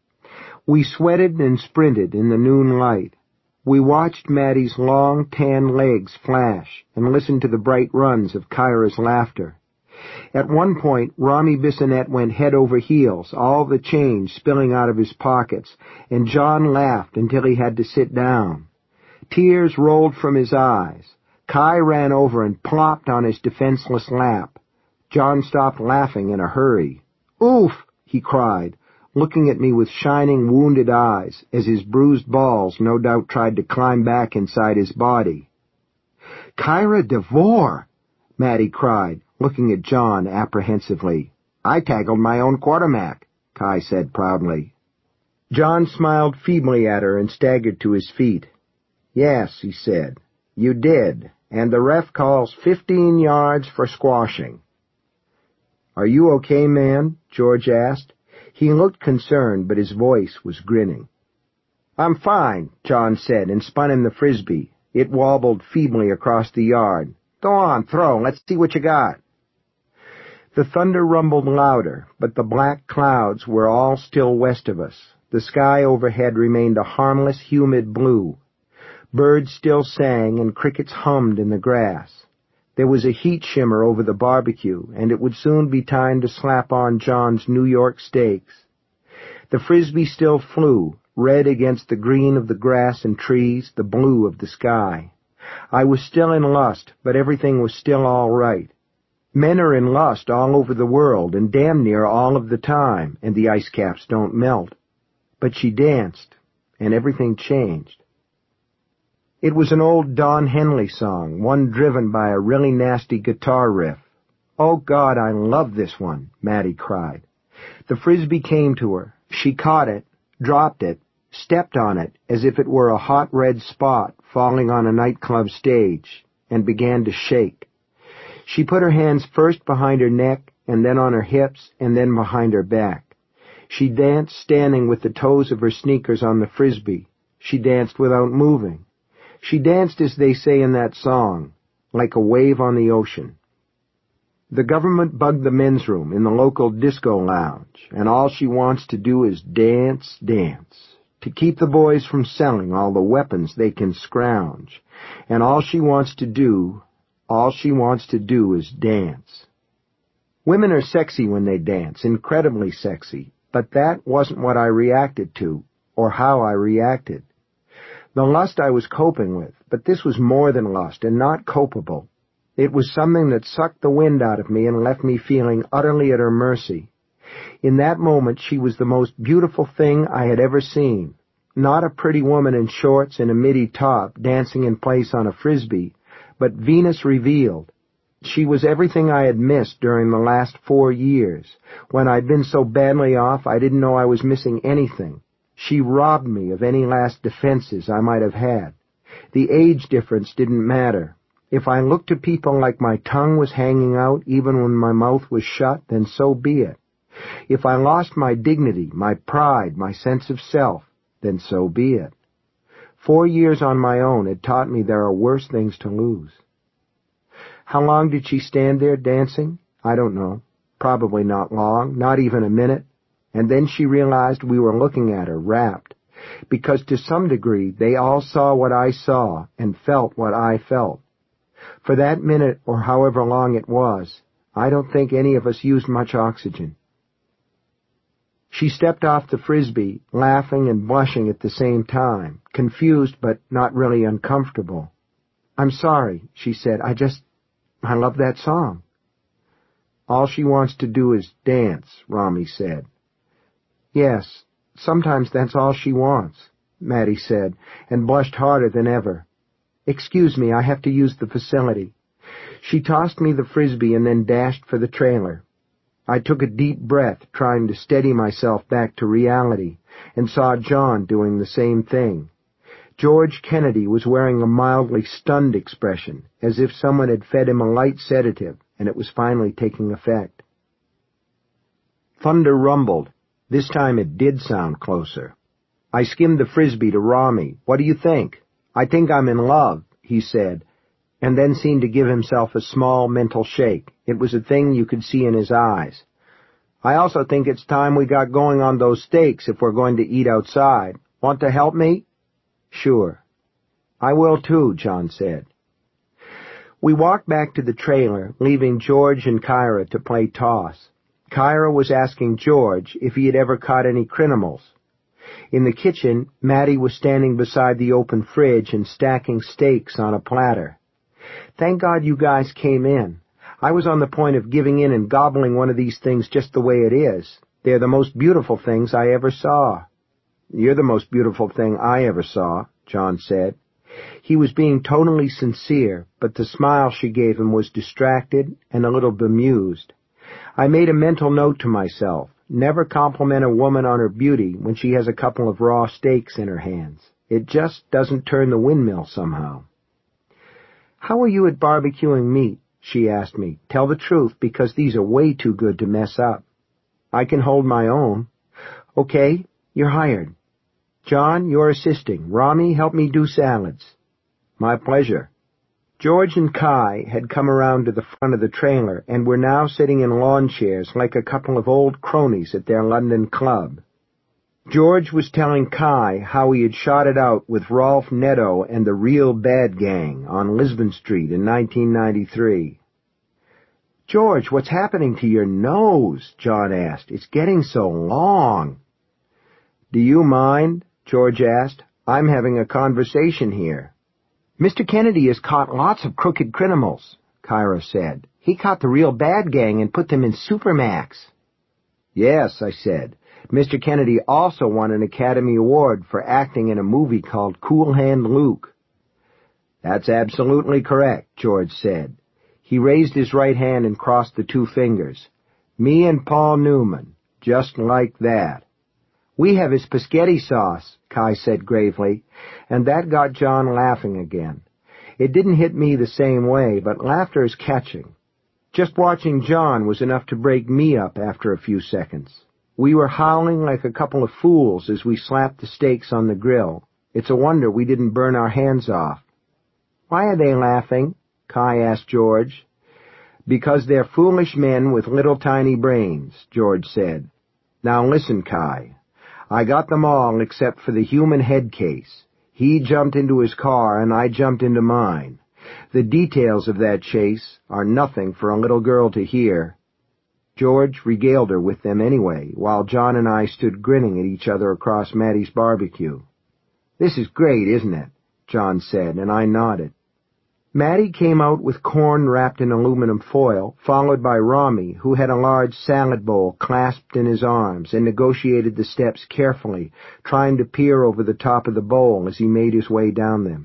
We sweated and sprinted in the noon light. We watched Maddie's long, tan legs flash and listened to the bright runs of Kyra's laughter. At one point, Rami Bissonette went head over heels, all the change spilling out of his pockets, and John laughed until he had to sit down. Tears rolled from his eyes. Kai ran over and plopped on his defenseless lap. John stopped laughing in a hurry. "Oof!" he cried, looking at me with shining, wounded eyes, as his bruised balls no doubt tried to climb back inside his body. "Kyra DeVore!" Maddie cried, looking at John apprehensively. "I tackled my own quarterback," Kai said proudly. John smiled feebly at her and staggered to his feet. "Yes," he said, "you did, and the ref calls fifteen yards for squashing." "Are you okay, man?" George asked. He looked concerned, but his voice was grinning. "I'm fine," John said, and spun him the Frisbee. It wobbled feebly across the yard. "Go on, throw. Let's see what you got." The thunder rumbled louder, but the black clouds were all still west of us. The sky overhead remained a harmless, humid blue. Birds still sang, and crickets hummed in the grass. There was a heat shimmer over the barbecue, and it would soon be time to slap on John's New York steaks. The Frisbee still flew, red against the green of the grass and trees, the blue of the sky. I was still in lust, but everything was still all right. Men are in lust all over the world, and damn near all of the time, and the ice caps don't melt. But she danced, and everything changed. It was an old Don Henley song, one driven by a really nasty guitar riff. "Oh, God, I love this one," Maddie cried. The Frisbee came to her. She caught it, dropped it, stepped on it as if it were a hot red spot falling on a nightclub stage, and began to shake. She put her hands first behind her neck, and then on her hips, and then behind her back. She danced standing with the toes of her sneakers on the Frisbee. She danced without moving. She danced, as they say in that song, like a wave on the ocean. The government bugged the men's room in the local disco lounge, and all she wants to do is dance, dance, to keep the boys from selling all the weapons they can scrounge. And all she wants to do, all she wants to do is dance. Women are sexy when they dance, incredibly sexy, but that wasn't what I reacted to, or how I reacted. The lust I was coping with, but this was more than lust and not copable. It was something that sucked the wind out of me and left me feeling utterly at her mercy. In that moment, she was the most beautiful thing I had ever seen. Not a pretty woman in shorts and a midi top dancing in place on a Frisbee, but Venus revealed. She was everything I had missed during the last four years. When I'd been so badly off, I didn't know I was missing anything. She robbed me of any last defenses I might have had. The age difference didn't matter. If I looked to people like my tongue was hanging out even when my mouth was shut, then so be it. If I lost my dignity, my pride, my sense of self, then so be it. Four years on my own had taught me there are worse things to lose. How long did she stand there dancing? I don't know. Probably not long, not even a minute. And then she realized we were looking at her, rapt, because to some degree they all saw what I saw and felt what I felt. For that minute, or however long it was, I don't think any of us used much oxygen. She stepped off the Frisbee, laughing and blushing at the same time, confused but not really uncomfortable. "I'm sorry," she said. I just, I love that song." "All she wants to do is dance," Rami said. "Yes, sometimes that's all she wants," Maddie said, and blushed harder than ever. "Excuse me, I have to use the facility." She tossed me the Frisbee and then dashed for the trailer. I took a deep breath, trying to steady myself back to reality, and saw John doing the same thing. George Kennedy was wearing a mildly stunned expression, as if someone had fed him a light sedative, and it was finally taking effect. Thunder rumbled. This time it did sound closer. I skimmed the Frisbee to Rami. "What do you think?" "I think I'm in love," he said, and then seemed to give himself a small mental shake. It was a thing you could see in his eyes. "I also think it's time we got going on those steaks if we're going to eat outside. Want to help me?" "Sure." "I will too," John said. We walked back to the trailer, leaving George and Kyra to play toss. Kyra was asking George if he had ever caught any criminals. In the kitchen, Maddie was standing beside the open fridge and stacking steaks on a platter. "Thank God you guys came in. I was on the point of giving in and gobbling one of these things just the way it is. They're the most beautiful things I ever saw." "You're the most beautiful thing I ever saw," John said. He was being totally sincere, but the smile she gave him was distracted and a little bemused. I made a mental note to myself, never compliment a woman on her beauty when she has a couple of raw steaks in her hands. It just doesn't turn the windmill somehow. "How are you at barbecuing meat?" she asked me. "Tell the truth, because these are way too good to mess up." "I can hold my own." "Okay, you're hired. John, you're assisting. Rami, help me do salads." "My pleasure." George and Kai had come around to the front of the trailer and were now sitting in lawn chairs like a couple of old cronies at their London club. George was telling Kai how he had shot it out with Rolf Netto and the Real Bad Gang on Lisbon Street in nineteen ninety-three. "George, what's happening to your nose?" John asked. "It's getting so long." "Do you mind?" George asked. "I'm having a conversation here." "Mister Kennedy has caught lots of crooked criminals," Kyra said. "He caught the Real Bad Gang and put them in Supermax." "Yes," I said. "Mister Kennedy also won an Academy Award for acting in a movie called Cool Hand Luke." "That's absolutely correct," George said. He raised his right hand and crossed the two fingers. "Me and Paul Newman, just like that." "We have his spaghetti sauce," Kai said gravely, and that got John laughing again. It didn't hit me the same way, but laughter is catching. Just watching John was enough to break me up after a few seconds. We were howling like a couple of fools as we slapped the steaks on the grill. It's a wonder we didn't burn our hands off. "Why are they laughing?" Kai asked George. "Because they're foolish men with little tiny brains," George said. "Now listen, Kai. I got them all except for the human head case. He jumped into his car and I jumped into mine. The details of that chase are nothing for a little girl to hear." George regaled her with them anyway, while John and I stood grinning at each other across Maddie's barbecue. "This is great, isn't it?" John said, and I nodded. Maddie came out with corn wrapped in aluminum foil, followed by Rami, who had a large salad bowl clasped in his arms and negotiated the steps carefully, trying to peer over the top of the bowl as he made his way down them.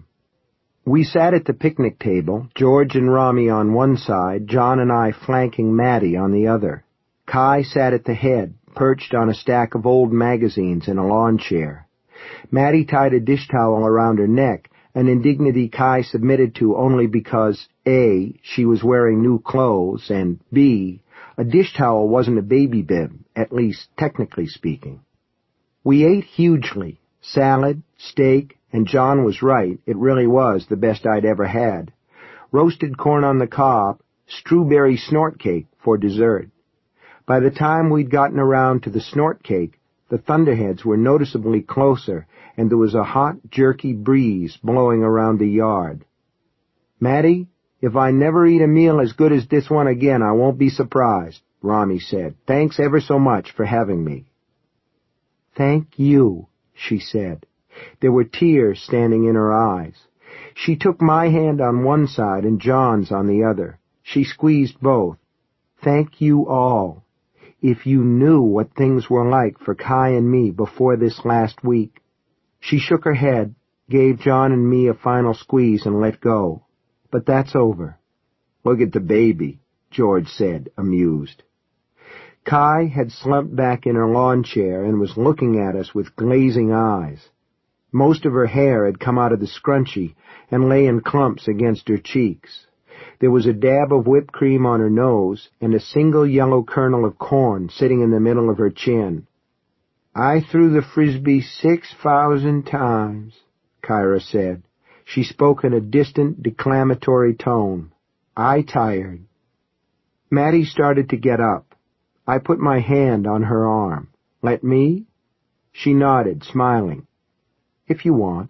We sat at the picnic table, George and Rami on one side, John and I flanking Maddie on the other. Kai sat at the head, perched on a stack of old magazines in a lawn chair. Maddie tied a dish towel around her neck, an indignity Kai submitted to only because, A, she was wearing new clothes, and B, a dish towel wasn't a baby bib, at least technically speaking. We ate hugely, Salad, steak, and John was right, it really was the best I'd ever had. Roasted corn on the cob, strawberry snort cake for dessert. By the time we'd gotten around to the snort cake, the thunderheads were noticeably closer, and there was a hot, jerky breeze blowing around the yard. "Matty, if I never eat a meal as good as this one again, I won't be surprised," Rami said. "Thanks ever so much for having me." "Thank you," she said. There were tears standing in her eyes. She took my hand on one side and John's on the other. She squeezed both. "Thank you all. If you knew what things were like for Kai and me before this last week." She shook her head, gave John and me a final squeeze, and let go. "But that's over." "Look at the baby," George said, amused. Kai had slumped back in her lawn chair and was looking at us with glazing eyes. Most of her hair had come out of the scrunchie and lay in clumps against her cheeks. There was a dab of whipped cream on her nose and a single yellow kernel of corn sitting in the middle of her chin. "I threw the frisbee six thousand times," Kyra said. She spoke in a distant, declamatory tone. "I tired." Matty started to get up. I put my hand on her arm. "Let me?" She nodded, smiling. "If you want."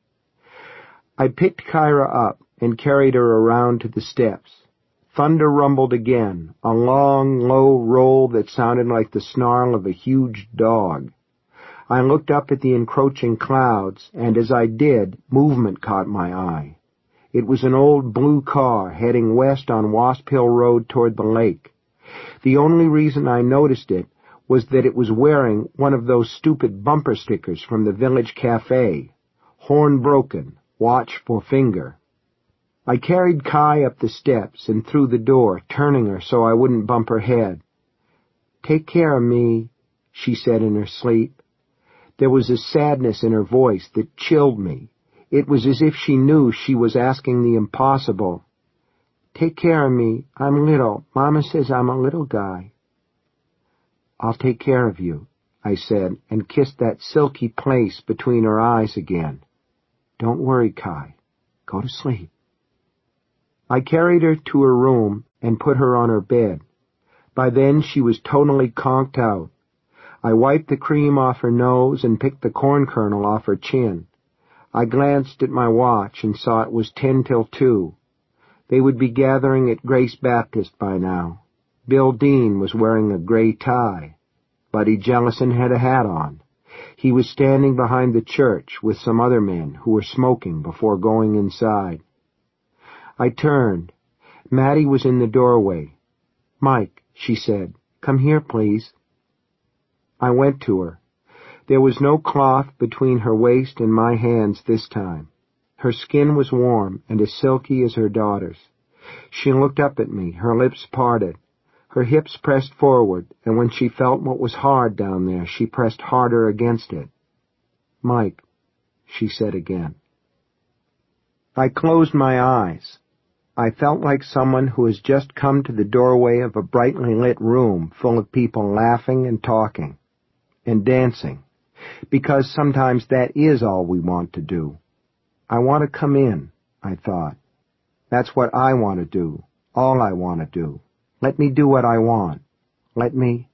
I picked Kyra up and carried her around to the steps. Thunder rumbled again, a long, low roll that sounded like the snarl of a huge dog. I looked up at the encroaching clouds, and as I did, movement caught my eye. It was an old blue car heading west on Wasp Hill Road toward the lake. The only reason I noticed it was that it was wearing one of those stupid bumper stickers from the village cafe. Horn broken, watch for finger. I carried Kai up the steps and through the door, turning her so I wouldn't bump her head. "Take care of me," she said in her sleep. There was a sadness in her voice that chilled me. It was as if she knew she was asking the impossible. "Take care of me. I'm little. Mama says I'm a little guy." "I'll take care of you," I said, and kissed that silky place between her eyes again. "Don't worry, Kai. Go to sleep." I carried her to her room and put her on her bed. By then she was totally conked out. I wiped the cream off her nose and picked the corn kernel off her chin. I glanced at my watch and saw it was ten till two. They would be gathering at Grace Baptist by now. Bill Dean was wearing a gray tie. Buddy Jellison had a hat on. He was standing behind the church with some other men who were smoking before going inside. I turned. Matty was in the doorway. "Mike," she said, "come here, please." I went to her. There was no cloth between her waist and my hands this time. Her skin was warm and as silky as her daughter's. She looked up at me, her lips parted. Her hips pressed forward, and when she felt what was hard down there, she pressed harder against it. "Mike," she said again. I closed my eyes. I felt like someone who has just come to the doorway of a brightly lit room full of people laughing and talking and dancing, because sometimes that is all we want to do. I want to come in, I thought. That's what I want to do, all I want to do. Let me do what I want. Let me...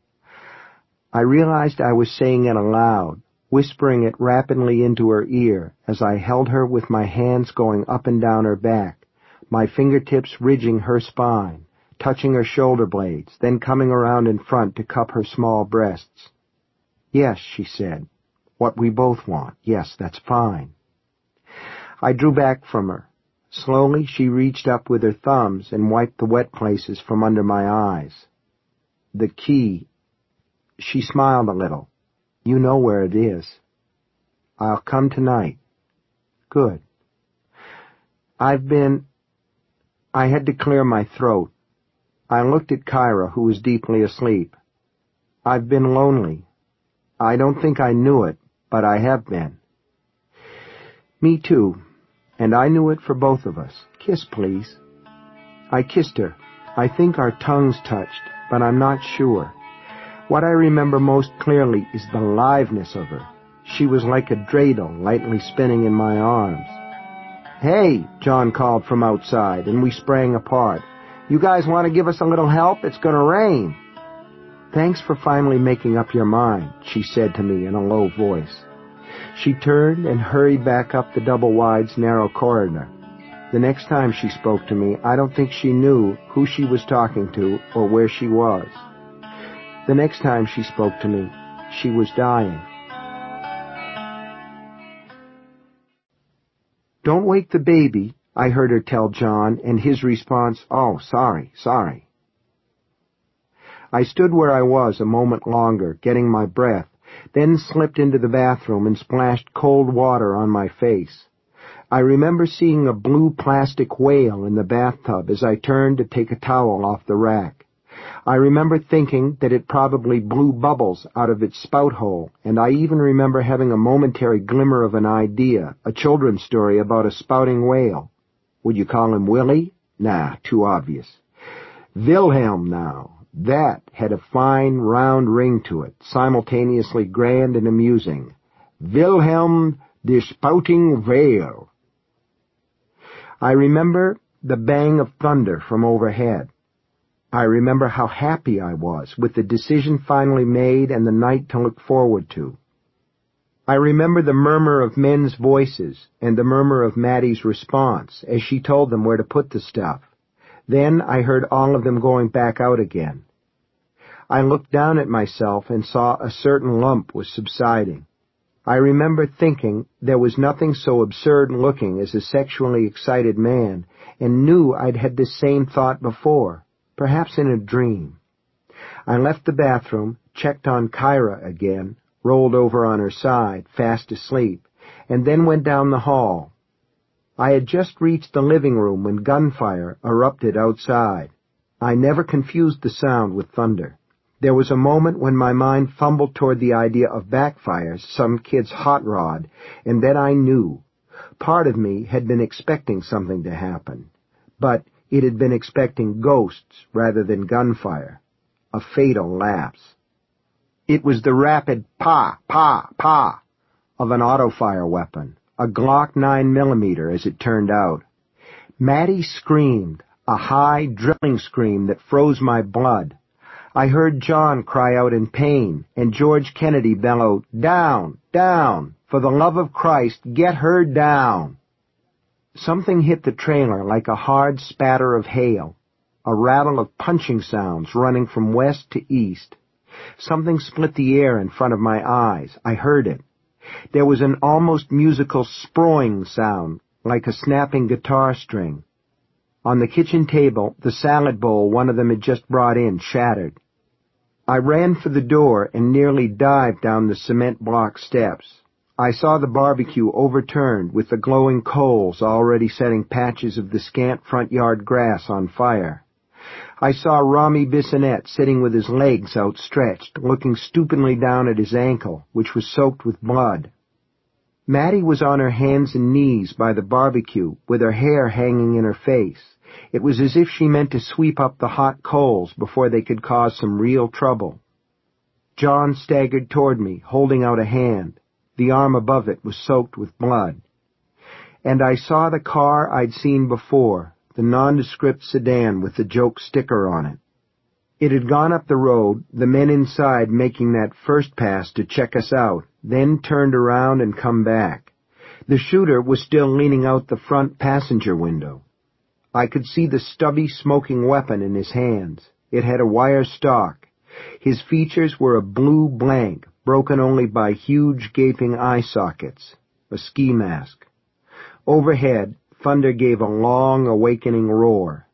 I realized I was saying it aloud, whispering it rapidly into her ear as I held her with my hands going up and down her back, my fingertips ridging her spine, touching her shoulder blades, then coming around in front to cup her small breasts. "Yes," she said. "What we both want. Yes, that's fine." I drew back from her. Slowly she reached up with her thumbs and wiped the wet places from under my eyes. "The key." She smiled a little. "You know where it is." "I'll come tonight." "Good." I've been... I had to clear my throat. I looked at Kyra, who was deeply asleep. "I've been lonely. I don't think I knew it, but I have been." "Me too. And I knew it for both of us. Kiss, please." I kissed her. I think our tongues touched, but I'm not sure. What I remember most clearly is the liveness of her. She was like a dreidel lightly spinning in my arms. "Hey," John called from outside, and we sprang apart. "You guys want to give us a little help? It's going to rain." "Thanks for finally making up your mind," she said to me in a low voice. She turned and hurried back up the double-wide's narrow corridor. The next time she spoke to me, I don't think she knew who she was talking to or where she was. The next time she spoke to me, she was dying. "Don't wake the baby," I heard her tell John, and his response, "Oh, sorry, sorry." I stood where I was a moment longer, getting my breath, then slipped into the bathroom and splashed cold water on my face. I remember seeing a blue plastic whale in the bathtub as I turned to take a towel off the rack. I remember thinking that it probably blew bubbles out of its spout hole, and I even remember having a momentary glimmer of an idea, a children's story about a spouting whale. Would you call him Willie? Nah, too obvious. Wilhelm now. That had a fine, round ring to it, simultaneously grand and amusing. Wilhelm der Spouting Whale. I remember the bang of thunder from overhead. I remember how happy I was with the decision finally made and the night to look forward to. I remember the murmur of men's voices and the murmur of Maddie's response as she told them where to put the stuff. Then I heard all of them going back out again. I looked down at myself and saw a certain lump was subsiding. I remember thinking there was nothing so absurd-looking as a sexually excited man, and knew I'd had this same thought before, perhaps in a dream. I left the bathroom, checked on Kyra again, rolled over on her side, fast asleep, and then went down the hall. I had just reached the living room when gunfire erupted outside. I never confused the sound with thunder. There was a moment when my mind fumbled toward the idea of backfires, some kid's hot rod, and then I knew. Part of me had been expecting something to happen, but it had been expecting ghosts rather than gunfire. A fatal lapse. It was the rapid pa, pa, pa of an auto-fire weapon, a Glock nine millimeter as it turned out. Maddie screamed, a high, drilling scream that froze my blood. I heard John cry out in pain, and George Kennedy bellow, "Down, down, for the love of Christ, get her down." Something hit the trailer like a hard spatter of hail, a rattle of punching sounds running from west to east. Something split the air in front of my eyes. I heard it. There was an almost musical sproing sound, like a snapping guitar string. On the kitchen table, the salad bowl one of them had just brought in shattered. I ran for the door and nearly dived down the cement block steps. I saw the barbecue overturned with the glowing coals already setting patches of the scant front yard grass on fire. I saw Rami Bissonette sitting with his legs outstretched, looking stupidly down at his ankle, which was soaked with blood. Maddie was on her hands and knees by the barbecue, with her hair hanging in her face. It was as if she meant to sweep up the hot coals before they could cause some real trouble. John staggered toward me, holding out a hand. The arm above it was soaked with blood. And I saw the car I'd seen before, the nondescript sedan with the joke sticker on it. It had gone up the road, the men inside making that first pass to check us out, then turned around and come back. The shooter was still leaning out the front passenger window. I could see the stubby, smoking weapon in his hands. It had a wire stock. His features were a blue blank, broken only by huge, gaping eye sockets, a ski mask. Overhead, thunder gave a long, awakening roar.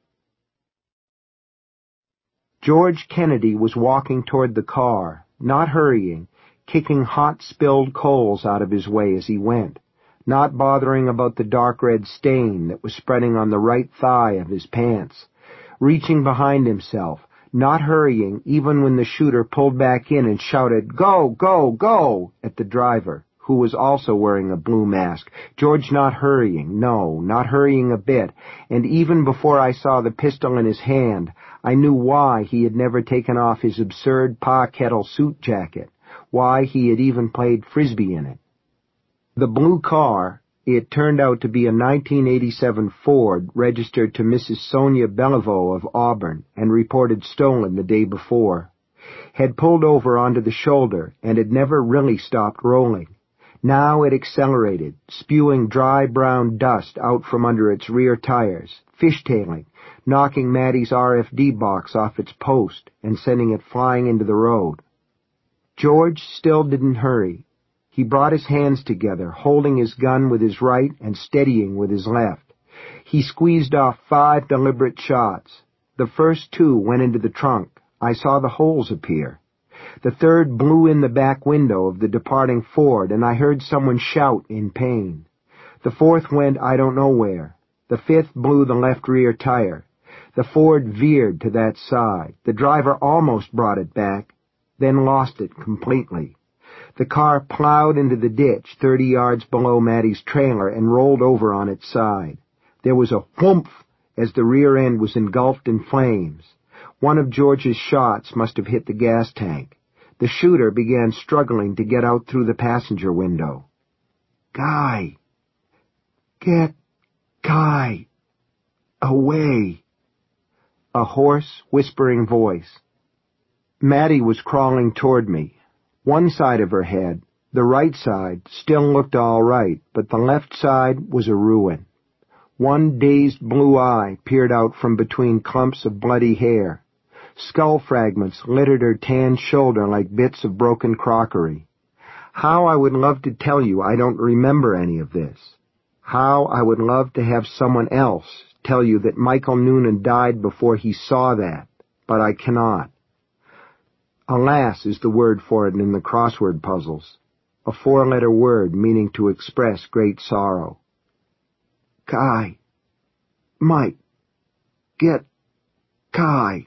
George Kennedy was walking toward the car, not hurrying, kicking hot, spilled coals out of his way as he went, not bothering about the dark red stain that was spreading on the right thigh of his pants, reaching behind himself, not hurrying even when the shooter pulled back in and shouted, "Go, go, go," at the driver, who was also wearing a blue mask. George not hurrying, no, not hurrying a bit, and even before I saw the pistol in his hand, I knew why he had never taken off his absurd Pa Kettle suit jacket, why he had even played Frisbee in it. The blue car, it turned out to be a nineteen eighty-seven Ford registered to Missus Sonia Beliveau of Auburn and reported stolen the day before, had pulled over onto the shoulder and had never really stopped rolling. Now it accelerated, spewing dry brown dust out from under its rear tires, fishtailing, knocking Maddie's R F D box off its post and sending it flying into the road. George still didn't hurry. He brought his hands together, holding his gun with his right and steadying with his left. He squeezed off five deliberate shots. The first two went into the trunk. I saw the holes appear. The third blew in the back window of the departing Ford, and I heard someone shout in pain. The fourth went I don't know where. The fifth blew the left rear tire. The Ford veered to that side. The driver almost brought it back, then lost it completely. The car plowed into the ditch thirty yards below Maddie's trailer and rolled over on its side. There was a whoomph as the rear end was engulfed in flames. One of George's shots must have hit the gas tank. The shooter began struggling to get out through the passenger window. Guy! Get Guy! Away! A hoarse, whispering voice. Maddie was crawling toward me. One side of her head, the right side, still looked all right, but the left side was a ruin. One dazed blue eye peered out from between clumps of bloody hair. Skull fragments littered her tan shoulder like bits of broken crockery. How I would love to tell you I don't remember any of this. How I would love to have someone else tell you that Michael Noonan died before he saw that, but I cannot. Alas is the word for it in the crossword puzzles, a four-letter word meaning to express great sorrow. Kai. Mike. Get Kai.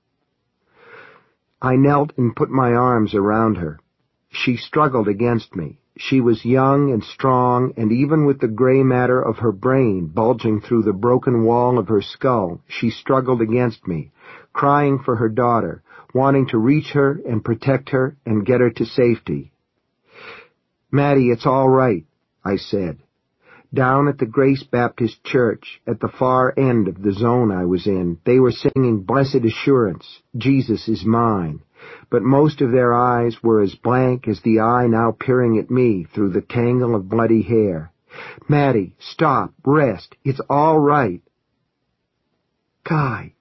I knelt and put my arms around her. She struggled against me. She was young and strong, and even with the gray matter of her brain bulging through the broken wall of her skull, she struggled against me, crying for her daughter, wanting to reach her and protect her and get her to safety. Maddie, it's all right, I said. Down at the Grace Baptist Church, at the far end of the zone I was in, they were singing Blessed Assurance, Jesus is mine, but most of their eyes were as blank as the eye now peering at me through the tangle of bloody hair. Maddie, stop, rest, it's all right. Kai.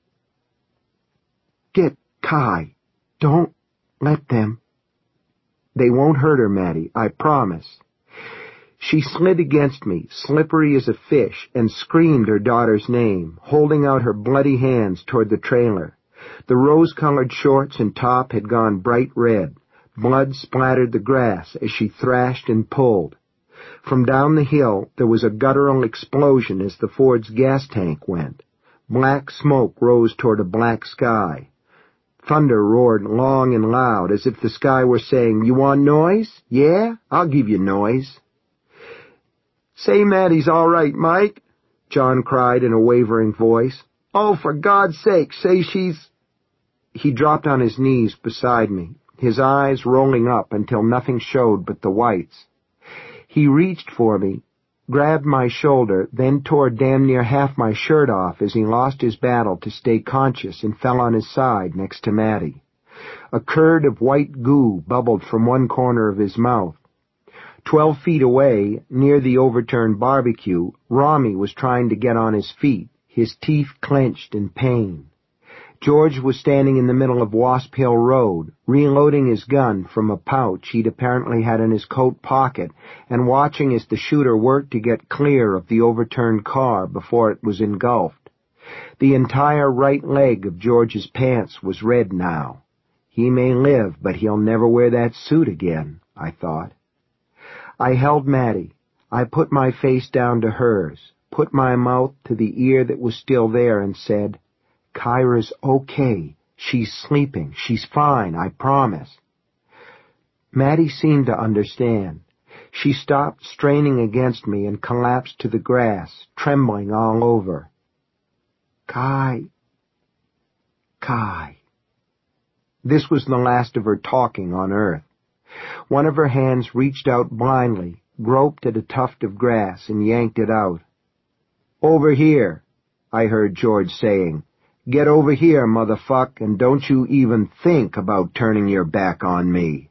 Get Kai. Don't let them. They won't hurt her, Maddie, I promise. She slid against me, slippery as a fish, and screamed her daughter's name, holding out her bloody hands toward the trailer. The rose-colored shorts and top had gone bright red. Blood splattered the grass as she thrashed and pulled. From down the hill there was a guttural explosion as the Ford's gas tank went. Black smoke rose toward a black sky. Thunder roared long and loud as if the sky were saying, "You want noise? Yeah? I'll give you noise." "Say Maddie's all right, Mike," John cried in a wavering voice. "Oh, for God's sake, say she's—" He dropped on his knees beside me, his eyes rolling up until nothing showed but the whites. He reached for me, grabbed my shoulder, then tore damn near half my shirt off as he lost his battle to stay conscious and fell on his side next to Maddie. A curd of white goo bubbled from one corner of his mouth. Twelve feet away, near the overturned barbecue, Rami was trying to get on his feet, his teeth clenched in pain. George was standing in the middle of Wasp Hill Road, reloading his gun from a pouch he'd apparently had in his coat pocket, and watching as the shooter worked to get clear of the overturned car before it was engulfed. The entire right leg of George's pants was red now. He may live, but he'll never wear that suit again, I thought. I held Maddie. I put my face down to hers, put my mouth to the ear that was still there, and said, "Kyra's okay. She's sleeping. She's fine, I promise." Maddie seemed to understand. She stopped straining against me and collapsed to the grass, trembling all over. Kai. Kai. This was the last of her talking on earth. One of her hands reached out blindly, groped at a tuft of grass, and yanked it out. "Over here," I heard George saying. "Get over here, motherfuck, and don't you even think about turning your back on me."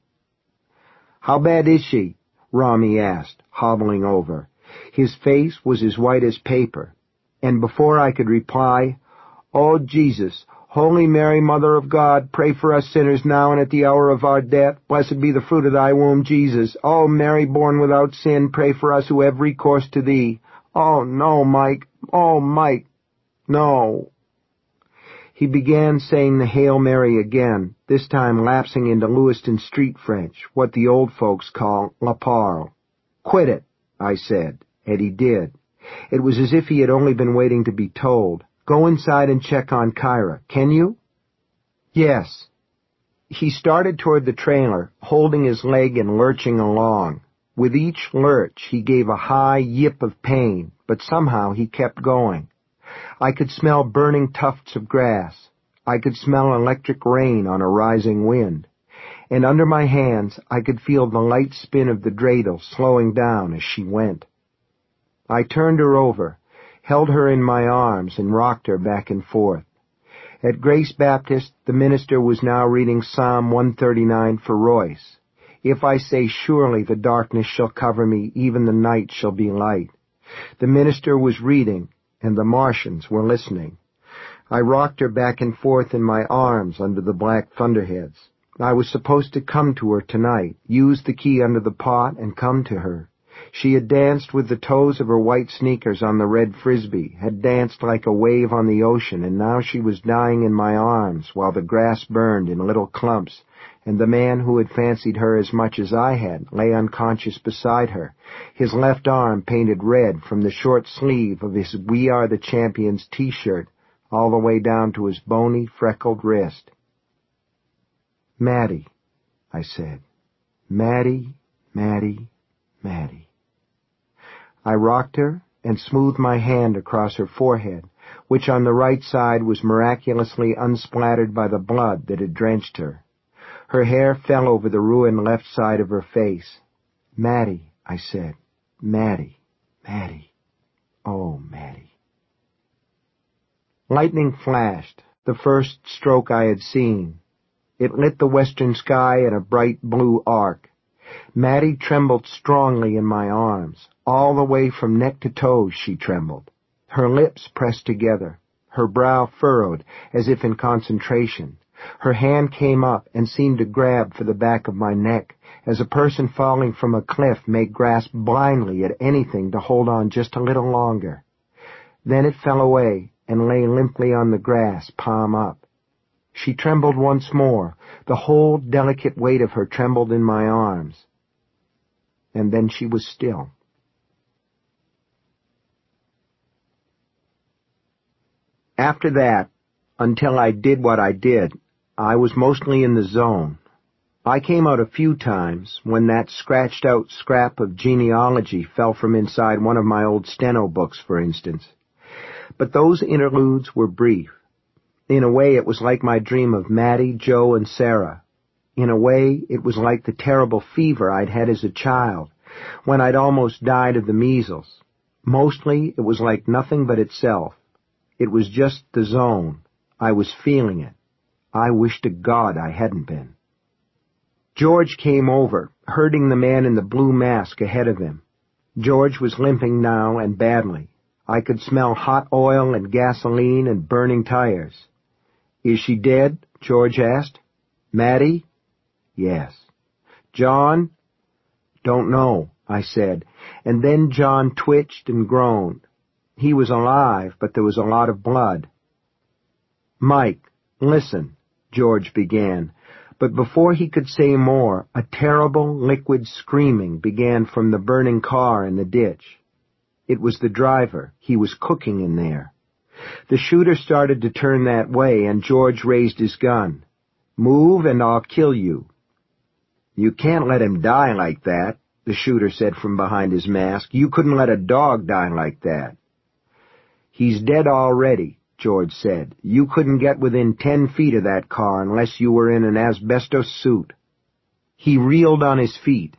"How bad is she?" Rami asked, hobbling over. His face was as white as paper, and before I could reply, "Oh, Jesus, Holy Mary, Mother of God, pray for us sinners now and at the hour of our death. Blessed be the fruit of thy womb, Jesus. Oh, Mary, born without sin, pray for us who have recourse to thee." "Oh, no, Mike. Oh, Mike. No." He began saying the Hail Mary again, this time lapsing into Lewiston street French, what the old folks call la parle. "Quit it," I said, and he did. It was as if he had only been waiting to be told. "Go inside and check on Kyra. Can you?" "Yes." He started toward the trailer, holding his leg and lurching along. With each lurch, he gave a high yip of pain, but somehow he kept going. I could smell burning tufts of grass. I could smell electric rain on a rising wind. And under my hands, I could feel the light spin of the dreidel slowing down as she went. I turned her over, held her in my arms, and rocked her back and forth. At Grace Baptist, the minister was now reading Psalm one thirty-nine for Royce. "If I say, surely the darkness shall cover me, even the night shall be light." The minister was reading, and the Martians were listening. I rocked her back and forth in my arms under the black thunderheads. I was supposed to come to her tonight, use the key under the pot, and come to her. She had danced with the toes of her white sneakers on the red frisbee, had danced like a wave on the ocean, and now she was dying in my arms while the grass burned in little clumps, and the man who had fancied her as much as I had lay unconscious beside her, his left arm painted red from the short sleeve of his We Are the Champions t-shirt all the way down to his bony, freckled wrist. "Maddie," I said. "Maddie, Maddie, Maddie." I rocked her and smoothed my hand across her forehead, which on the right side was miraculously unsplattered by the blood that had drenched her. Her hair fell over the ruined left side of her face. "Maddie," I said. "Maddie, Maddie. Oh, Maddie." Lightning flashed, the first stroke I had seen. It lit the western sky in a bright blue arc. Maddie trembled strongly in my arms. All the way from neck to toes she trembled. Her lips pressed together, her brow furrowed, as if in concentration. Her hand came up and seemed to grab for the back of my neck, as a person falling from a cliff may grasp blindly at anything to hold on just a little longer. Then it fell away and lay limply on the grass, palm up. She trembled once more. The whole delicate weight of her trembled in my arms. And then she was still. After that, until I did what I did, I was mostly in the zone. I came out a few times when that scratched-out scrap of genealogy fell from inside one of my old steno books, for instance. But those interludes were brief. In a way, it was like my dream of Maddie, Joe, and Sarah. In a way, it was like the terrible fever I'd had as a child, when I'd almost died of the measles. Mostly, it was like nothing but itself. It was just the zone. I was feeling it. I wish to God I hadn't been. George came over, herding the man in the blue mask ahead of him. George was limping now, and badly. I could smell hot oil and gasoline and burning tires. "Is she dead?" George asked. "Maddie?" "Yes." "John?" "Don't know," I said, and then John twitched and groaned. He was alive, but there was a lot of blood. "Mike, listen," George began, but before he could say more, a terrible liquid screaming began from the burning car in the ditch. It was the driver. He was cooking in there. The shooter started to turn that way, and George raised his gun. "Move, and I'll kill you." "You can't let him die like that," the shooter said from behind his mask. "You couldn't let a dog die like that." "He's dead already," George said. "You couldn't get within ten feet of that car unless you were in an asbestos suit." He reeled on his feet.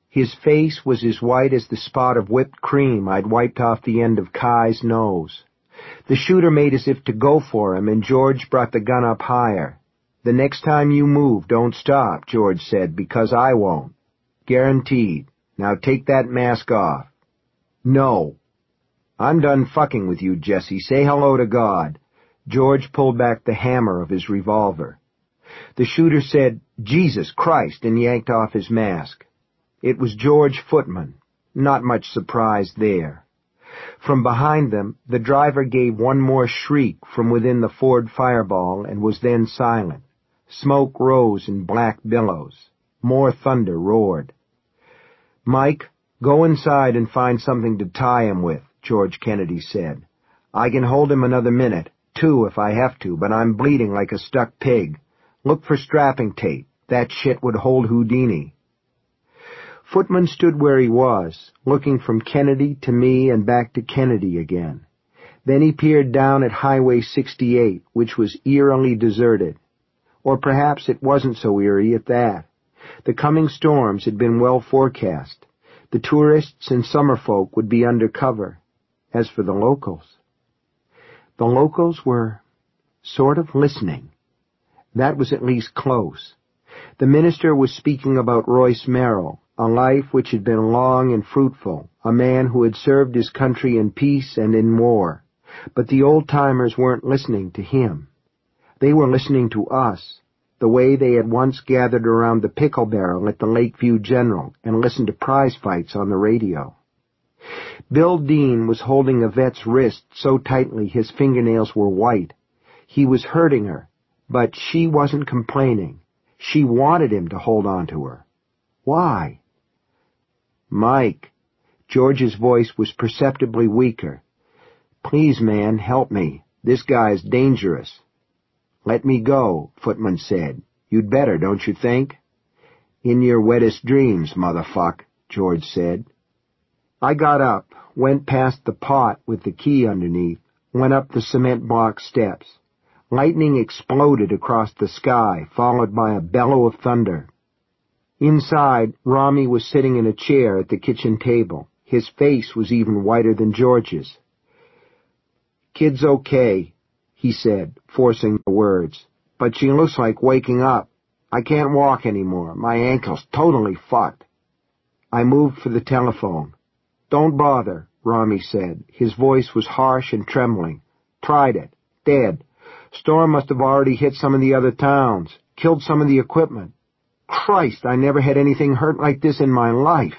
His face was as white as the spot of whipped cream I'd wiped off the end of Kai's nose. The shooter made as if to go for him, and George brought the gun up higher. "The next time you move, don't stop," George said, "because I won't. Guaranteed. Now take that mask off." "No." "I'm done fucking with you, Jesse. Say hello to God." George pulled back the hammer of his revolver. The shooter said, "Jesus Christ," and yanked off his mask. It was George Footman. Not much surprise there. From behind them, the driver gave one more shriek from within the Ford Fireball and was then silent. Smoke rose in black billows. More thunder roared. "Mike, go inside and find something to tie him with," George Kennedy said. "I can hold him another minute, two if I have to, but I'm bleeding like a stuck pig. Look for strapping tape. That shit would hold Houdini." Footman stood where he was, looking from Kennedy to me and back to Kennedy again. Then he peered down at Highway sixty-eight, which was eerily deserted. Or perhaps it wasn't so eerie at that. The coming storms had been well forecast. The tourists and summer folk would be under cover. As for the locals... The locals were sort of listening. That was at least close. The minister was speaking about Royce Merrill, a life which had been long and fruitful, a man who had served his country in peace and in war. But the old-timers weren't listening to him. They were listening to us, the way they had once gathered around the pickle barrel at the Lakeview General and listened to prize fights on the radio. Bill Dean was holding Yvette's wrist so tightly his fingernails were white. He was hurting her, but she wasn't complaining. She wanted him to hold on to her. Why? "Mike." George's voice was perceptibly weaker. "Please, man, help me. This guy's dangerous." "Let me go," Footman said. "You'd better, don't you think?" "In your wettest dreams, motherfuck," George said. I got up, went past the pot with the key underneath, went up the cement block steps. Lightning exploded across the sky, followed by a bellow of thunder. Inside, Rami was sitting in a chair at the kitchen table. His face was even whiter than George's. "Kid's okay," he said, forcing the words. "But she looks like waking up. I can't walk anymore. My ankle's totally fucked." I moved for the telephone. "Don't bother," Rami said. His voice was harsh and trembling. "Tried it. Dead. Storm must have already hit some of the other towns. Killed some of the equipment. Christ, I never had anything hurt like this in my life."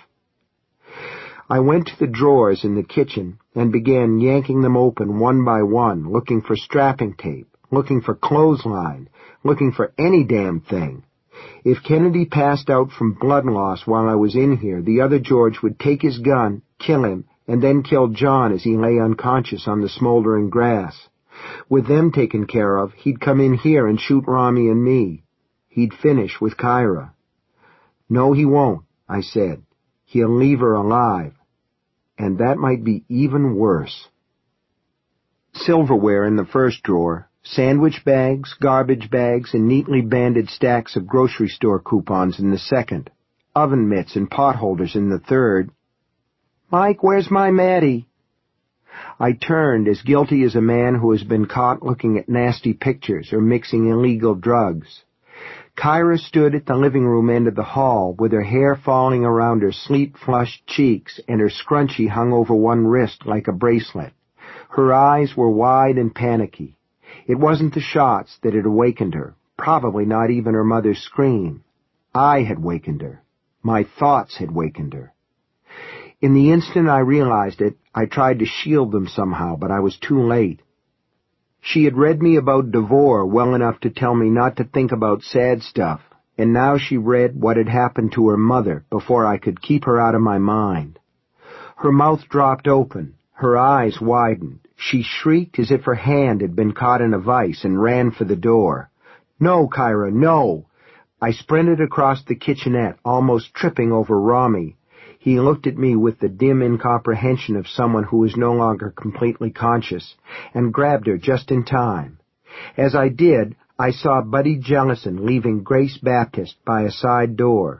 I went to the drawers in the kitchen and began yanking them open one by one, looking for strapping tape, looking for clothesline, looking for any damn thing. If Kennedy passed out from blood loss while I was in here, the other George would take his gun, kill him, and then kill John as he lay unconscious on the smoldering grass. With them taken care of, he'd come in here and shoot Rami and me. He'd finish with Kyra. "No, he won't," I said. "He'll leave her alive. And that might be even worse." Silverware in the first drawer, sandwich bags, garbage bags, and neatly banded stacks of grocery store coupons in the second, oven mitts and potholders in the third. "Mike, where's my Maddie?" I turned, as guilty as a man who has been caught looking at nasty pictures or mixing illegal drugs. Kyra stood at the living room end of the hall, with her hair falling around her sleet-flushed cheeks and her scrunchie hung over one wrist like a bracelet. Her eyes were wide and panicky. It wasn't the shots that had awakened her, probably not even her mother's scream. I had wakened her. My thoughts had wakened her. In the instant I realized it, I tried to shield them somehow, but I was too late. She had read me about Devore well enough to tell me not to think about sad stuff, and now she read what had happened to her mother before I could keep her out of my mind. Her mouth dropped open, her eyes widened. She shrieked as if her hand had been caught in a vice and ran for the door. "No, Kyra, no!" I sprinted across the kitchenette, almost tripping over Rami. He looked at me with the dim incomprehension of someone who is no longer completely conscious, and grabbed her just in time. As I did, I saw Buddy Jellison leaving Grace Baptist by a side door.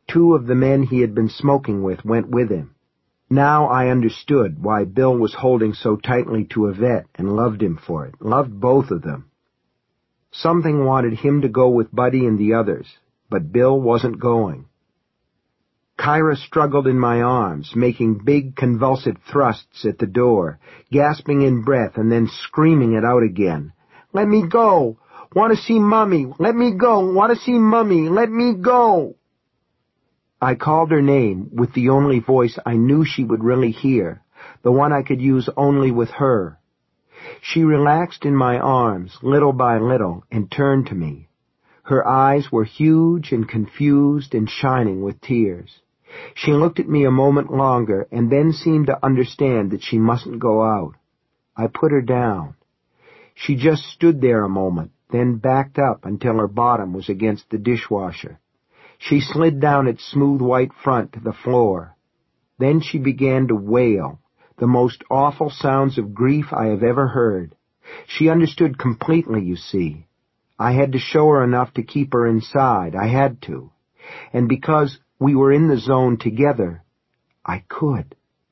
Two of the men he had been smoking with went with him. Now I understood why Bill was holding so tightly to Yvette and loved him for it, loved both of them. Something wanted him to go with Buddy and the others, but Bill wasn't going. Kyra struggled in my arms, making big convulsive thrusts at the door, gasping in breath and then screaming it out again. "Let me go! Want to see Mummy! Let me go! Want to see Mummy! Let me go!" I called her name with the only voice I knew she would really hear, the one I could use only with her. She relaxed in my arms, little by little, and turned to me. Her eyes were huge and confused and shining with tears. She looked at me a moment longer and then seemed to understand that she mustn't go out. I put her down. She just stood there a moment, then backed up until her bottom was against the dishwasher. She slid down its smooth white front to the floor. Then she began to wail, the most awful sounds of grief I have ever heard. She understood completely, you see. I had to show her enough to keep her inside. I had to. And because we were in the zone together, I could.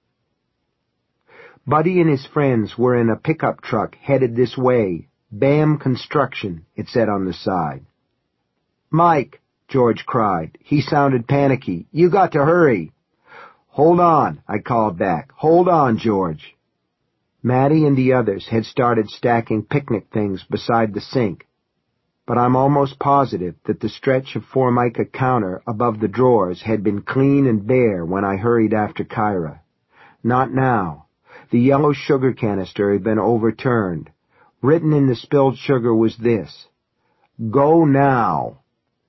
Buddy and his friends were in a pickup truck headed this way. Bam Construction, it said on the side. "Mike," George cried. He sounded panicky. "You got to hurry." "Hold on," I called back. "Hold on, George." Matty and the others had started stacking picnic things beside the sink, but I'm almost positive that the stretch of Formica counter above the drawers had been clean and bare when I hurried after Kyra. Not now. The yellow sugar canister had been overturned. Written in the spilled sugar was this: "Go now."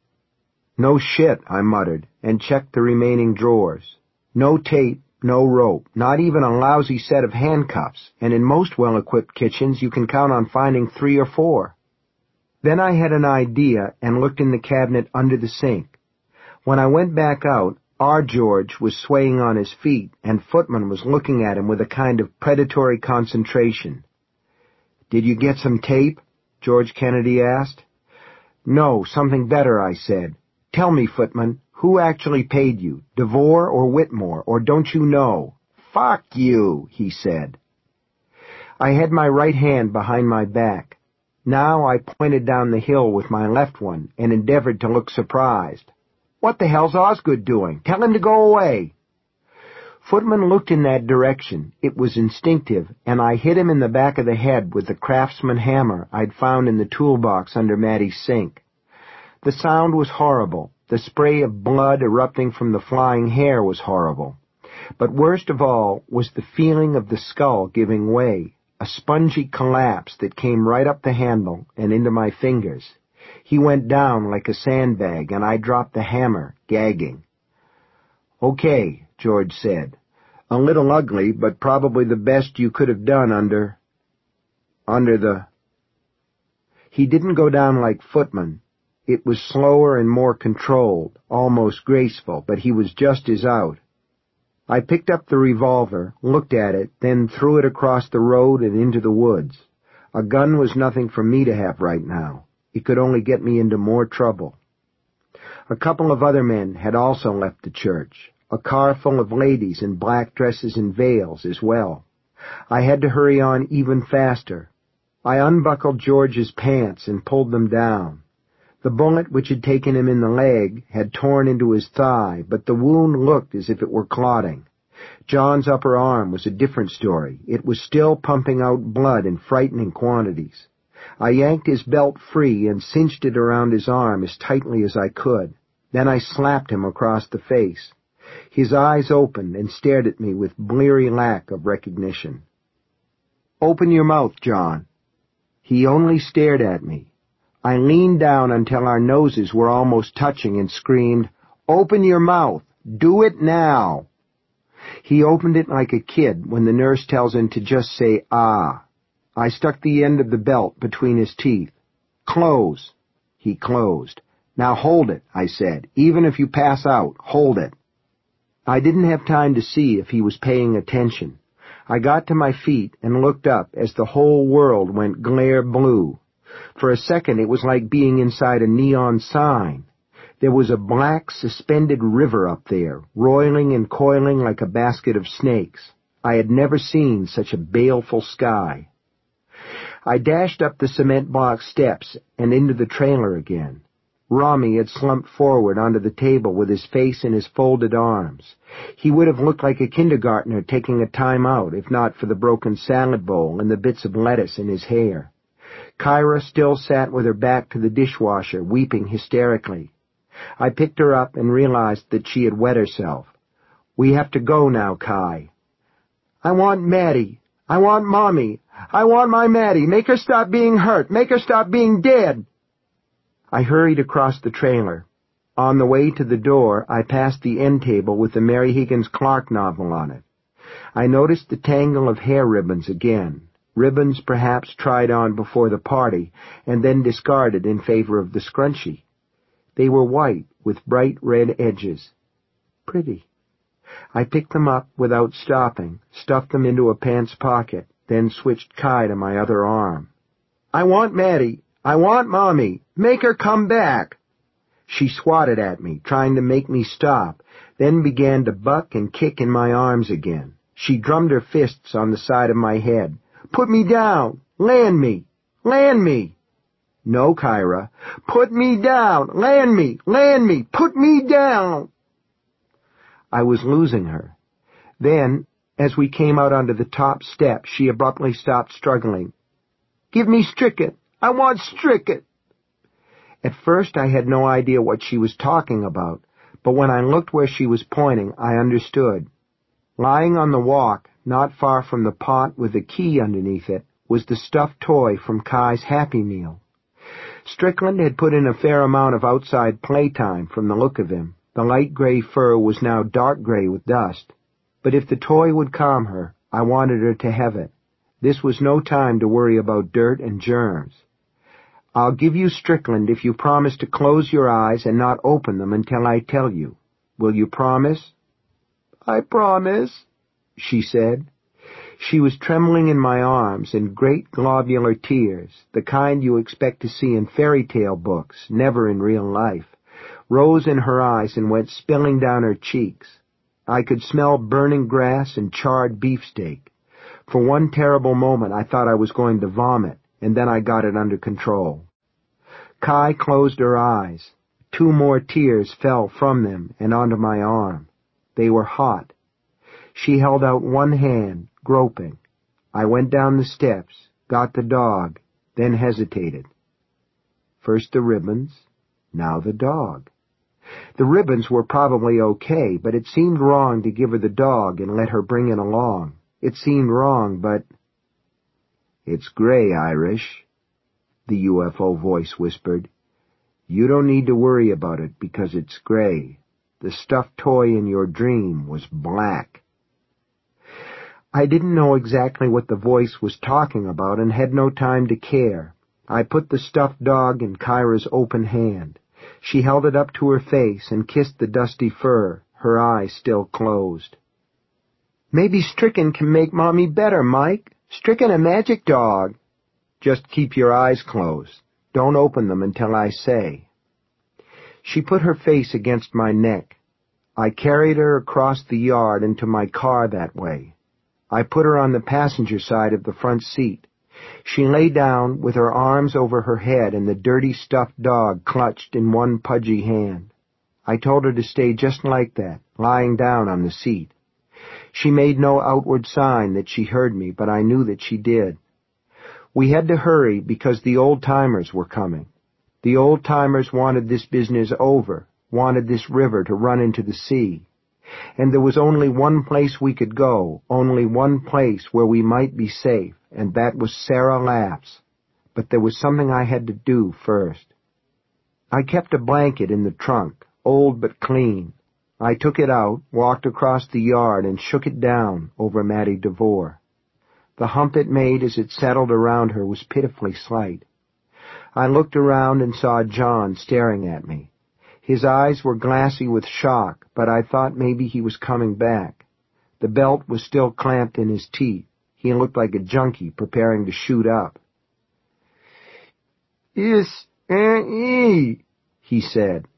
"No shit," I muttered, and checked the remaining drawers. No tape, no rope, not even a lousy set of handcuffs, and in most well-equipped kitchens you can count on finding three or four. Then I had an idea and looked in the cabinet under the sink. When I went back out, our George was swaying on his feet, and Footman was looking at him with a kind of predatory concentration. "Did you get some tape?" George Kennedy asked. "No, something better," I said. "Tell me, Footman, who actually paid you, DeVore or Whitmore, or don't you know?" "Fuck you," he said. I had my right hand behind my back. Now I pointed down the hill with my left one and endeavored to look surprised. "What the hell's Osgood doing? Tell him to go away." Footman looked in that direction. It was instinctive, and I hit him in the back of the head with the Craftsman hammer I'd found in the toolbox under Matty's sink. The sound was horrible. The spray of blood erupting from the flying hair was horrible. But worst of all was the feeling of the skull giving way, a spongy collapse that came right up the handle and into my fingers. He went down like a sandbag, and I dropped the hammer, gagging. "Okay," George said. "A little ugly, but probably the best you could have done under... under the..." He didn't go down like Footman. It was slower and more controlled, almost graceful, but he was just as out. I picked up the revolver, looked at it, then threw it across the road and into the woods. A gun was nothing for me to have right now. It could only get me into more trouble. A couple of other men had also left the church. A car full of ladies in black dresses and veils as well. I had to hurry on even faster. I unbuckled George's pants and pulled them down. The bullet which had taken him in the leg had torn into his thigh, but the wound looked as if it were clotting. John's upper arm was a different story. It was still pumping out blood in frightening quantities. I yanked his belt free and cinched it around his arm as tightly as I could. Then I slapped him across the face. His eyes opened and stared at me with bleary lack of recognition. "Open your mouth, John." He only stared at me. I leaned down until our noses were almost touching and screamed, "Open your mouth! Do it now!" He opened it like a kid when the nurse tells him to just say, "Ah." I stuck the end of the belt between his teeth. "Close." He closed. "Now hold it," I said. "Even if you pass out, hold it." I didn't have time to see if he was paying attention. I got to my feet and looked up as the whole world went glare blue. For a second it was like being inside a neon sign. There was a black, suspended river up there, roiling and coiling like a basket of snakes. I had never seen such a baleful sky. I dashed up the cement block steps and into the trailer again. Rami had slumped forward onto the table with his face in his folded arms. He would have looked like a kindergartner taking a time out, if not for the broken salad bowl and the bits of lettuce in his hair. Kyra still sat with her back to the dishwasher, weeping hysterically. I picked her up and realized that she had wet herself. "We have to go now, Kai." "I want Maddie. I want Mommy. I want my Maddie. Make her stop being hurt. Make her stop being dead." I hurried across the trailer. On the way to the door, I passed the end table with the Mary Higgins Clark novel on it. I noticed the tangle of hair ribbons again, ribbons perhaps tried on before the party and then discarded in favor of the scrunchie. They were white with bright red edges. Pretty. I picked them up without stopping, stuffed them into a pants pocket, then switched Kai to my other arm. "I want Maddie. I want Mommy. Make her come back." She swatted at me, trying to make me stop, then began to buck and kick in my arms again. She drummed her fists on the side of my head. "Put me down! Land me! Land me!" "No, Kyra. Put me down! Land me! Land me! Put me down!" I was losing her. Then, as we came out onto the top step, she abruptly stopped struggling. "Give me Stricken! I want Stricken!" At first I had no idea what she was talking about, but when I looked where she was pointing, I understood. Lying on the walk, not far from the pot with the key underneath it, was the stuffed toy from Kai's Happy Meal. Strickland had put in a fair amount of outside playtime from the look of him. The light gray fur was now dark gray with dust. But if the toy would calm her, I wanted her to have it. This was no time to worry about dirt and germs. "I'll give you Strickland if you promise to close your eyes and not open them until I tell you. Will you promise?" "I promise," she said. She was trembling in my arms, and great globular tears, the kind you expect to see in fairy tale books, never in real life, rose in her eyes and went spilling down her cheeks. I could smell burning grass and charred beefsteak. For one terrible moment I thought I was going to vomit, and then I got it under control. Kai closed her eyes. Two more tears fell from them and onto my arm. They were hot. She held out one hand, groping. I went down the steps, got the dog, then hesitated. First the ribbons, now the dog. The ribbons were probably okay, but it seemed wrong to give her the dog and let her bring it along. It seemed wrong, but... "It's gray, Irish," the U F O voice whispered. "You don't need to worry about it because it's gray. The stuffed toy in your dream was black." I didn't know exactly what the voice was talking about and had no time to care. I put the stuffed dog in Kyra's open hand. She held it up to her face and kissed the dusty fur, her eyes still closed. "Maybe Stricken can make Mommy better, Mike. Stricken a magic dog." "Just keep your eyes closed. Don't open them until I say." She put her face against my neck. I carried her across the yard into my car that way. I put her on the passenger side of the front seat. She lay down with her arms over her head and the dirty stuffed dog clutched in one pudgy hand. I told her to stay just like that, lying down on the seat. She made no outward sign that she heard me, but I knew that she did. We had to hurry because the old-timers were coming. The old-timers wanted this business over, wanted this river to run into the sea. And there was only one place we could go, only one place where we might be safe, and that was Sarah Laughs. But there was something I had to do first. I kept a blanket in the trunk, old but clean. I took it out, walked across the yard, and shook it down over Maddie DeVore. The hump it made as it settled around her was pitifully slight. I looked around and saw John staring at me. His eyes were glassy with shock, but I thought maybe he was coming back. The belt was still clamped in his teeth. He looked like a junkie preparing to shoot up. "Is, eh, he said.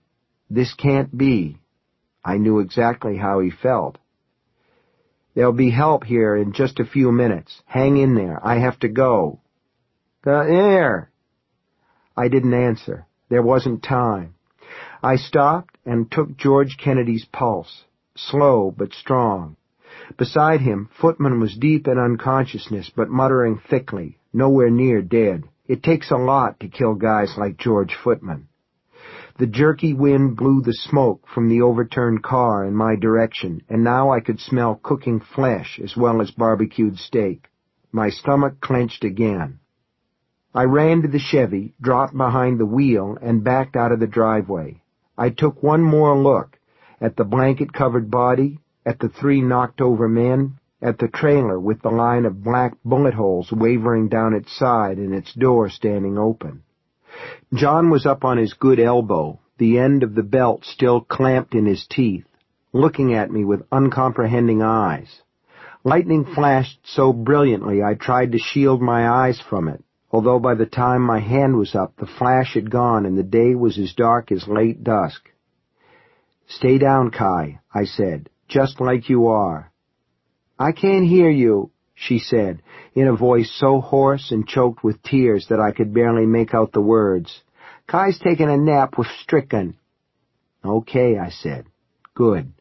This can't be. I knew exactly how he felt. There'll be help here in just a few minutes. Hang in there. I have to go. Uh, there. I didn't answer. There wasn't time. I stopped and took George Kennedy's pulse, slow but strong. Beside him, Footman was deep in unconsciousness but muttering thickly, nowhere near dead. It takes a lot to kill guys like George Footman. The jerky wind blew the smoke from the overturned car in my direction, and now I could smell cooking flesh as well as barbecued steak. My stomach clenched again. I ran to the Chevy, dropped behind the wheel, and backed out of the driveway. I took one more look at the blanket-covered body, at the three knocked-over men, at the trailer with the line of black bullet holes wavering down its side and its door standing open. John was up on his good elbow, the end of the belt still clamped in his teeth, looking at me with uncomprehending eyes. Lightning flashed so brilliantly I tried to shield my eyes from it, although by the time my hand was up the flash had gone and the day was as dark as late dusk. "Stay down, Kai," I said, "just like you are." "I can't hear you," she said, in a voice so hoarse and choked with tears that I could barely make out the words. "Kai's taking a nap with Stricken." "Okay," I said. "Good."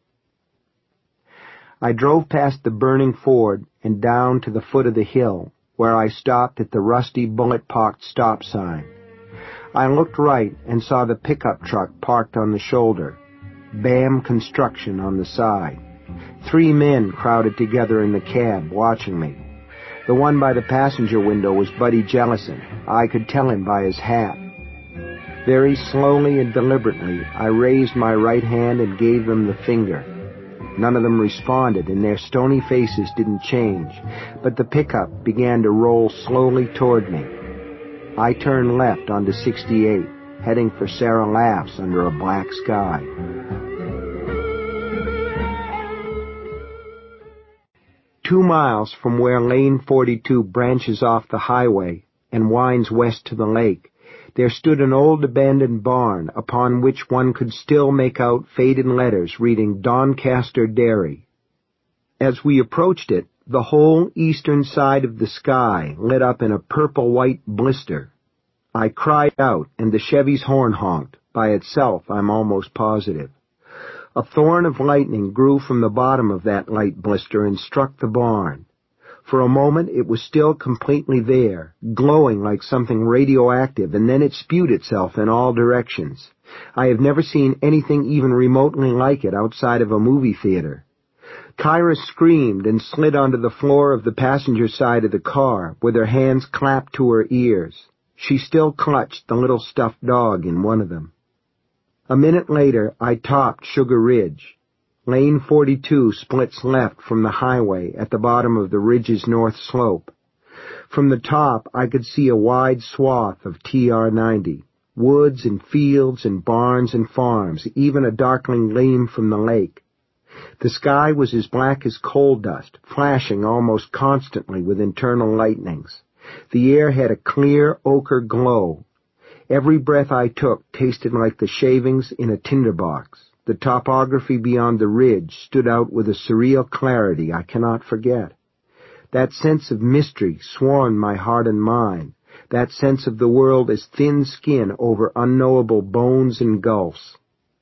I drove past the burning Ford and down to the foot of the hill, where I stopped at the rusty bullet-pocked stop sign. I looked right and saw the pickup truck parked on the shoulder, B A M Construction on the side. Three men crowded together in the cab, watching me. The one by the passenger window was Buddy Jellison. I could tell him by his hat. Very slowly and deliberately, I raised my right hand and gave them the finger. None of them responded, and their stony faces didn't change, but the pickup began to roll slowly toward me. I turned left onto sixty-eight, heading for Sarah Laughs under a black sky. Two miles from where Lane forty-two branches off the highway and winds west to the lake, there stood an old abandoned barn upon which one could still make out faded letters reading Doncaster Dairy. As we approached it, the whole eastern side of the sky lit up in a purple-white blister. I cried out, and the Chevy's horn honked, by itself, I'm almost positive. A thorn of lightning grew from the bottom of that light blister and struck the barn. For a moment it was still completely there, glowing like something radioactive, and then it spewed itself in all directions. I have never seen anything even remotely like it outside of a movie theater. Kyra screamed and slid onto the floor of the passenger side of the car, with her hands clapped to her ears. She still clutched the little stuffed dog in one of them. A minute later, I topped Sugar Ridge. Lane forty-two splits left from the highway at the bottom of the ridge's north slope. From the top, I could see a wide swath of T R ninety, woods and fields and barns and farms, even a darkling gleam from the lake. The sky was as black as coal dust, flashing almost constantly with internal lightnings. The air had a clear ochre glow. Every breath I took tasted like the shavings in a tinderbox. The topography beyond the ridge stood out with a surreal clarity I cannot forget. That sense of mystery swarmed my heart and mind, that sense of the world as thin skin over unknowable bones and gulfs.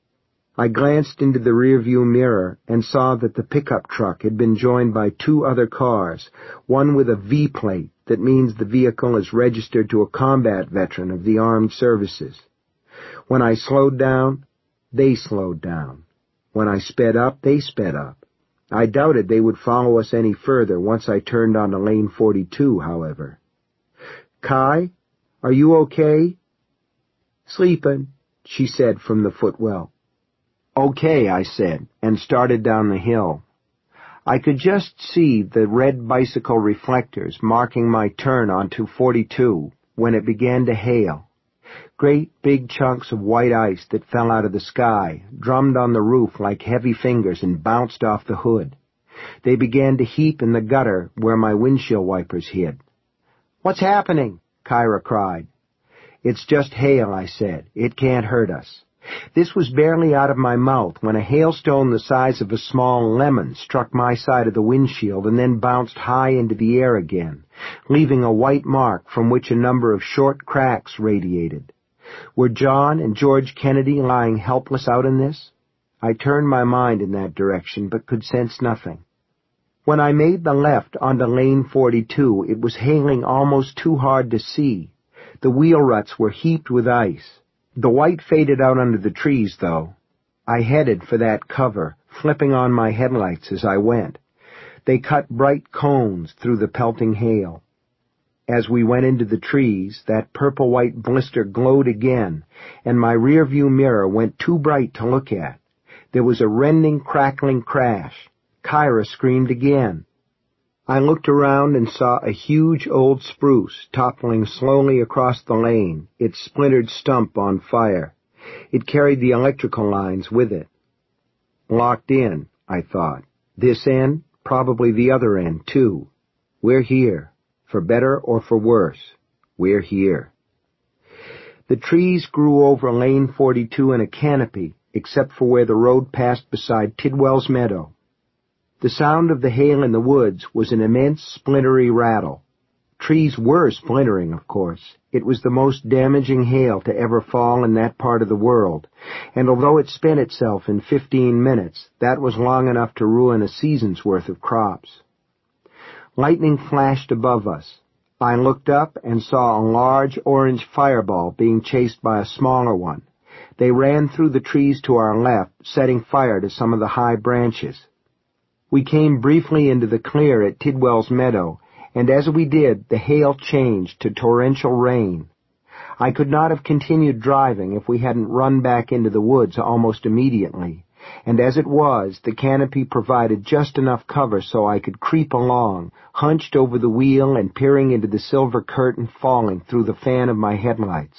I glanced into the rearview mirror and saw that the pickup truck had been joined by two other cars, one with a V plate that means the vehicle is registered to a combat veteran of the armed services. When I slowed down, they slowed down. When I sped up, they sped up. I doubted they would follow us any further once I turned onto Lane forty-two, however. "Kai, are you okay?" "Sleepin'," she said from the footwell. "Okay," I said, and started down the hill. I could just see the red bicycle reflectors marking my turn onto forty-two when it began to hail. Great big chunks of white ice that fell out of the sky, drummed on the roof like heavy fingers and bounced off the hood. They began to heap in the gutter where my windshield wipers hid. "What's happening?" Kyra cried. "It's just hail," I said. "It can't hurt us. This was barely out of my mouth when a hailstone the size of a small lemon struck my side of the windshield and then bounced high into the air again, leaving a white mark from which a number of short cracks radiated. Were John and George Kennedy lying helpless out in this? I turned my mind in that direction, but could sense nothing. When I made the left onto Lane forty-two, it was hailing almost too hard to see. The wheel ruts were heaped with ice. The white faded out under the trees, though. I headed for that cover, flipping on my headlights as I went. They cut bright cones through the pelting hail. As we went into the trees, that purple-white blister glowed again, and my rear-view mirror went too bright to look at. There was a rending, crackling crash. Kyra screamed again. I looked around and saw a huge old spruce toppling slowly across the lane, its splintered stump on fire. It carried the electrical lines with it. Locked in, I thought. This end, probably the other end, too. We're here. For better or for worse, we're here. The trees grew over Lane forty-two in a canopy, except for where the road passed beside Tidwell's meadow. The sound of the hail in the woods was an immense splintery rattle. Trees were splintering, of course. It was the most damaging hail to ever fall in that part of the world, and although it spent itself in fifteen minutes, that was long enough to ruin a season's worth of crops. Lightning flashed above us. I looked up and saw a large orange fireball being chased by a smaller one. They ran through the trees to our left, setting fire to some of the high branches. We came briefly into the clear at Tidwell's meadow, and as we did, the hail changed to torrential rain. I could not have continued driving if we hadn't run back into the woods almost immediately, and as it was, the canopy provided just enough cover so I could creep along, hunched over the wheel and peering into the silver curtain falling through the fan of my headlights.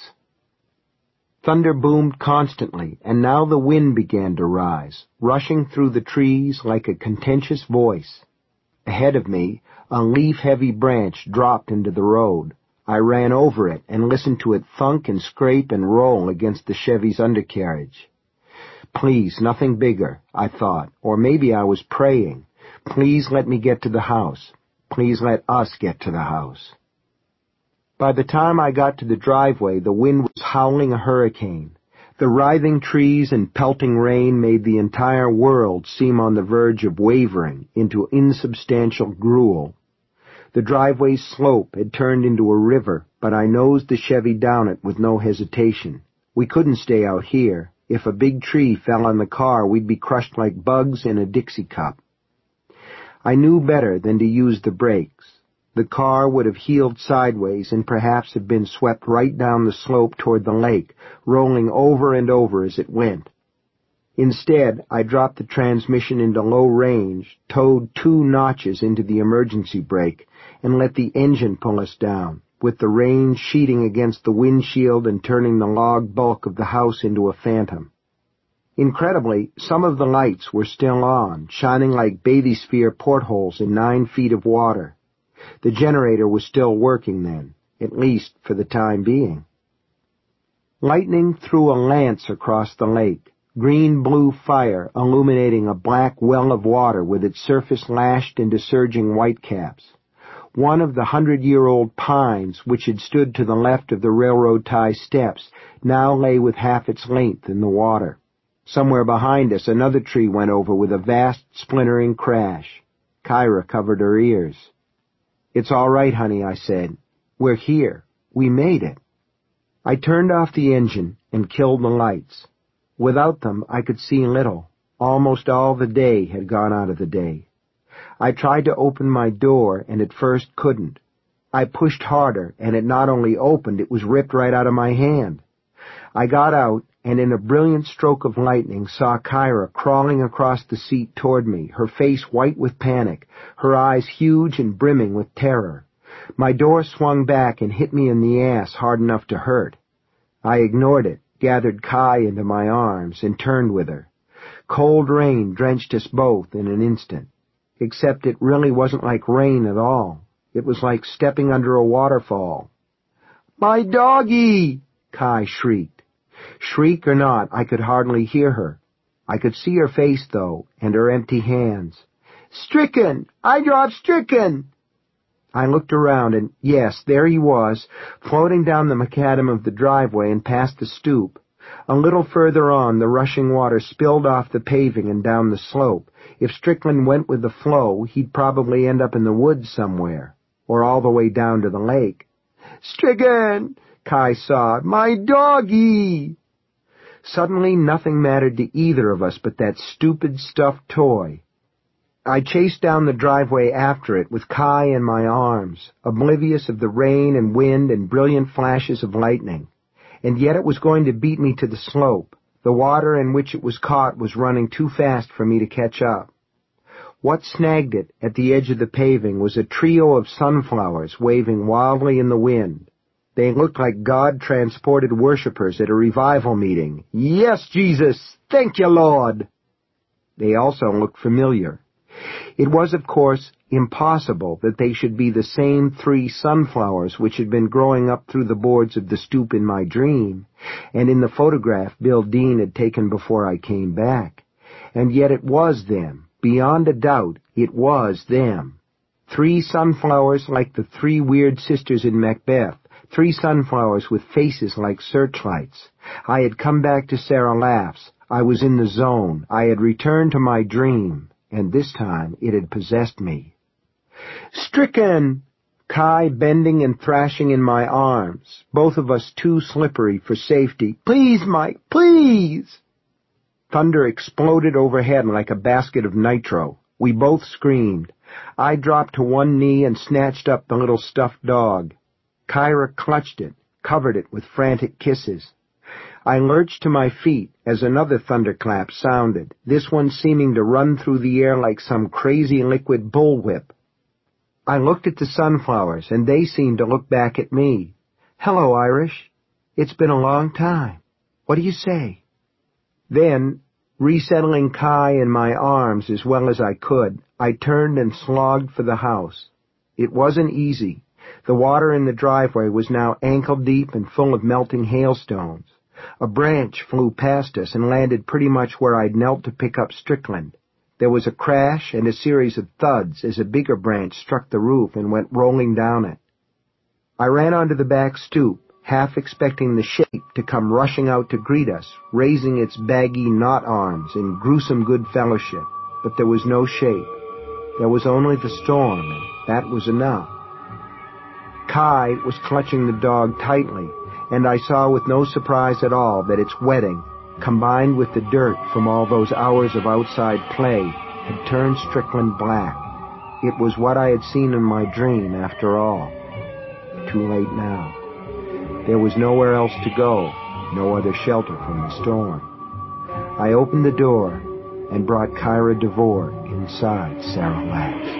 Thunder boomed constantly, and now the wind began to rise, rushing through the trees like a contentious voice. Ahead of me, a leaf-heavy branch dropped into the road. I ran over it and listened to it thunk and scrape and roll against the Chevy's undercarriage. Please, nothing bigger, I thought, or maybe I was praying. Please let me get to the house. Please let us get to the house. By the time I got to the driveway, the wind was howling a hurricane. The writhing trees and pelting rain made the entire world seem on the verge of wavering into insubstantial gruel. The driveway's slope had turned into a river, but I nosed the Chevy down it with no hesitation. We couldn't stay out here. If a big tree fell on the car, we'd be crushed like bugs in a Dixie cup. I knew better than to use the brakes. The car would have heeled sideways and perhaps have been swept right down the slope toward the lake, rolling over and over as it went. Instead, I dropped the transmission into low range, towed two notches into the emergency brake, and let the engine pull us down, with the rain sheeting against the windshield and turning the log bulk of the house into a phantom. Incredibly, some of the lights were still on, shining like bathysphere portholes in nine feet of water. The generator was still working then, at least for the time being. Lightning threw a lance across the lake, green-blue fire illuminating a black well of water with its surface lashed into surging whitecaps. One of the hundred-year-old pines, which had stood to the left of the railroad tie steps, now lay with half its length in the water. Somewhere behind us, another tree went over with a vast, splintering crash. Kyra covered her ears. "It's all right, honey," I said. "We're here. We made it." I turned off the engine and killed the lights. Without them, I could see little. Almost all the day had gone out of the day. I tried to open my door, and at first couldn't. I pushed harder, and it not only opened, it was ripped right out of my hand. I got out, and in a brilliant stroke of lightning saw Kyra crawling across the seat toward me, her face white with panic, her eyes huge and brimming with terror. My door swung back and hit me in the ass hard enough to hurt. I ignored it, gathered Kai into my arms, and turned with her. Cold rain drenched us both in an instant. Except it really wasn't like rain at all. It was like stepping under a waterfall. "My doggie!" Kai shrieked. Shriek or not, I could hardly hear her. I could see her face, though, and her empty hands. "Stricken! I dropped Stricken!" I looked around, and yes, there he was, floating down the macadam of the driveway and past the stoop. A little further on, the rushing water spilled off the paving and down the slope. If Strickland went with the flow, he'd probably end up in the woods somewhere, or all the way down to the lake. "Stricken!" Kai sobbed. "My doggie!" Suddenly nothing mattered to either of us but that stupid stuffed toy. I chased down the driveway after it with Kai in my arms, oblivious of the rain and wind and brilliant flashes of lightning. And yet it was going to beat me to the slope. The water in which it was caught was running too fast for me to catch up. What snagged it at the edge of the paving was a trio of sunflowers waving wildly in the wind. They looked like God-transported worshippers at a revival meeting. "Yes, Jesus! Thank you, Lord!" They also looked familiar. It was, of course, impossible that they should be the same three sunflowers which had been growing up through the boards of the stoop in my dream, and in the photograph Bill Dean had taken before I came back. And yet it was them. Beyond a doubt, it was them. Three sunflowers like the three weird sisters in Macbeth. Three sunflowers with faces like searchlights. I had come back to Sarah Laughs. I was in the zone. I had returned to my dream. And this time it had possessed me. "Stricken!" Kai bending and thrashing in my arms, both of us too slippery for safety. "Please, Mike, please!" Thunder exploded overhead like a basket of nitro. We both screamed. I dropped to one knee and snatched up the little stuffed dog. Kyra clutched it, covered it with frantic kisses. I lurched to my feet as another thunderclap sounded, this one seeming to run through the air like some crazy liquid bullwhip. I looked at the sunflowers, and they seemed to look back at me. "Hello, Irish. It's been a long time. What do you say?" Then, resettling Kai in my arms as well as I could, I turned and slogged for the house. It wasn't easy. The water in the driveway was now ankle-deep and full of melting hailstones. A branch flew past us and landed pretty much where I'd knelt to pick up Strickland. There was a crash and a series of thuds as a bigger branch struck the roof and went rolling down it. I ran onto the back stoop, half expecting the shape to come rushing out to greet us, raising its baggy knot arms in gruesome good fellowship. But there was no shape. There was only the storm, and that was enough. Kai was clutching the dog tightly, and I saw with no surprise at all that its wetting, combined with the dirt from all those hours of outside play, had turned Strickland black. It was what I had seen in my dream, after all. Too late now. There was nowhere else to go, no other shelter from the storm. I opened the door and brought Kyra DeVore inside Sarah Laughs.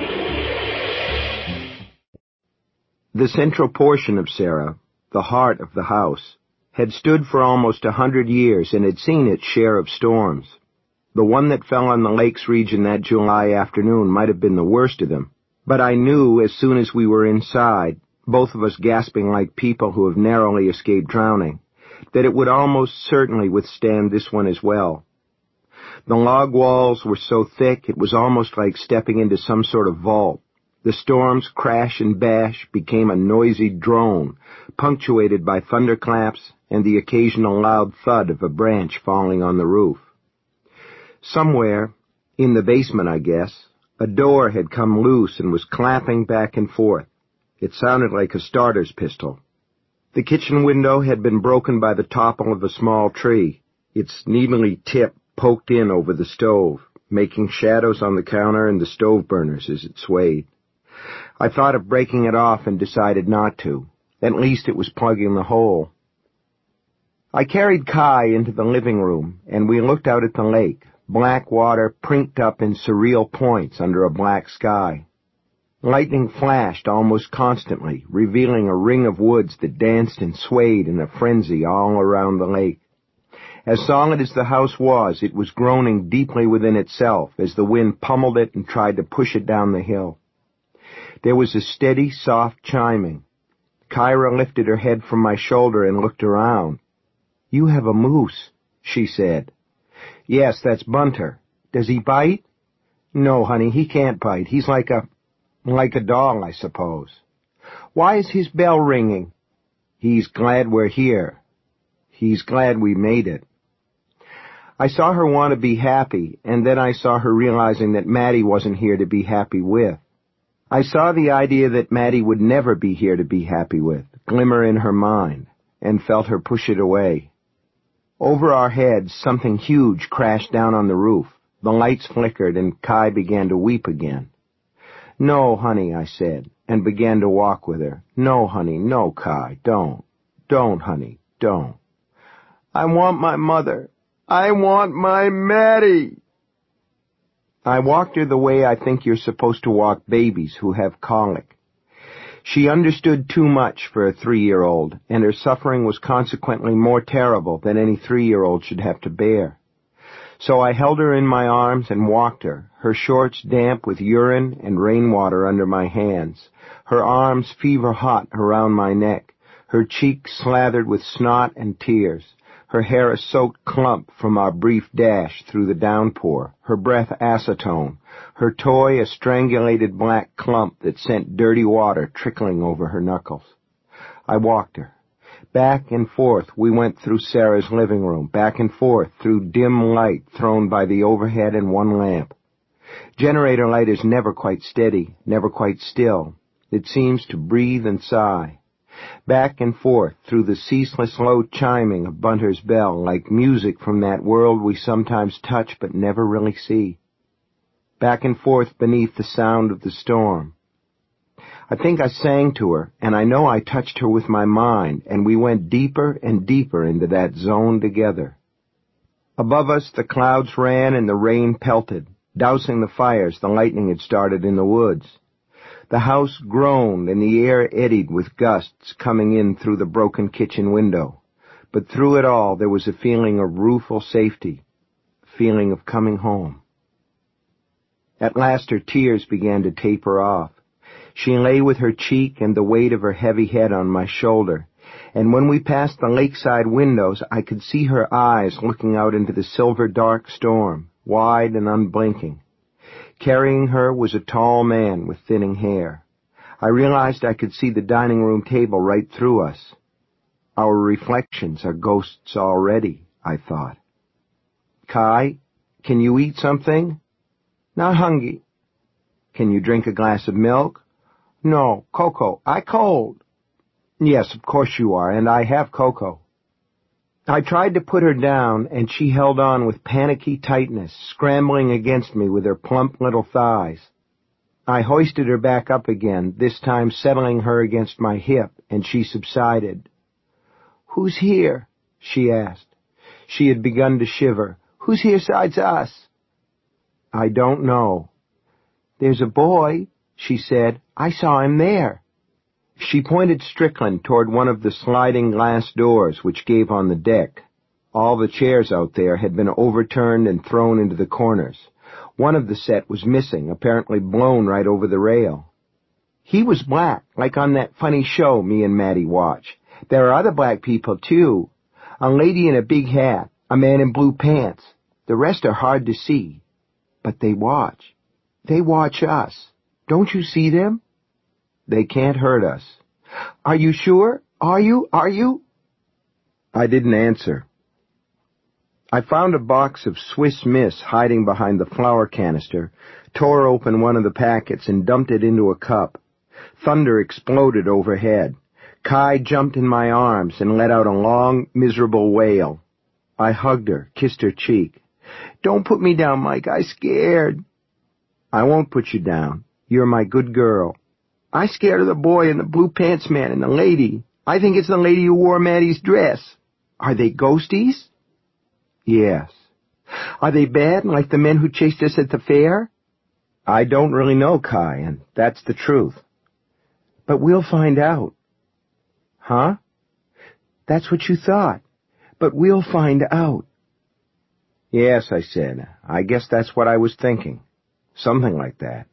The central portion of Sarah, the heart of the house, had stood for almost a hundred years and had seen its share of storms. The one that fell on the lakes region that July afternoon might have been the worst of them, but I knew as soon as we were inside, both of us gasping like people who have narrowly escaped drowning, that it would almost certainly withstand this one as well. The log walls were so thick it was almost like stepping into some sort of vault. The storm's crash and bash became a noisy drone, punctuated by thunderclaps and the occasional loud thud of a branch falling on the roof. Somewhere, in the basement I guess, a door had come loose and was clapping back and forth. It sounded like a starter's pistol. The kitchen window had been broken by the topple of a small tree, its needly tip poked in over the stove, making shadows on the counter and the stove burners as it swayed. I thought of breaking it off and decided not to. At least it was plugging the hole. I carried Kai into the living room, and we looked out at the lake, black water prinked up in surreal points under a black sky. Lightning flashed almost constantly, revealing a ring of woods that danced and swayed in a frenzy all around the lake. As solid as the house was, it was groaning deeply within itself as the wind pummeled it and tried to push it down the hill. There was a steady, soft chiming. Kyra lifted her head from my shoulder and looked around. "You have a moose," she said. "Yes, that's Bunter. Does he bite?" "No, honey, he can't bite. He's like a... like a dog, I suppose." "Why is his bell ringing?" "He's glad we're here. He's glad we made it." I saw her want to be happy, and then I saw her realizing that Mattie wasn't here to be happy with. I saw the idea that Mattie would never be here to be happy with glimmer in her mind, and felt her push it away. Over our heads, something huge crashed down on the roof. The lights flickered, and Kai began to weep again. "No, honey," I said, and began to walk with her. "No, honey, no, Kai, don't. Don't, honey, don't. I want my mother. I want my Mattie." I walked her the way I think you're supposed to walk babies who have colic. She understood too much for a three-year-old, and her suffering was consequently more terrible than any three-year-old should have to bear. So I held her in my arms and walked her, her shorts damp with urine and rainwater under my hands, her arms fever-hot around my neck, her cheeks slathered with snot and tears, her hair a soaked clump from our brief dash through the downpour, her breath acetone, her toy a strangulated black clump that sent dirty water trickling over her knuckles. I walked her. Back and forth we went through Sarah's living room, back and forth through dim light thrown by the overhead and one lamp. Generator light is never quite steady, never quite still. It seems to breathe and sigh. Back and forth through the ceaseless low chiming of Bunter's bell, like music from that world we sometimes touch but never really see. Back and forth beneath the sound of the storm. I think I sang to her, and I know I touched her with my mind, and we went deeper and deeper into that zone together. Above us the clouds ran and the rain pelted, dousing the fires the lightning had started in the woods. The house groaned and the air eddied with gusts coming in through the broken kitchen window. But through it all there was a feeling of rueful safety, a feeling of coming home. At last her tears began to taper off. She lay with her cheek and the weight of her heavy head on my shoulder, and when we passed the lakeside windows I could see her eyes looking out into the silver dark storm, wide and unblinking. Carrying her was a tall man with thinning hair. I realized I could see the dining room table right through us. Our reflections are ghosts already, I thought. "Kai, can you eat something?" "Not hungry." "Can you drink a glass of milk?" "No, cocoa. I cold." "Yes, of course you are, and I have cocoa." I tried to put her down, and she held on with panicky tightness, scrambling against me with her plump little thighs. I hoisted her back up again, this time settling her against my hip, and she subsided. "Who's here?" she asked. She had begun to shiver. "Who's here besides us?" "I don't know." "There's a boy," she said. "I saw him there." She pointed Strickland toward one of the sliding glass doors which gave on the deck. All the chairs out there had been overturned and thrown into the corners. One of the set was missing, apparently blown right over the rail. "He was black, like on that funny show me and Mattie watch. There are other black people, too. A lady in a big hat, a man in blue pants. The rest are hard to see. But they watch. They watch us. Don't you see them? They can't hurt us." "Are you sure? Are you? Are you?" I didn't answer. I found a box of Swiss Miss hiding behind the flour canister, tore open one of the packets, and dumped it into a cup. Thunder exploded overhead. Kai jumped in my arms and let out a long, miserable wail. I hugged her, kissed her cheek. "Don't put me down, Mike. I scared." "I won't put you down. You're my good girl." "I scared of the boy and the blue pants man and the lady. I think it's the lady who wore Mattie's dress. Are they ghosties?" "Yes." "Are they bad, like the men who chased us at the fair?" "I don't really know, Kai, and that's the truth." "But we'll find out." "Huh?" "That's what you thought. But we'll find out." "Yes," I said. "I guess that's what I was thinking. Something like that."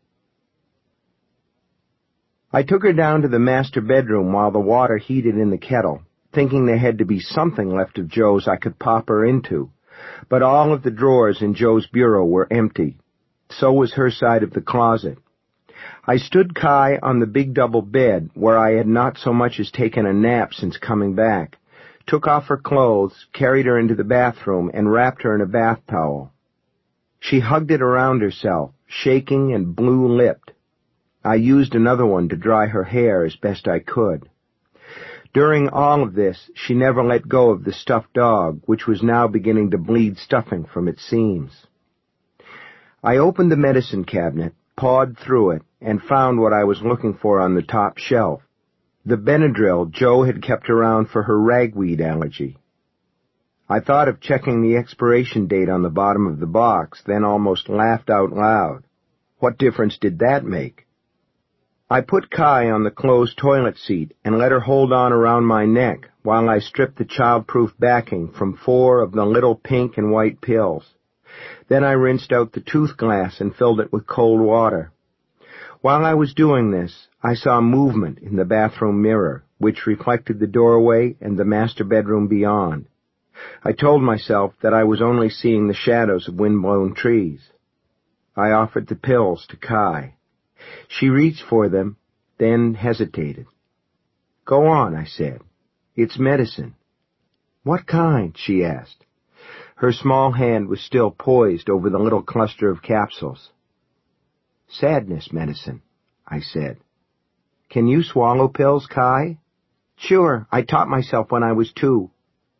I took her down to the master bedroom while the water heated in the kettle. thinking there had to be something left of Joe's I could pop her into, but all of the drawers in Joe's bureau were empty. So was her side of the closet. I stood Kai on the big double bed, where I had not so much as taken a nap since coming back, took off her clothes, carried her into the bathroom, and wrapped her in a bath towel. She hugged it around herself, shaking and blue-lipped. I used another one to dry her hair as best I could. During all of this, she never let go of the stuffed dog, which was now beginning to bleed stuffing from its seams. I opened the medicine cabinet, pawed through it, and found what I was looking for on the top shelf, the Benadryl Joe had kept around for her ragweed allergy. I thought of checking the expiration date on the bottom of the box, then almost laughed out loud. What difference did that make? I put Kai on the closed toilet seat and let her hold on around my neck while I stripped the child-proof backing from four of the little pink and white pills. Then I rinsed out the tooth glass and filled it with cold water. While I was doing this, I saw movement in the bathroom mirror, which reflected the doorway and the master bedroom beyond. I told myself that I was only seeing the shadows of wind-blown trees. I offered the pills to Kai. She reached for them, then hesitated. "Go on," I said. "It's medicine." "What kind?" she asked. Her small hand was still poised over the little cluster of capsules. "Sadness medicine," I said. "Can you swallow pills, Kai?" "Sure, I taught myself when I was two."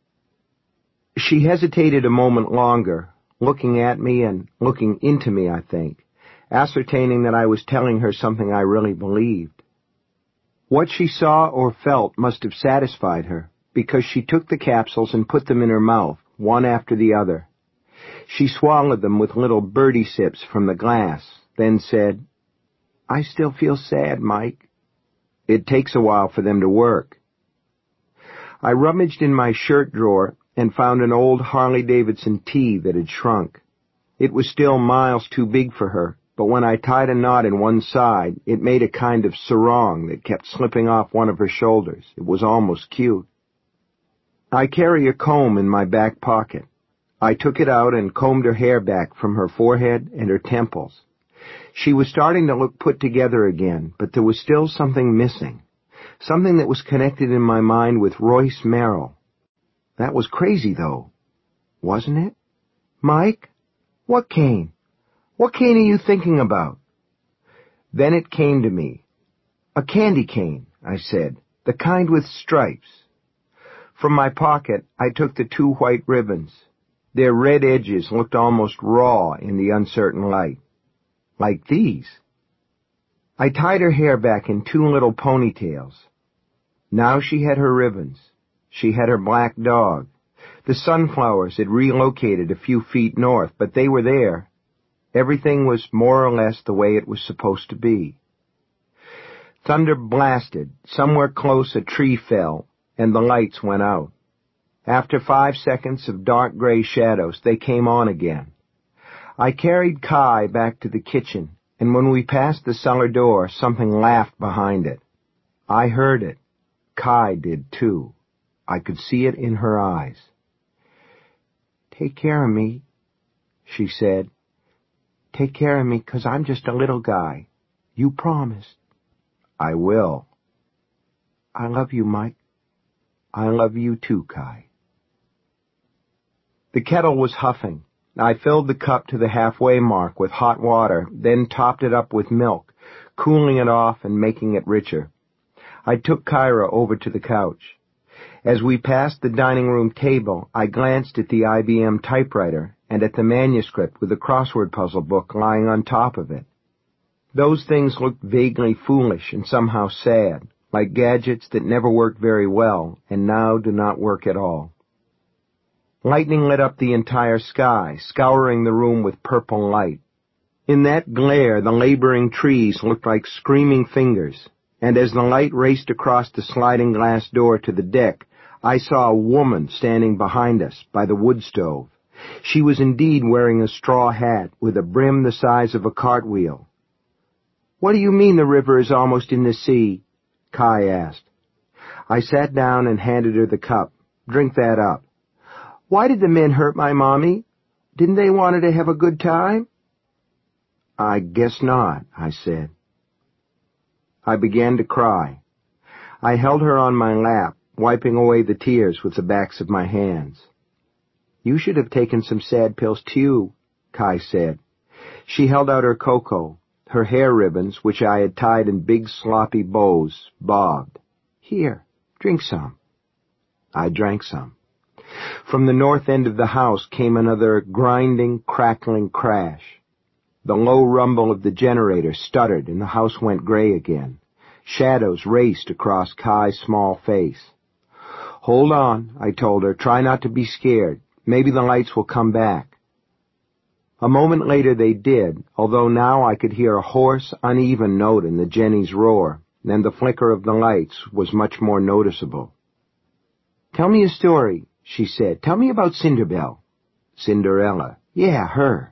She hesitated a moment longer, looking at me and looking into me, I think, ascertaining that I was telling her something I really believed. What she saw or felt must have satisfied her, because she took the capsules and put them in her mouth, one after the other. She swallowed them with little birdie sips from the glass, then said, "I still feel sad, Mike." "It takes a while for them to work." I rummaged in my shirt drawer and found an old Harley-Davidson tee that had shrunk. It was still miles too big for her, but when I tied a knot in one side, it made a kind of sarong that kept slipping off one of her shoulders. It was almost cute. I carry a comb in my back pocket. I took it out and combed her hair back from her forehead and her temples. She was starting to look put together again, but there was still something missing, something that was connected in my mind with Royce Merrill. That was crazy, though, wasn't it? "Mike? What cane? What cane are you thinking about?" Then it came to me. "A candy cane," I said, "the kind with stripes." From my pocket, I took the two white ribbons. Their red edges looked almost raw in the uncertain light. Like these. I tied her hair back in two little ponytails. Now she had her ribbons. She had her black dog. The sunflowers had relocated a few feet north, but they were there. Everything was more or less the way it was supposed to be. Thunder blasted. Somewhere close a tree fell, and the lights went out. After five seconds of dark gray shadows, they came on again. I carried Kai back to the kitchen, and when we passed the cellar door, something laughed behind it. I heard it. Kai did, too. I could see it in her eyes. "Take care of me," she said. "Take care of me, 'cause I'm just a little guy. You promised." "I will." "I love you, Mike." "I love you too, Kai." The kettle was huffing. I filled the cup to the halfway mark with hot water, then topped it up with milk, cooling it off and making it richer. I took Kyra over to the couch. As we passed the dining room table, I glanced at the I B M typewriter and at the manuscript with the crossword puzzle book lying on top of it. Those things looked vaguely foolish and somehow sad, like gadgets that never worked very well and now do not work at all. Lightning lit up the entire sky, scouring the room with purple light. In that glare, the laboring trees looked like screaming fingers, and as the light raced across the sliding glass door to the deck, I saw a woman standing behind us by the wood stove. She was indeed wearing a straw hat with a brim the size of a cartwheel. "What do you mean the river is almost in the sea?" Kai asked. I sat down and handed her the cup. Drink that up. Why did the men hurt my mommy? Didn't they want her to have a good time? I guess not, I said. I began to cry. I held her on my lap, wiping away the tears with the backs of my hands. You should have taken some sad pills too, Kai said. She held out her cocoa. Her hair ribbons, which I had tied in big sloppy bows, bobbed. Here, drink some. I drank some. From the north end of the house came another grinding, crackling crash. The low rumble of the generator stuttered and the house went gray again. Shadows raced across Kai's small face. Hold on, I told her. Try not to be scared. Maybe the lights will come back. A moment later they did, although now I could hear a hoarse, uneven note in the Jenny's roar, and the flicker of the lights was much more noticeable. Tell me a story, she said. Tell me about Cinderbell. Cinderella. Yeah, her.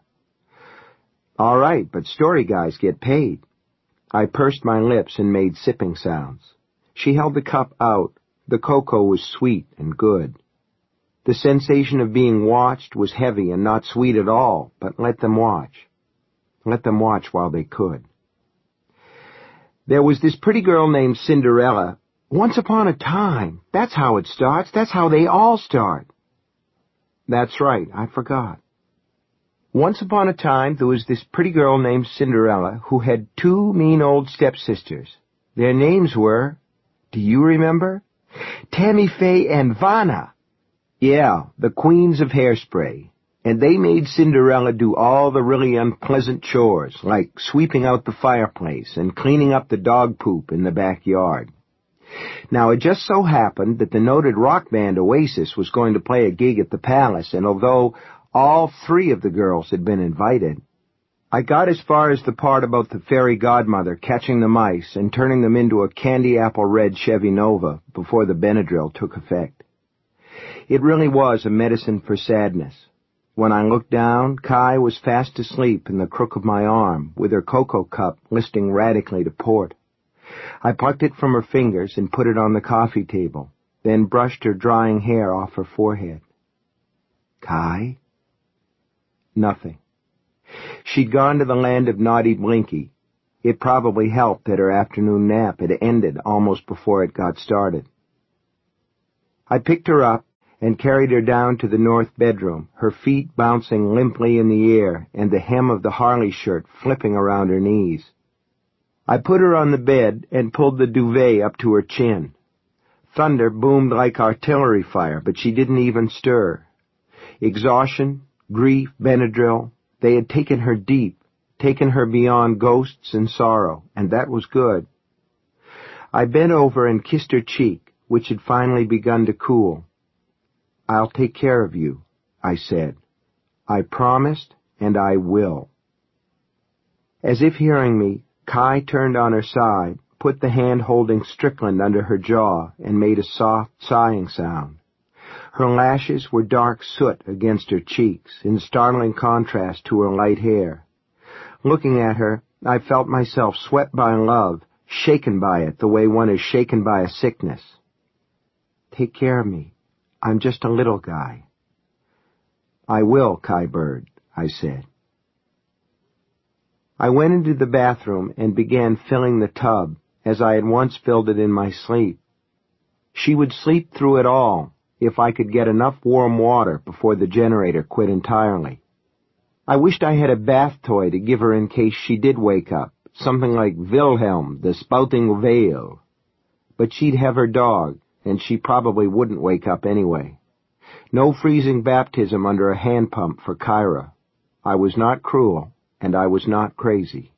All right, but story guys get paid. I pursed my lips and made sipping sounds. She held the cup out. The cocoa was sweet and good. The sensation of being watched was heavy and not sweet at all, but let them watch. Let them watch while they could. There was this pretty girl named Cinderella. Once upon a time. That's how it starts. That's how they all start. That's right, I forgot. Once upon a time, there was this pretty girl named Cinderella who had two mean old stepsisters. Their names were, do you remember? Tammy Faye and Vanna. Yeah, the queens of hairspray. And they made Cinderella do all the really unpleasant chores, like sweeping out the fireplace and cleaning up the dog poop in the backyard. Now, it just so happened that the noted rock band Oasis was going to play a gig at the Palace, and although all three of the girls had been invited, I got as far as the part about the fairy godmother catching the mice and turning them into a candy-apple-red Chevy Nova before the Benadryl took effect. It really was a medicine for sadness. When I looked down, Kai was fast asleep in the crook of my arm, with her cocoa cup listing radically to port. I plucked it from her fingers and put it on the coffee table, then brushed her drying hair off her forehead. Kai? Nothing. She'd gone to the land of Naughty Blinky. It probably helped that her afternoon nap had ended almost before it got started. I picked her up and carried her down to the north bedroom, her feet bouncing limply in the air and the hem of the Harley shirt flipping around her knees. I put her on the bed and pulled the duvet up to her chin. Thunder boomed like artillery fire, but she didn't even stir. Exhaustion, grief, Benadryl, they had taken her deep, taken her beyond ghosts and sorrow, and that was good. I bent over and kissed her cheek, which had finally begun to cool. I'll take care of you, I said. I promised, and I will. As if hearing me, Kai turned on her side, put the hand holding Strickland under her jaw, and made a soft, sighing sound. Her lashes were dark soot against her cheeks, in startling contrast to her light hair. Looking at her, I felt myself swept by love, shaken by it the way one is shaken by a sickness. Take care of me. I'm just a little guy. I will, Kai Bird, I said. I went into the bathroom and began filling the tub, as I had once filled it in my sleep. She would sleep through it all, if I could get enough warm water before the generator quit entirely. I wished I had a bath toy to give her in case she did wake up, something like Wilhelm, the Spouting Veil. But she'd have her dog, and she probably wouldn't wake up anyway. No freezing baptism under a hand pump for Kyra. I was not cruel, and I was not crazy.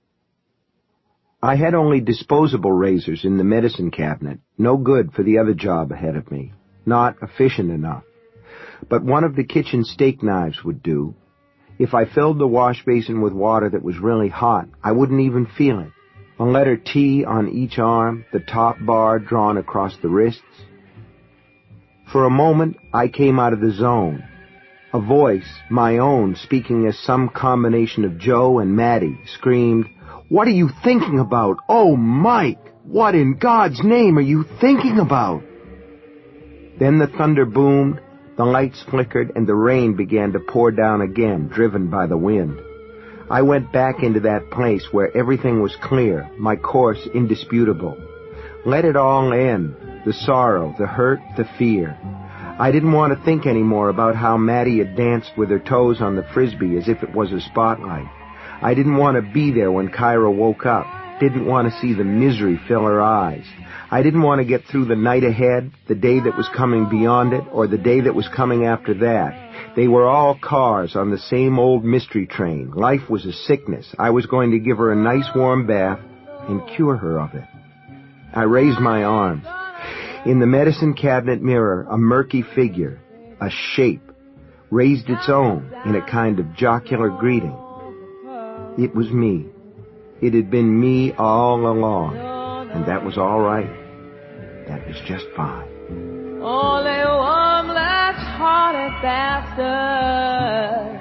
I had only disposable razors in the medicine cabinet, no good for the other job ahead of me, not efficient enough. But one of the kitchen steak knives would do. If I filled the wash basin with water that was really hot, I wouldn't even feel it. A letter T on each arm, the top bar drawn across the wrists. For a moment, I came out of the zone. A voice, my own, speaking as some combination of Joe and Maddie, screamed, "What are you thinking about? Oh, Mike!" What in God's name are you thinking about? Then the thunder boomed, the lights flickered, and the rain began to pour down again, driven by the wind. I went back into that place where everything was clear, my course indisputable. Let it all end, the sorrow, the hurt, the fear. I didn't want to think any more about how Maddie had danced with her toes on the frisbee as if it was a spotlight. I didn't want to be there when Kyra woke up, didn't want to see the misery fill her eyes. I didn't want to get through the night ahead, the day that was coming beyond it, or the day that was coming after that. They were all cars on the same old mystery train. Life was a sickness. I was going to give her a nice warm bath and cure her of it. I raised my arms. In the medicine cabinet mirror, a murky figure, a shape, raised its own in a kind of jocular greeting. It was me. It had been me all along, and that was all right. That was just fine. Only one less-hearted bastard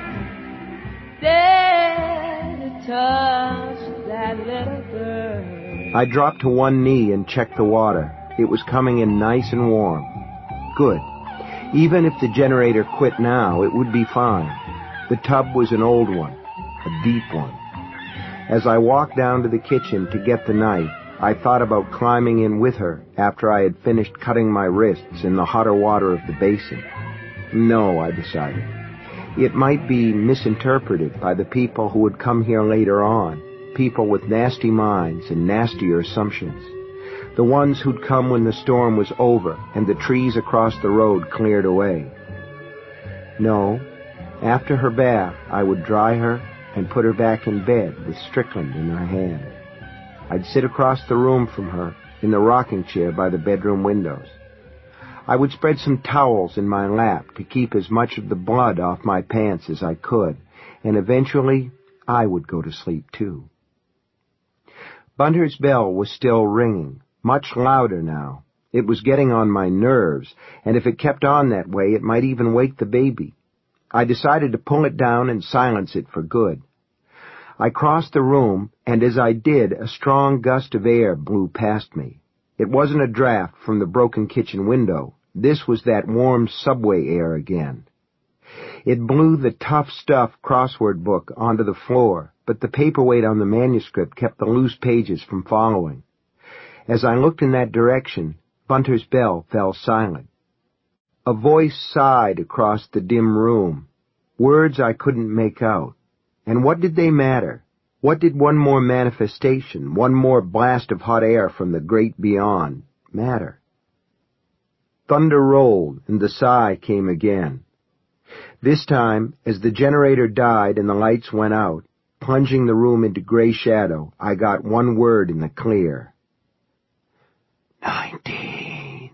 dared to touch that little girl. I dropped to one knee and checked the water. It was coming in nice and warm. Good. Even if the generator quit now, it would be fine. The tub was an old one, a deep one. As I walked down to the kitchen to get the knife, I thought about climbing in with her after I had finished cutting my wrists in the hotter water of the basin. No, I decided. It might be misinterpreted by the people who would come here later on, people with nasty minds and nastier assumptions. The ones who'd come when the storm was over and the trees across the road cleared away. No, after her bath, I would dry her and put her back in bed with Strickland in her hand. I'd sit across the room from her in the rocking chair by the bedroom windows. I would spread some towels in my lap to keep as much of the blood off my pants as I could, and eventually I would go to sleep too. Bunter's bell was still ringing, much louder now. It was getting on my nerves, and if it kept on that way, it might even wake the baby. I decided to pull it down and silence it for good. I crossed the room, and as I did, a strong gust of air blew past me. It wasn't a draft from the broken kitchen window. This was that warm subway air again. It blew the tough stuff crossword book onto the floor, but the paperweight on the manuscript kept the loose pages from following. As I looked in that direction, Bunter's bell fell silent. A voice sighed across the dim room. Words I couldn't make out. And what did they matter? What did one more manifestation, one more blast of hot air from the great beyond, matter? Thunder rolled, and the sigh came again. This time, as the generator died and the lights went out, plunging the room into gray shadow, I got one word in the clear. Nineteen.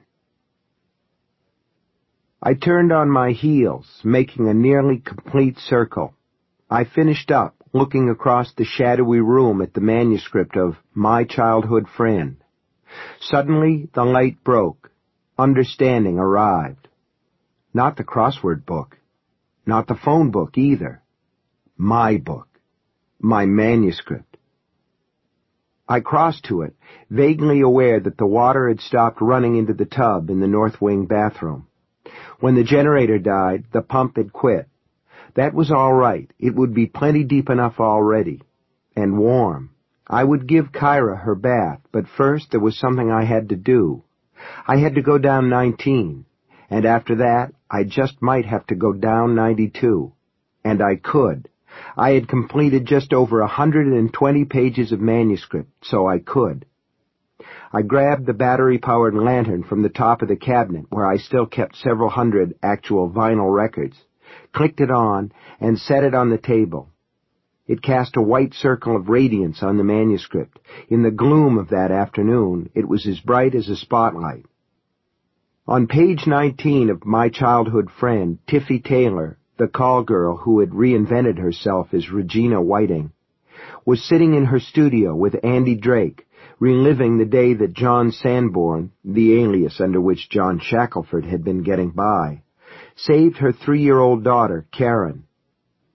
I turned on my heels, making a nearly complete circle. I finished up, looking across the shadowy room at the manuscript of My Childhood Friend. Suddenly, the light broke. Understanding arrived. Not the crossword book. Not the phone book either. My book. My manuscript. I crossed to it, vaguely aware that the water had stopped running into the tub in the north wing bathroom. When the generator died, the pump had quit. That was all right. It would be plenty deep enough already. And warm. I would give Kyra her bath, but first there was something I had to do. I had to go down nineteen, and after that, I just might have to go down ninety-two. And I could. I had completed just over a hundred and twenty pages of manuscript, so I could. I grabbed the battery-powered lantern from the top of the cabinet, where I still kept several hundred actual vinyl records, clicked it on, and set it on the table. It cast a white circle of radiance on the manuscript. In the gloom of that afternoon, it was as bright as a spotlight. On page nineteen of My Childhood Friend, Tiffy Taylor, the call girl who had reinvented herself as Regina Whiting, was sitting in her studio with Andy Drake, reliving the day that John Sanborn, the alias under which John Shackelford had been getting by, saved her three-year-old daughter, Karen.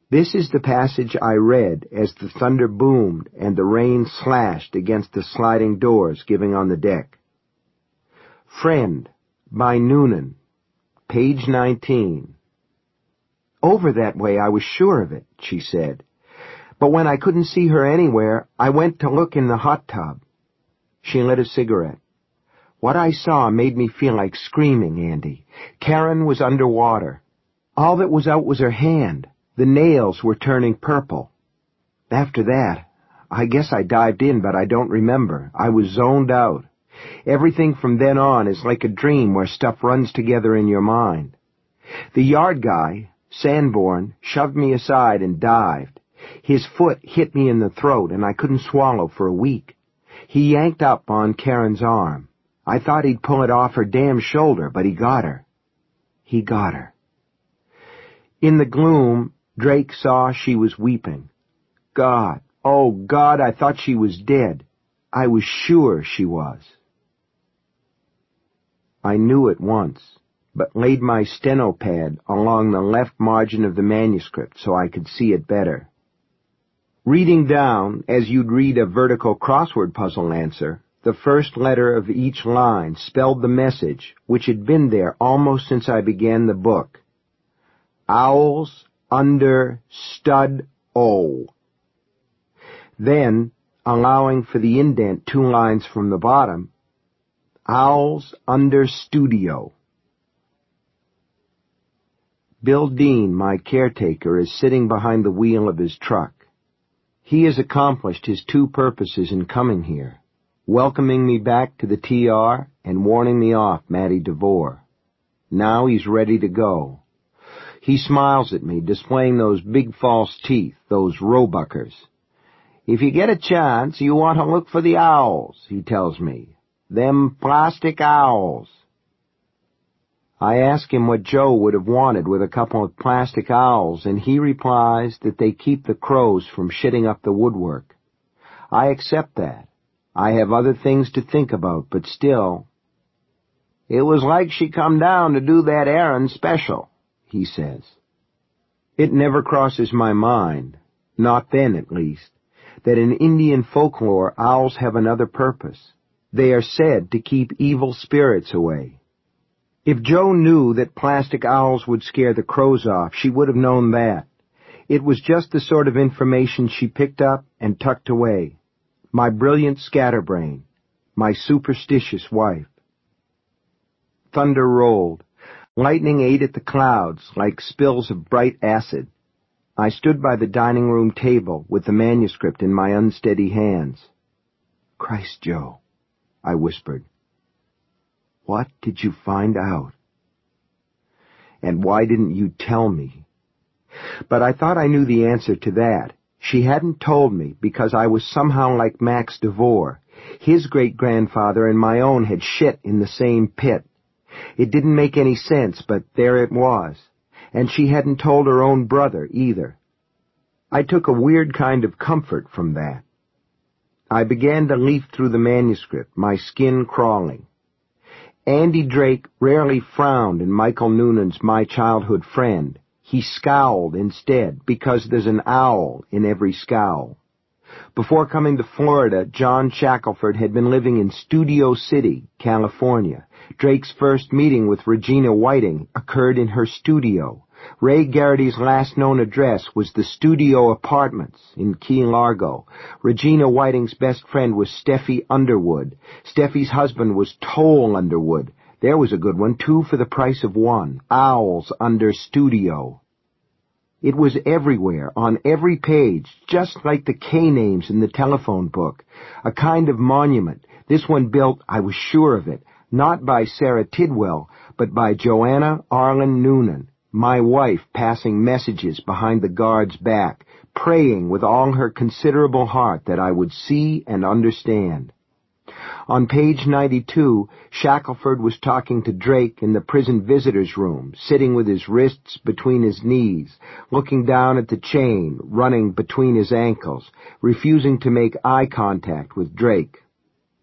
This is the passage I read as the thunder boomed and the rain slashed against the sliding doors giving on the deck. Friend, by Noonan, page nineteen. Over that way, I was sure of it, she said. But when I couldn't see her anywhere, I went to look in the hot tub. She lit a cigarette. What I saw made me feel like screaming, Andy. Karen was underwater. All that was out was her hand. The nails were turning purple. After that, I guess I dived in, but I don't remember. I was zoned out. Everything from then on is like a dream where stuff runs together in your mind. The yard guy, Sanborn, shoved me aside and dived. His foot hit me in the throat, and I couldn't swallow for a week. He yanked up on Karen's arm. I thought he'd pull it off her damn shoulder, but he got her. He got her. In the gloom, Drake saw she was weeping. God, oh God, I thought she was dead. I was sure she was. I knew at once, but laid my steno pad along the left margin of the manuscript so I could see it better. Reading down, as you'd read a vertical crossword puzzle answer, the first letter of each line spelled the message, which had been there almost since I began the book. Owls under stud O. Then, allowing for the indent two lines from the bottom, Owls under studio. Bill Dean, my caretaker, is sitting behind the wheel of his truck. He has accomplished his two purposes in coming here, welcoming me back to the T R and warning me off Matty DeVore. Now he's ready to go. He smiles at me, displaying those big false teeth, those roebuckers. If you get a chance, you want to look for the owls, he tells me. Them plastic owls. I ask him what Joe would have wanted with a couple of plastic owls, and he replies that they keep the crows from shitting up the woodwork. I accept that. I have other things to think about, but still. It was like she come down to do that errand special, he says. It never crosses my mind, not then at least, that in Indian folklore owls have another purpose. They are said to keep evil spirits away. If Joe knew that plastic owls would scare the crows off, she would have known that. It was just the sort of information she picked up and tucked away. My brilliant scatterbrain. My superstitious wife. Thunder rolled. Lightning ate at the clouds like spills of bright acid. I stood by the dining room table with the manuscript in my unsteady hands. Christ, Joe, I whispered. What did you find out? And why didn't you tell me? But I thought I knew the answer to that. She hadn't told me because I was somehow like Max DeVore. His great-grandfather and my own had shit in the same pit. It didn't make any sense, but there it was. And she hadn't told her own brother either. I took a weird kind of comfort from that. I began to leaf through the manuscript, my skin crawling. Andy Drake rarely frowned in Michael Noonan's My Childhood Friend. He scowled instead, because there's an owl in every scowl. Before coming to Florida, John Shackelford had been living in Studio City, California. Drake's first meeting with Regina Whiting occurred in her studio. Ray Garrity's last known address was the Studio Apartments in Key Largo. Regina Whiting's best friend was Steffi Underwood. Steffi's husband was Toll Underwood. There was a good one, two for the price of one. Owls under studio. It was everywhere, on every page, just like the K-names in the telephone book. A kind of monument. This one built, I was sure of it, not by Sarah Tidwell, but by Joanna Arlen Noonan. My wife passing messages behind the guard's back, praying with all her considerable heart that I would see and understand. On page ninety-two, Shackelford was talking to Drake in the prison visitor's room, sitting with his wrists between his knees, looking down at the chain running between his ankles, refusing to make eye contact with Drake.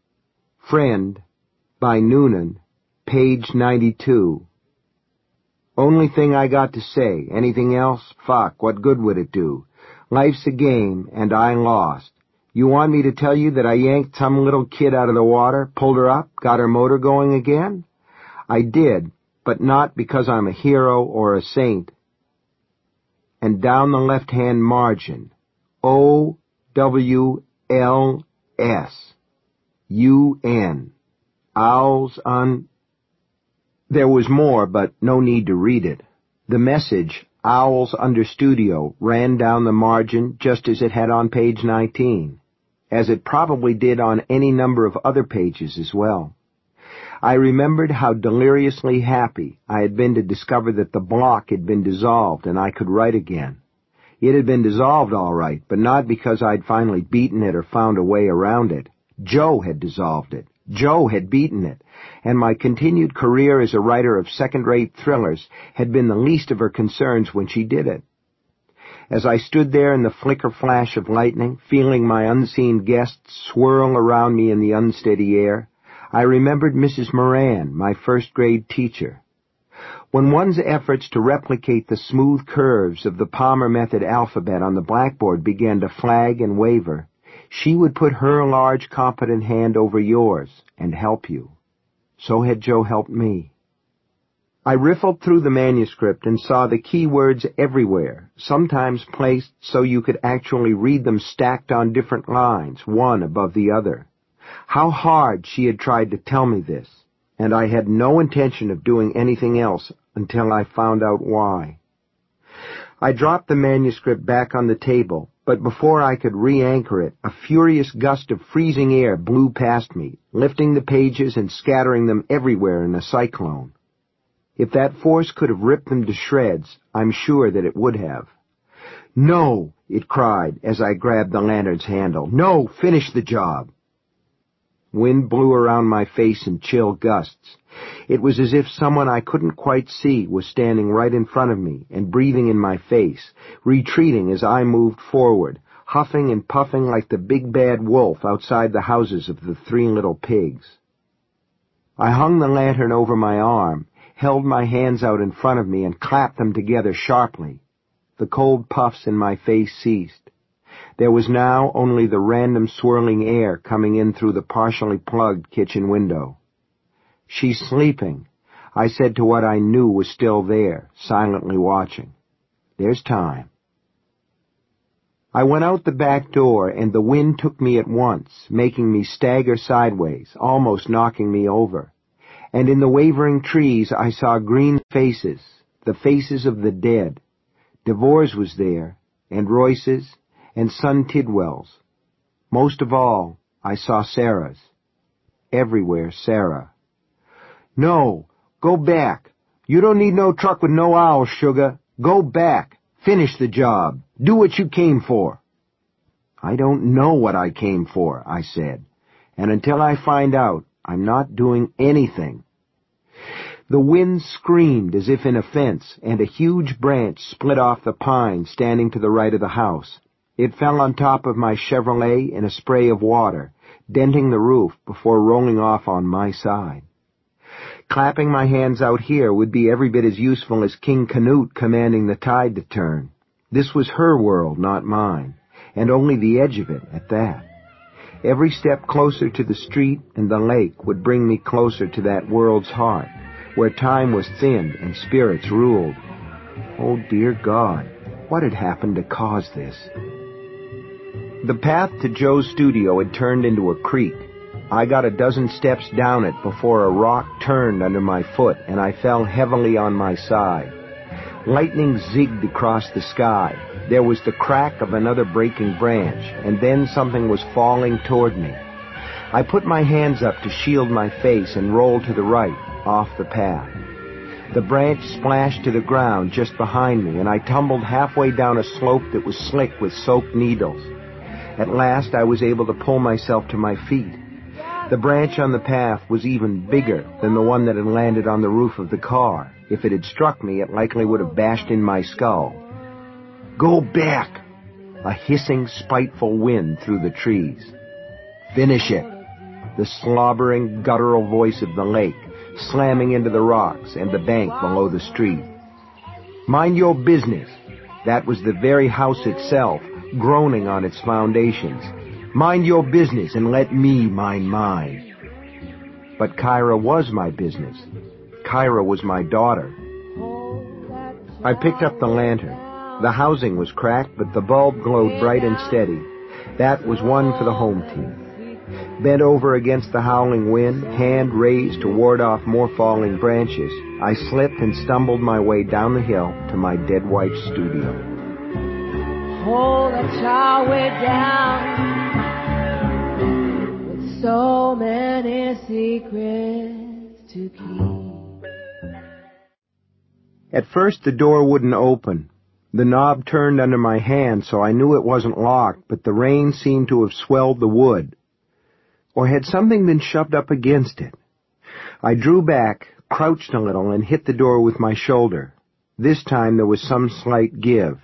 Friend, by Noonan, page ninety-two. Only thing I got to say. Anything else? Fuck, what good would it do? Life's a game, and I lost. You want me to tell you that I yanked some little kid out of the water, pulled her up, got her motor going again? I did, but not because I'm a hero or a saint. And down the left-hand margin, O W L S, U N, Owls on... There was more, but no need to read it. The message, Owls Under Studio, ran down the margin just as it had on page nineteen, as it probably did on any number of other pages as well. I remembered how deliriously happy I had been to discover that the block had been dissolved and I could write again. It had been dissolved all right, but not because I'd finally beaten it or found a way around it. Joe had dissolved it. Joe had beaten it, and my continued career as a writer of second-rate thrillers had been the least of her concerns when she did it. As I stood there in the flicker-flash of lightning, feeling my unseen guests swirl around me in the unsteady air, I remembered Missus Moran, my first-grade teacher. When one's efforts to replicate the smooth curves of the Palmer Method alphabet on the blackboard began to flag and waver, she would put her large, competent hand over yours and help you. So had Joe helped me. I riffled through the manuscript and saw the key words everywhere, sometimes placed so you could actually read them stacked on different lines, one above the other. How hard she had tried to tell me this, and I had no intention of doing anything else until I found out why. I dropped the manuscript back on the table, but before I could re-anchor it, a furious gust of freezing air blew past me, lifting the pages and scattering them everywhere in a cyclone. If that force could have ripped them to shreds, I'm sure that it would have. "No!" it cried as I grabbed the lantern's handle. "No! Finish the job!" Wind blew around my face in chill gusts. It was as if someone I couldn't quite see was standing right in front of me and breathing in my face, retreating as I moved forward, huffing and puffing like the big bad wolf outside the houses of the Three Little Pigs. I hung the lantern over my arm, held my hands out in front of me, and clapped them together sharply. The cold puffs in my face ceased. There was now only the random swirling air coming in through the partially plugged kitchen window. "She's sleeping," I said to what I knew was still there, silently watching. "There's time." I went out the back door, and the wind took me at once, making me stagger sideways, almost knocking me over. And in the wavering trees I saw green faces, the faces of the dead. DeVore's was there, and Royce's, and son Tidwell's. Most of all, I saw Sarah's. Everywhere Sarah. "No, go back. You don't need no truck with no owls, sugar. Go back. Finish the job. Do what you came for." "I don't know what I came for," I said, "and until I find out, I'm not doing anything." The wind screamed as if in offense, and a huge branch split off the pine standing to the right of the house. It fell on top of my Chevrolet in a spray of water, denting the roof before rolling off on my side. Clapping my hands out here would be every bit as useful as King Canute commanding the tide to turn. This was her world, not mine, and only the edge of it at that. Every step closer to the street and the lake would bring me closer to that world's heart, where time was thin and spirits ruled. Oh, dear God, what had happened to cause this? The path to Joe's studio had turned into a creek. I got a dozen steps down it before a rock turned under my foot, and I fell heavily on my side. Lightning zigged across the sky. There was the crack of another breaking branch, and then something was falling toward me. I put my hands up to shield my face and rolled to the right, off the path. The branch splashed to the ground just behind me, and I tumbled halfway down a slope that was slick with soaked needles. At last I was able to pull myself to my feet. The branch on the path was even bigger than the one that had landed on the roof of the car. If it had struck me, it likely would have bashed in my skull. "Go back!" A hissing, spiteful wind through the trees. "Finish it!" The slobbering, guttural voice of the lake, slamming into the rocks and the bank below the street. Mind your business. That was the very house itself, groaning on its foundations. Mind your business and let me mind mine. But Kyra was my business. Kyra was my daughter. I picked up the lantern. The housing was cracked, but the bulb glowed bright and steady. That was one for the home team. Bent over against the howling wind, hand raised to ward off more falling branches, I slipped and stumbled my way down the hill to my dead wife's studio. Hold that child way down with so many secrets to keep. At first the door wouldn't open. The knob turned under my hand, so I knew it wasn't locked, but the rain seemed to have swelled the wood. Or had something been shoved up against it? I drew back, crouched a little, and hit the door with my shoulder. This time there was some slight give.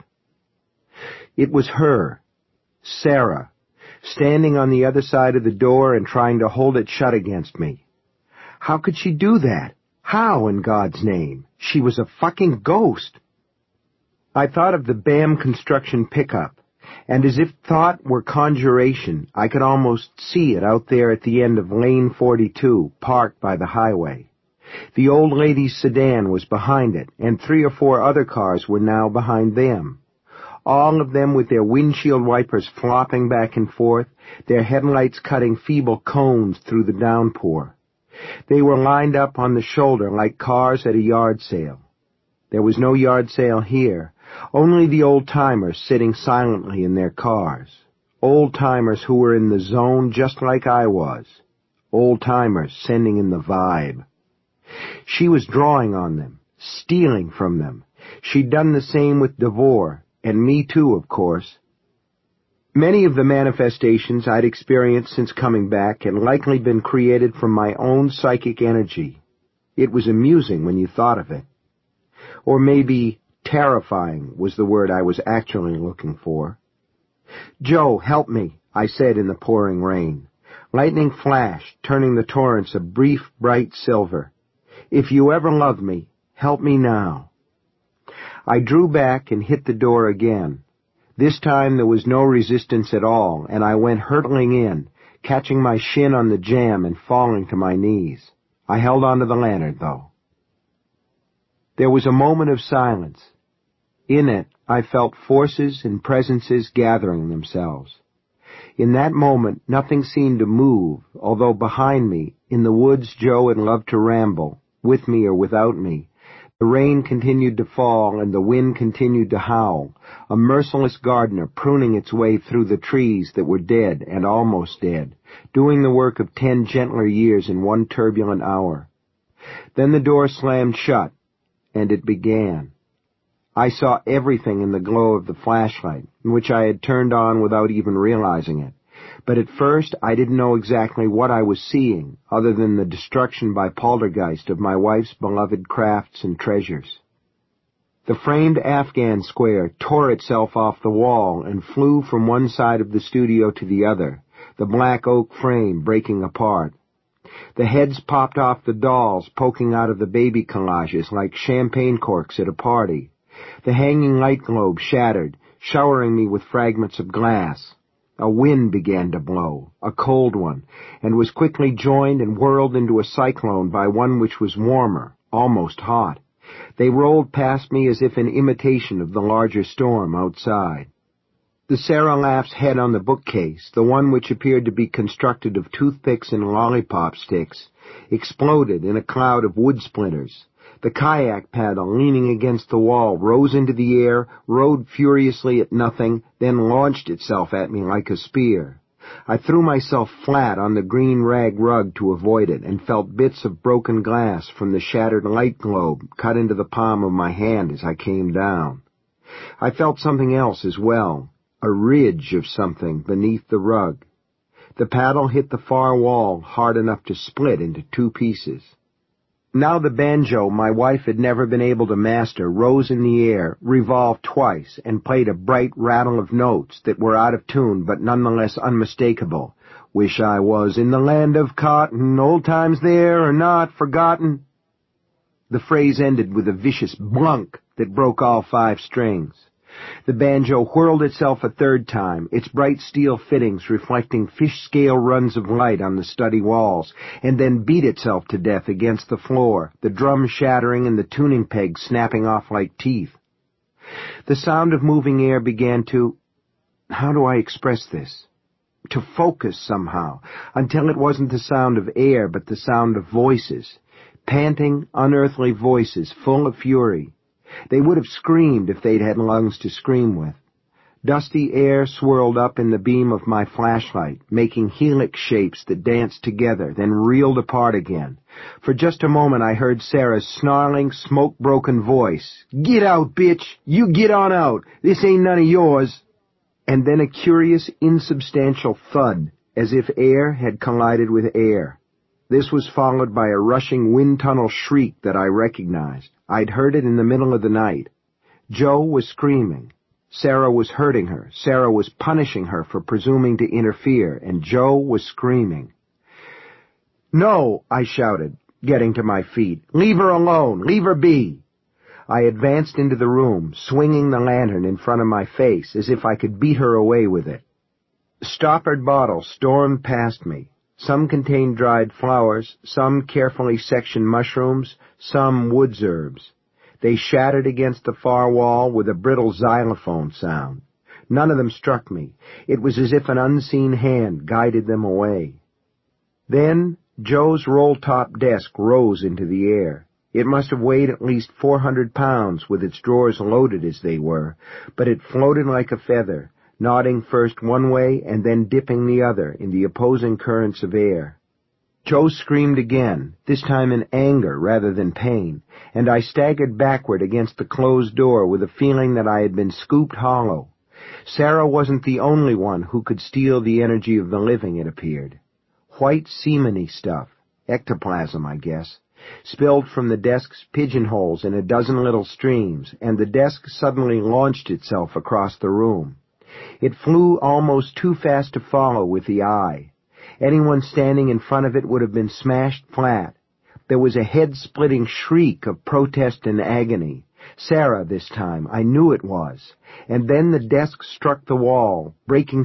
It was her, Sarah, standing on the other side of the door and trying to hold it shut against me. How could she do that? How, in God's name? She was a fucking ghost. I thought of the B A M construction pickup, and as if thought were conjuration, I could almost see it out there at the end of lane forty-two, parked by the highway. The old lady's sedan was behind it, and three or four other cars were now behind them. All of them with their windshield wipers flopping back and forth, their headlights cutting feeble cones through the downpour. They were lined up on the shoulder like cars at a yard sale. There was no yard sale here, only the old-timers sitting silently in their cars. Old-timers who were in the zone just like I was. Old-timers sending in the vibe. She was drawing on them, stealing from them. She'd done the same with Devore, and me too, of course. Many of the manifestations I'd experienced since coming back had likely been created from my own psychic energy. It was amusing when you thought of it. Or maybe terrifying was the word I was actually looking for. "Joe, help me," I said in the pouring rain. Lightning flashed, turning the torrents a brief, bright silver. "If you ever loved me, help me now." I drew back and hit the door again. This time there was no resistance at all, and I went hurtling in, catching my shin on the jamb and falling to my knees. I held onto the lantern, though. There was a moment of silence. In it, I felt forces and presences gathering themselves. In that moment, nothing seemed to move, although behind me, in the woods Joe had loved to ramble, with me or without me, the rain continued to fall and the wind continued to howl, a merciless gardener pruning its way through the trees that were dead and almost dead, doing the work of ten gentler years in one turbulent hour. Then the door slammed shut, and it began. I saw everything in the glow of the flashlight, which I had turned on without even realizing it. But at first I didn't know exactly what I was seeing, other than the destruction by poltergeist of my wife's beloved crafts and treasures. The framed Afghan square tore itself off the wall and flew from one side of the studio to the other, the black oak frame breaking apart. The heads popped off the dolls, poking out of the baby collages like champagne corks at a party. The hanging light globe shattered, showering me with fragments of glass. A wind began to blow, a cold one, and was quickly joined and whirled into a cyclone by one which was warmer, almost hot. They rolled past me as if in imitation of the larger storm outside. The Sarah Laugh's head on the bookcase, the one which appeared to be constructed of toothpicks and lollipop sticks, exploded in a cloud of wood splinters. The kayak paddle, leaning against the wall, rose into the air, rode furiously at nothing, then launched itself at me like a spear. I threw myself flat on the green rag rug to avoid it, and felt bits of broken glass from the shattered light globe cut into the palm of my hand as I came down. I felt something else as well. A ridge of something beneath the rug. The paddle hit the far wall hard enough to split into two pieces. Now the banjo my wife had never been able to master rose in the air, revolved twice, and played a bright rattle of notes that were out of tune but nonetheless unmistakable. "Wish I was in the land of cotton, old times there are not forgotten." The phrase ended with a vicious blunk that broke all five strings. The banjo whirled itself a third time, its bright steel fittings reflecting fish-scale runs of light on the study walls, and then beat itself to death against the floor, the drum shattering and the tuning pegs snapping off like teeth. The sound of moving air began to... how do I express this? To focus somehow, until it wasn't the sound of air but the sound of voices, panting, unearthly voices full of fury. They would have screamed if they'd had lungs to scream with. Dusty air swirled up in the beam of my flashlight, making helix shapes that danced together, then reeled apart again. For just a moment I heard Sarah's snarling, smoke-broken voice. "Get out, bitch! You get on out! This ain't none of yours!" And then a curious, insubstantial thud, as if air had collided with air. This was followed by a rushing wind tunnel shriek that I recognized. I'd heard it in the middle of the night. Joe was screaming. Sarah was hurting her. Sarah was punishing her for presuming to interfere, and Joe was screaming. "No," I shouted, getting to my feet. "Leave her alone. Leave her be." I advanced into the room, swinging the lantern in front of my face, as if I could beat her away with it. Stoppered bottles stormed past me. Some contained dried flowers, some carefully sectioned mushrooms, some woods herbs. They shattered against the far wall with a brittle xylophone sound. None of them struck me. It was as if an unseen hand guided them away. Then Joe's roll-top desk rose into the air. It must have weighed at least four hundred pounds with its drawers loaded as they were, but it floated like a feather, nodding first one way and then dipping the other in the opposing currents of air. Joe screamed again, this time in anger rather than pain, and I staggered backward against the closed door with a feeling that I had been scooped hollow. Sarah wasn't the only one who could steal the energy of the living, it appeared. White semen-y stuff, ectoplasm, I guess, spilled from the desk's pigeonholes in a dozen little streams, and the desk suddenly launched itself across the room. It flew almost too fast to follow with the eye. Anyone standing in front of it would have been smashed flat. There was a head-splitting shriek of protest and agony. Sarah, this time. I knew it was. And then the desk struck the wall, breaking